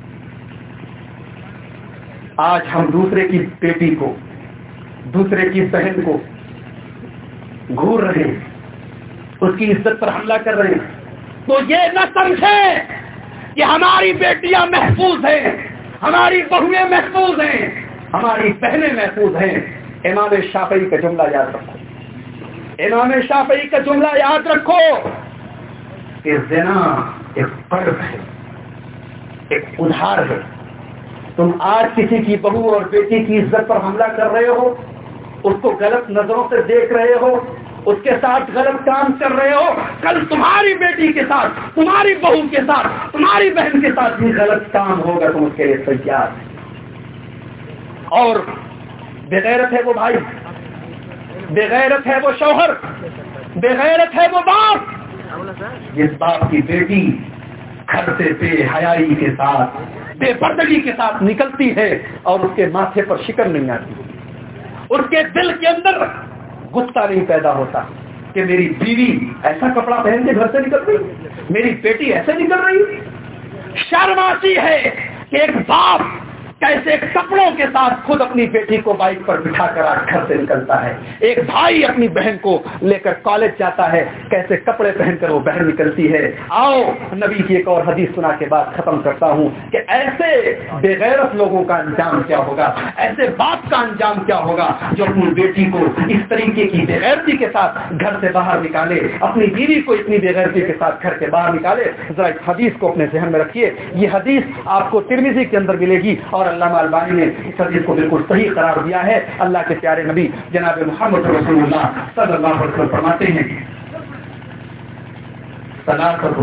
آج ہم دوسرے کی بیٹی کو دوسرے کی بہن کو گھور رہے ہیں, اس کی عزت پر حملہ کر رہے ہیں, تو یہ نہ سمجھیں کہ ہماری بیٹیاں محفوظ ہیں, ہماری بہویں محفوظ ہیں, ہماری بہنیں محفوظ ہیں. امام شافعی کا جملہ یاد رکھو, امام شافعی کا جملہ یاد رکھو کہ زنا ایک فرض ہے, ایک ادھار ہے. تم آج کسی کی بہو اور بیٹی کی عزت پر حملہ کر رہے ہو, اس کو غلط نظروں سے دیکھ رہے ہو, اس کے ساتھ غلط کام کر رہے ہو, کل تمہاری بیٹی کے ساتھ, تمہاری بہو کے ساتھ, تمہاری بہن کے ساتھ بھی غلط کام ہوگا, تم اس کے لیے تیار. اور بغیرت ہے وہ بھائی, بغیرت ہے وہ شوہر, بغیرت ہے وہ باپ, جس باپ کی بیٹی گھر سے بے حیائی کے ساتھ, بے پردگی کے ساتھ نکلتی ہے اور اس کے ماتھے پر شکن نہیں آتی, اس کے دل کے اندر غصہ نہیں پیدا ہوتا کہ میری بیوی ایسا کپڑا پہن کے گھر سے نکل رہی, میری بیٹی ایسے نکل رہی. شرم آتی ہے کہ ایک باپ کیسے کپڑوں کے ساتھ خود اپنی بیٹی کو بائک پر بٹھا کر آج گھر سے نکلتا ہے, ایک بھائی اپنی بہن کو لے کر کالج جاتا ہے, کیسے کپڑے پہن کر وہ بہن نکلتی ہے. آؤ نبی کی ایک اور حدیث سنا کے بعد ختم کرتا ہوں کہ ایسے بے غیرت لوگوں کا انجام کیا ہوگا, ایسے باپ کا انجام کیا ہوگا جو اپنی بیٹی کو اس طریقے کی بے غیرتی کے ساتھ گھر سے باہر نکالے, اپنی بیوی کو اتنی بے غیرتی کے ساتھ گھر کے باہر نکالے. ذرا اس حدیث کو اپنے ذہن میں رکھیے, یہ حدیث آپ کو ترمذی کے اندر ملے گی اور علامہ البانی نے اس حدیث کو بالکل صحیح قرار دیا ہے. اللہ کے پیارے نبی جناب محمد رسول اللہ صلی اللہ علیہ وسلم فرماتے ہیں, ثلاثۃ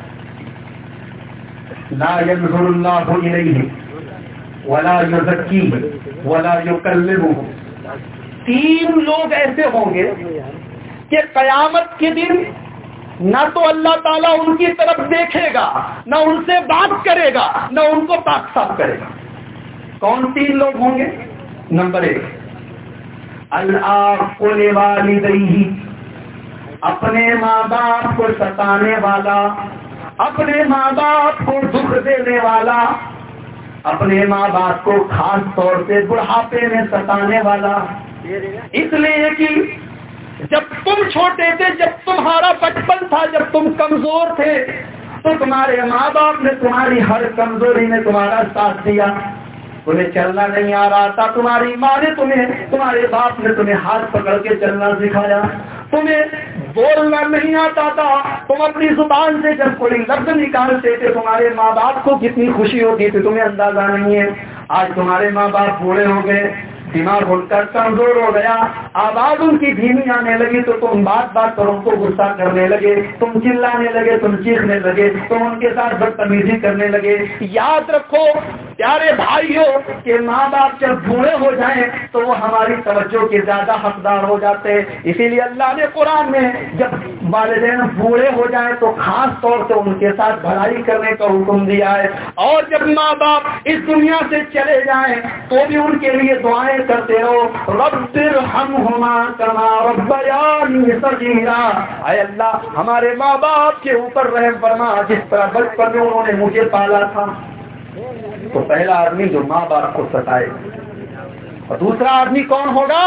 لا ينظر الله الیہ ولا یزکیہ ولا یکلمہ. تین لوگ ایسے ہوں گے کہ قیامت کے دن نہ تو اللہ تعالیٰ ان کی طرف دیکھے گا, نہ ان سے بات کرے گا, نہ ان کو پاک صاف کرے گا. کون تین لوگ ہوں گے؟ نمبر ایک, العاق لوالدیہ, اپنے ماں باپ کو ستانے والا, اپنے ماں باپ کو دکھ دینے والا, اپنے ماں باپ کو خاص طور سے بڑھاپے میں ستانے والا. اس لیے کہ جب تم چھوٹے تھے، جب تمہارا بچپن تھا، جب تم کمزور تھے، تو تمہارے ماں باپ نے تمہاری ہر کمزوری میں تمہارا ساتھ دیا. تمہیں چلنا نہیں آ رہا تھا، تمہاری ماں نے تمہیں، تمہارے باپ نے تمہیں ہاتھ پکڑ کے چلنا سکھایا. تمہیں بولنا نہیں آتا تھا، تم اپنی زبان سے جب کوئی لفظ نکالتے تھے تمہارے ماں باپ کو کتنی خوشی ہوتی تھی، تمہیں اندازہ نہیں ہے. آج تمہارے ماں باپ بوڑھے ہو گئے، دماغ ان کا کمزور ہو گیا، آواز ان کی دھیمی آنے لگی تو تم بات بات پر ان کو غصہ کرنے لگے، تم چلانے لگے، تم چیخنے لگے، تم ان کے ساتھ بدتمیزی کرنے لگے. یاد رکھو پیارے بھائیوں کہ ماں باپ جب بوڑھے ہو جائیں تو وہ ہماری توجہ کے زیادہ حقدار ہو جاتے ہیں. اسی لیے اللہ نے قرآن میں جب والدین بوڑھے ہو جائیں تو خاص طور سے ان کے ساتھ بھلائی کرنے کا حکم دیا ہے، اور جب ماں باپ اس دنیا سے چلے جائیں تو بھی ان کے لیے دعائیں کرتے رہو. رب ارحمہما کما ربیانی صغیرا، اے اللہ ہمارے ماں باپ کے اوپر رحم فرما جس طرح بچپن میں انہوں نے مجھے پالا تھا. تو پہلا آدمی جو ماں باپ کو ستائے، اور دوسرا آدمی کون ہوگا؟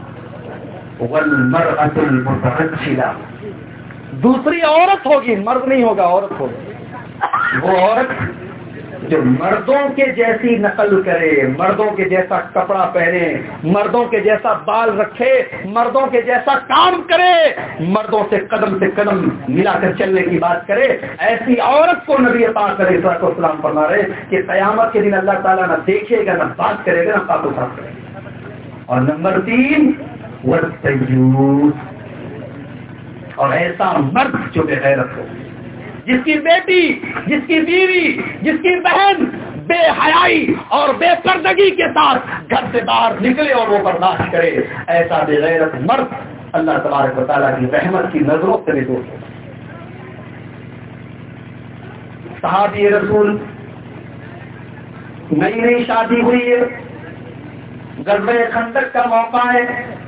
والمرأة المترجلہ، دوسری عورت ہوگی، مرد نہیں ہوگا، عورت ہوگی. وہ عورت جو مردوں کے جیسی نقل کرے، مردوں کے جیسا کپڑا پہنے، مردوں کے جیسا بال رکھے، مردوں کے جیسا کام کرے، مردوں سے قدم سے قدم ملا کر چلنے کی بات کرے، ایسی عورت کو نبی پاک علیہ الصلوۃ والسلام فرما رہے کہ قیامت کے دن اللہ تعالیٰ نہ دیکھے گا، نہ بات کرے گا، نہ پاک و صاف کرے گا. اور نمبر تین والتیوس، اور ایسا مرد جو بے غیرت ہو، جس کی بیٹی، جس کی بیوی، جس کی بہن بے حیائی اور بے پردگی کے ساتھ گھر سے باہر نکلے اور وہ برداشت کرے، ایسا بے غیرت مرد اللہ تبارک و تعالیٰ کی رحمت کی نظروں سے بھی دور ہو. صحابی رسول نئی نئی شادی ہوئی ہے، غزوہ خندق کا موقع ہے،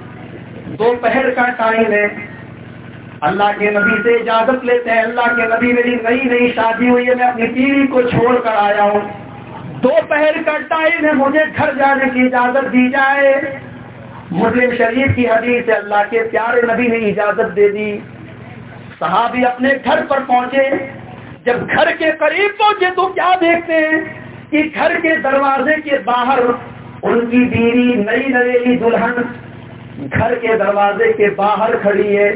دوپہر کا ٹائم ہے، اللہ کے نبی سے اجازت لیتے ہیں. اللہ کے نبی میری نئی نئی شادی ہوئی ہے، میں اپنی بیوی کو چھوڑ کر آیا ہوں، دوپہر کا ٹائم ہے، مجھے گھر جانے کی اجازت دی جائے. مسلم شریف کی حدیث ہے، اللہ کے پیارے نبی نے اجازت دے دی. صحابی اپنے گھر پر پہنچے، جب گھر کے قریب پہنچے تو کیا دیکھتے ہیں کہ گھر کے دروازے کے باہر ان کی بیوی نئی نویلی دلہن گھر کے دروازے کے باہر کھڑی ہے.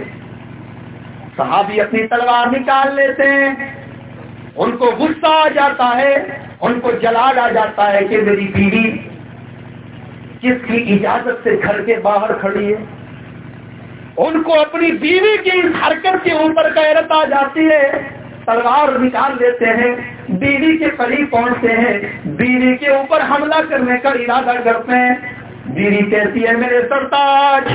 صحابی اپنی تلوار نکال لیتے ہیں، ان کو غصہ آ جاتا ہے، ان کو جلال آ جاتا ہے کہ میری بیوی کس کی اجازت سے گھر کے باہر کھڑی ہے. ان کو اپنی بیوی کی اس حرکت کے اوپر غیرت آ جاتی ہے، تلوار نکال لیتے ہیں، بیوی کے قریب پہنچتے ہیں، بیوی کے اوپر حملہ کرنے کا ارادہ کرتے ہیں. بیوی کہتی ہے میرے سرتاج،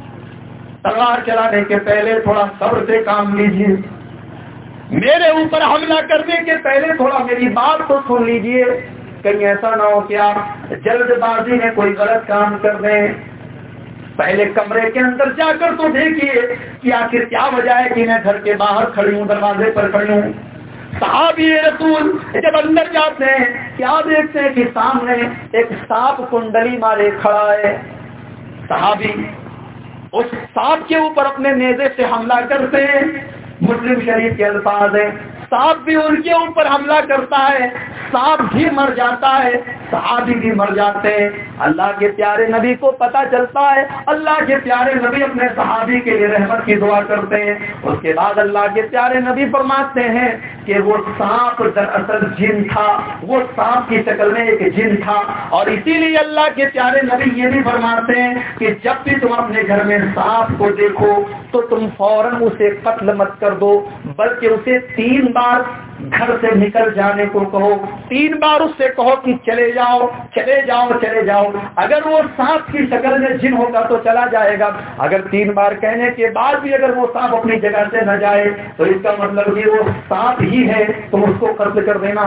تلوار چلانے کے پہلے تھوڑا صبر سے کام لیجیے، میرے اوپر حملہ کرنے کے پہلے تھوڑا میری بات تو سن لیجیے، کہیں ایسا نہ ہو کہ آپ جلد بازی میں کوئی غلط کام کر دیں. پہلے کمرے کے اندر جا کر تو دیکھیے کہ آخر کیا وجہ ہے کہ میں گھر کے باہر کھڑی ہوں، دروازے پر کھڑی ہوں. صحابی رسول جب اندر جاتے ہیں کیا دیکھتے ہیں کہ سامنے ایک سانپ کنڈلی مارے کھڑا ہے. صحابی اس سانپ کے اوپر اپنے نیزے سے حملہ کرتے ہیں. مسلم شریف کے الفاظ ہیں، سانپ بھی ان کے اوپر حملہ کرتا ہے، سانپ بھی مر جاتا ہے، صحابی بھی مر جاتے ہیں. اللہ کے پیارے نبی کو پتا چلتا ہے، اللہ کے پیارے نبی اپنے صحابی کے لیے رحمت کی دعا کرتے ہیں. اس کے بعد اللہ کے پیارے نبی فرماتے ہیں کہ وہ سانپ دراصل جن تھا، وہ سانپ کی شکل میں ایک جن تھا. اور اسی لیے اللہ کے پیارے نبی یہ بھی فرماتے ہیں کہ جب بھی تم اپنے گھر میں سانپ کو دیکھو تو تم فوراً اسے قتل مت کر دو، بلکہ اسے تین بار گھر سے نکل جانے کو کہو، تین بار اس سے کہو کہ چلے جاؤ چلے جاؤ چلے جاؤ. اگر وہ سانپ کی شکل میں جن ہوگا تو چلا جائے گا، اگر تین بار کہنے کے بعد بھی اگر وہ سانپ اپنی جگہ سے نہ جائے تو اس کا مطلب کہ وہ سانپ ہی ہے، تم اس کو قتل کر دینا.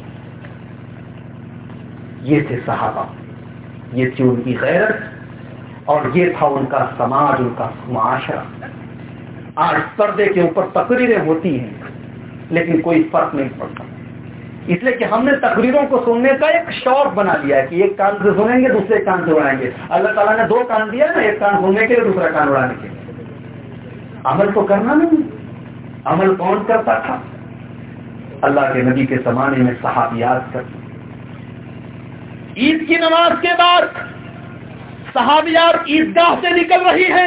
یہ تھے صحابہ، یہ تھی ان کی غیرت، اور یہ تھا ان کا سماج، ان کا معاشرہ. آج پردے کے اوپر تقریریں ہوتی ہیں لیکن کوئی فرق نہیں پڑتا. اس لیے کہ ہم نے تقریروں کو سننے کا ایک شوق بنا لیا ہے کہ ایک کان سے سنیں گے دوسرے کان سے اڑائیں گے. اللہ تعالیٰ نے دو کان دیا نا, ایک کان سننے کے لیے دوسرا کان اڑانے کے لیے. عمل تو کرنا نہیں. عمل کون کرتا تھا؟ اللہ کے نبی کے زمانے میں صحابیات کرتے. عید کی نماز کے بعد صحابیات عیدگاہ سے نکل رہی ہیں.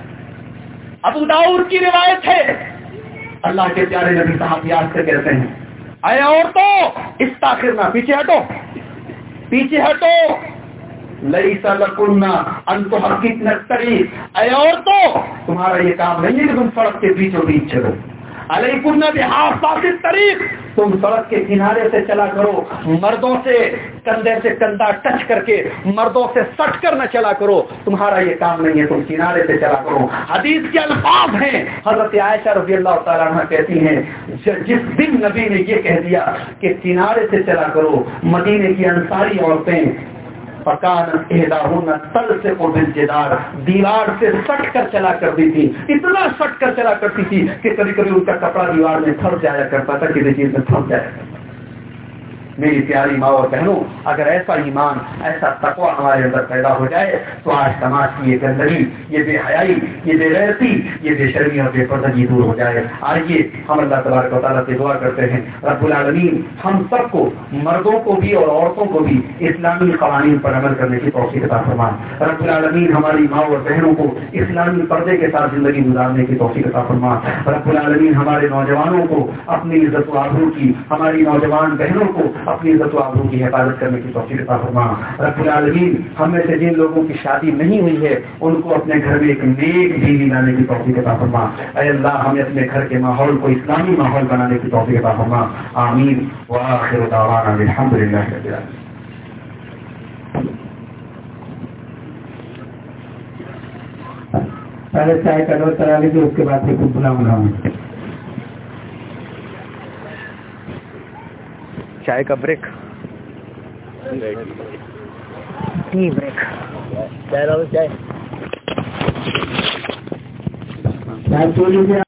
ابو داؤد کی روایت ہے, اللہ کے پیارے نبی صحابیات سے کہتے ہیں, اے عورتوں استاخر نہ, پیچھے ہٹو پیچھے ہٹو, لیس لکن ان تحققن الطریق, اے عورتوں تمہارا یہ کام نہیں ہے کہ تم سڑک کے بیچوں بیچ چلو. علیکن بحافظ الطریق, تم سڑک کے کنارے سے چلا کرو, مردوں سے کندھے سے کندھا ٹچ کر کے, مردوں سے سٹ کر نہ چلا کرو, تمہارا یہ کام نہیں ہے, تم کنارے سے چلا کرو. حدیث کے الفاظ ہیں, حضرت عائشہ رضی اللہ تعالیٰ عنہ کہتی ہیں جس دن نبی نے یہ کہہ دیا کہ کنارے سے چلا کرو, مدینے کی انصاری عورتیں پکان احداہن تلصق بالجدار, دیوار سے سٹ کر چلا کرتی تھی, اتنا سٹ کر چلا کرتی تھی کہ کبھی کبھی ان کا کپڑا دیوار میں پھنس جایا کرتا تھا, کسی چیز میں پھنس جایا کرتا. میری پیاری ماں اور بہنوں, اگر ایسا ایمان ایسا تقویٰ ہمارے اندر پیدا ہو جائے تو آج سماج کی یہ گندگی, یہ بے حیائی, یہ بے غیرتی, یہ بے شرمی اور بے پردگی دور ہو جائے. آئیے ہم اللہ تبارک و تعالیٰ سے دعا کرتے ہیں, رب العالمین ہم سب کو, مردوں کو بھی اور عورتوں کو بھی, اسلامی قوانین پر عمل کرنے کی توفیق عطا فرمائے. رب العالمین ہماری ماں اور بہنوں کو اسلامی پردے کے ساتھ زندگی گزارنے کی توفیق عطا فرمائے. رب العالمین ہمارے نوجوانوں کو اپنی عزت و آبرو کی, ہماری نوجوان بہنوں کو اپنی عزت و آبرو کی حفاظت کرنے کی توفیق عطا فرما. رب العالمین ہم میں سے جن لوگوں کی شادی نہیں ہوئی ہے ان کو اپنے گھر میں ایک نیک بیوی لانے کی توفیق عطا فرما. اے اللہ ہمیں اپنے گھر کے ماحول کو اسلامی ماحول بنانے کی توفیق عطا فرما. آمین وآخر دعوانا الحمد للہ رب العالمین. پہلے چائے کا دور کرا لیجیے, اس کے بعد سے کچھ بلا بنا چائے کا بریک. Tea break. چائے چائے پی لیجیے.